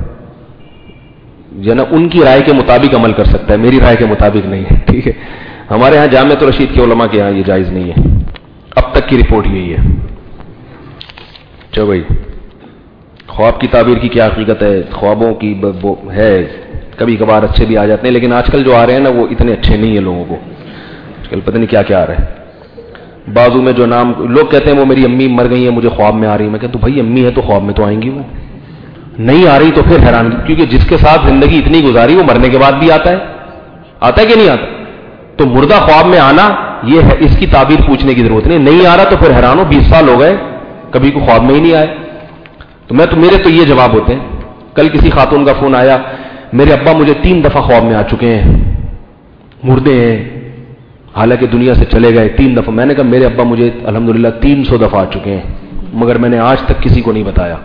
جو نا ان کی رائے کے مطابق عمل کر سکتا ہے، میری رائے کے مطابق نہیں ہے، ٹھیک ہے۔ ہمارے ہاں جامعۃ الرشید کے علماء کے ہاں یہ جائز نہیں ہے، اب تک کی رپورٹ یہی ہے۔ چلو بھائی، خواب کی تعبیر کی کیا حقیقت ہے؟ خوابوں کی ہے کبھی کبھار اچھے بھی آ جاتے ہیں، لیکن آج کل جو آ رہے ہیں نا وہ اتنے اچھے نہیں ہیں لوگوں کو، آج کل پتہ نہیں کیا کیا آ رہا ہے۔ بازو میں جو نام لوگ کہتے ہیں وہ میری امی مر گئی ہیں مجھے خواب میں آ رہی ہے، میں کہتا ہوں بھائی امی ہے تو خواب میں تو آئیں گی، وہ نہیں آ رہی تو پھر حیران، کیونکہ جس کے ساتھ زندگی اتنی گزاری وہ مرنے کے بعد بھی آتا ہے، آتا ہے کہ نہیں آتا؟ تو مردہ خواب میں آنا یہ ہے، اس کی تعبیر پوچھنے کی ضرورت نہیں، نہیں آ رہا تو پھر حیران ہو، بیس سال ہو گئے کبھی کو خواب میں ہی نہیں آئے۔ تو میں تو میرے تو یہ جواب ہوتے ہیں۔ کل کسی خاتون کا فون آیا، میرے ابا مجھے تین دفعہ خواب میں آ چکے ہیں، مردے ہیں حالانکہ دنیا سے چلے گئے تین دفعہ۔ میں نے کہا میرے ابا مجھے الحمدللہ تین سو دفعہ آ چکے ہیں مگر میں نے آج تک کسی کو نہیں بتایا۔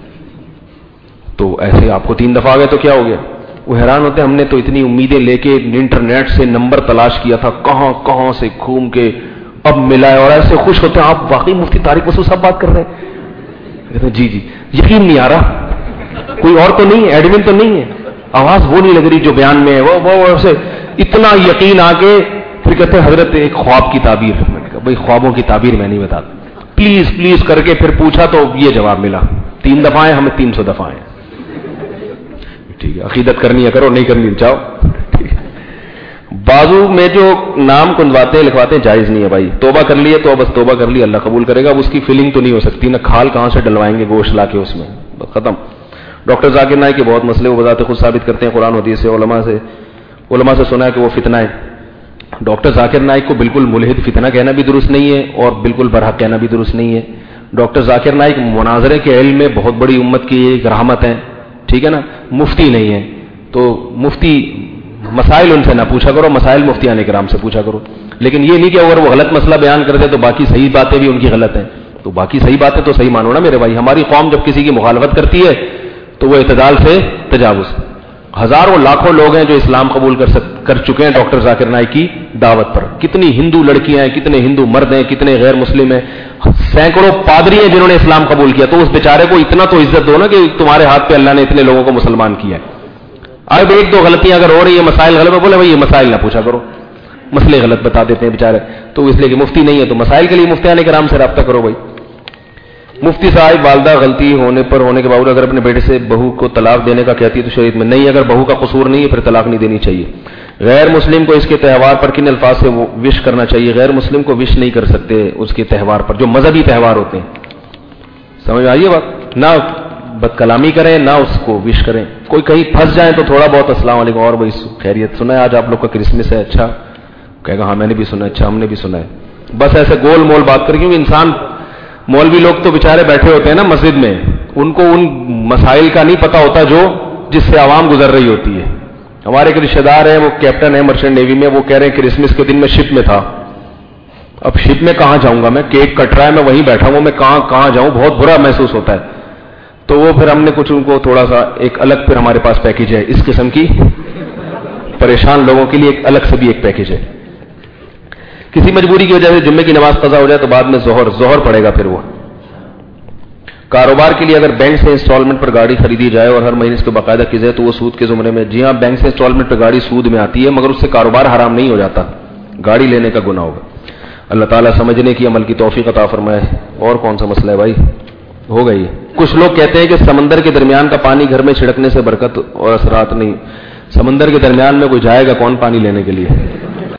تو ایسے آپ کو تین دفعہ آ گئے تو کیا ہو گیا؟ وہ حیران ہوتے ہیں، ہم نے تو اتنی امیدیں لے کے انٹرنیٹ سے نمبر تلاش کیا تھا، کہاں کہاں سے گھوم کے اب ملا ہے، اور ایسے خوش ہوتے ہیں آپ واقعی مفتی طارق مسعود صاحب بات کر رہے ہیں؟ کہتے ہیں جی جی، یقین نہیں آ رہا، کوئی اور تو نہیں ہے، ایڈمن تو نہیں ہے، آواز وہ نہیں لگ رہی جو بیان میں ہے، وہ وہ ایسے اتنا یقین آ کے پھر کہتے ہیں حضرت ایک خواب کی تعبیر۔ میں نے کہا بھائی خوابوں کی تعبیر میں نہیں بتاتا، پلیز پلیز کر کے پھر پوچھا تو یہ جواب ملا، تین دفعہ ہیں، ہمیں تین سو دفعہ ہیں۔ ٹھیک ہے، عقیدت کرنی ہے کرو، نہیں کرنی چاہو۔ بازو میں جو نام کندواتے ہیں لکھواتے ہیں جائز نہیں ہے بھائی، توبہ کر لیے تو بس توبہ کر لی، اللہ قبول کرے گا، اب اس کی فیلنگ تو نہیں ہو سکتی، نہ کھال کہاں سے ڈلوائیں گے گوشت لا کے اس میں، بس ختم۔ ڈاکٹر ذاکر نائک کے بہت مسئلے وہ بذات خود ثابت کرتے ہیں قرآن حدیث سے، علماء سے علماء سے سنا ہے کہ وہ فتنہ ہے۔ ڈاکٹر ذاکر نائک کو بالکل ملحد فتنہ کہنا بھی درست نہیں ہے اور بالکل برحق کہنا بھی درست نہیں ہے۔ ڈاکٹر ذاکر نائک مناظرے کے علم میں بہت بڑی امت کی ایک رحمت ہے، ٹھیک ہے نا، مفتی نہیں ہے، تو مفتی مسائل ان سے نہ پوچھا کرو، مسائل مفتیان کرام سے پوچھا کرو، لیکن یہ نہیں کہ اگر وہ غلط مسئلہ بیان کرتے تو باقی صحیح باتیں بھی ان کی غلط ہیں، تو باقی صحیح باتیں تو صحیح مانو نا میرے بھائی۔ ہماری قوم جب کسی کی مخالفت کرتی ہے تو وہ اعتدال سے تجاوز۔ ہزاروں لاکھوں لوگ ہیں جو اسلام قبول کر سک کر چکے ہیں ڈاکٹر ذاکر نائک کی دعوت پر، کتنی ہندو لڑکیاں ہیں، کتنے ہندو مرد ہیں، کتنے غیر مسلم ہیں، سینکڑوں پادری ہیں جنہوں نے اسلام قبول کیا، تو اس بیچارے کو اتنا تو عزت دو نا کہ تمہارے ہاتھ پہ اللہ نے اتنے لوگوں کو مسلمان کیا ہے۔ اب ایک دو غلطیاں اگر ہو رہی ہیں، مسائل غلط ہے، بولے بھائی یہ مسائل نہ پوچھا کرو، مسئلے غلط بتا دیتے ہیں بیچارے، تو اس لیے کہ مفتی نہیں ہے تو مسائل کے لیے مفتیان کرام سے رابطہ کرو بھائی۔ مفتی صاحب والدہ غلطی ہونے پر ہونے کے باوجود اگر اپنے بیٹے سے بہو کو طلاق دینے کا کہتی ہے تو شریعت میں نہیں، اگر بہو کا قصور نہیں ہے پھر طلاق نہیں دینی چاہیے۔ غیر مسلم کو اس کے تہوار پر کن الفاظ سے وش کرنا چاہیے؟ غیر مسلم کو وش نہیں کر سکتے اس کے تہوار پر، جو مذہبی تہوار ہوتے ہیں، سمجھ میں آئیے بات، نہ بد کلامی کریں نہ اس کو وش کریں. کوئی کہیں پھنس جائیں تو تھوڑا بہت السلام علیکم اور بھائی خیریت, سنا ہے آج آپ لوگ کا کرسمس ہے, اچھا کہے گا ہاں میں نے بھی سنا ہے, اچھا ہم نے بھی سنا ہے. بس ایسے گول مول بات کریں, کیونکہ انسان مولوی لوگ تو بیچارے بیٹھے ہوتے ہیں نا مسجد میں, ان کو ان مسائل کا نہیں پتا ہوتا جو جس سے عوام گزر رہی ہوتی ہے. ہمارے ایک رشتے دار ہیں, وہ کیپٹن ہے مرچنٹ نیوی میں, وہ کہہ رہے ہیں کرسمس کے دن میں شپ میں تھا. اب شپ میں کہاں جاؤں گا میں, کیک کٹ رہا ہے میں وہیں بیٹھا ہوں, میں کہاں کہاں جاؤں, بہت برا محسوس ہوتا ہے. تو وہ پھر ہم نے کچھ ان کو تھوڑا سا ایک الگ, پھر ہمارے پاس پیکج ہے اس قسم کی پریشان لوگوں کے لیے, ایک الگ سے بھی ایک پیکج ہے. کسی مجبوری کی وجہ سے جمعے کی نماز قضا ہو جائے تو بعد میں ظہر ظہر پڑے گا. پھر وہ کاروبار کے لیے اگر بینک سے انسٹالمنٹ پر گاڑی خریدی جائے اور ہر مہینے اس کو باقاعدہ کی جائے تو وہ سود کے زمرے میں. جی ہاں, بینک سے انسٹالمنٹ پر گاڑی سود میں آتی ہے, مگر اس سے کاروبار حرام نہیں ہو جاتا, گاڑی لینے کا گناہ ہوگا. اللہ تعالیٰ سمجھنے کی عمل کی توفیق عطا فرمائے. اور کون سا مسئلہ ہے بھائی, ہو گئی. کچھ لوگ کہتے ہیں کہ سمندر کے درمیان کا پانی گھر میں چھڑکنے سے برکت اور اثرات نہیں. سمندر کے درمیان میں کوئی جائے گا کون پانی لینے کے لیے؟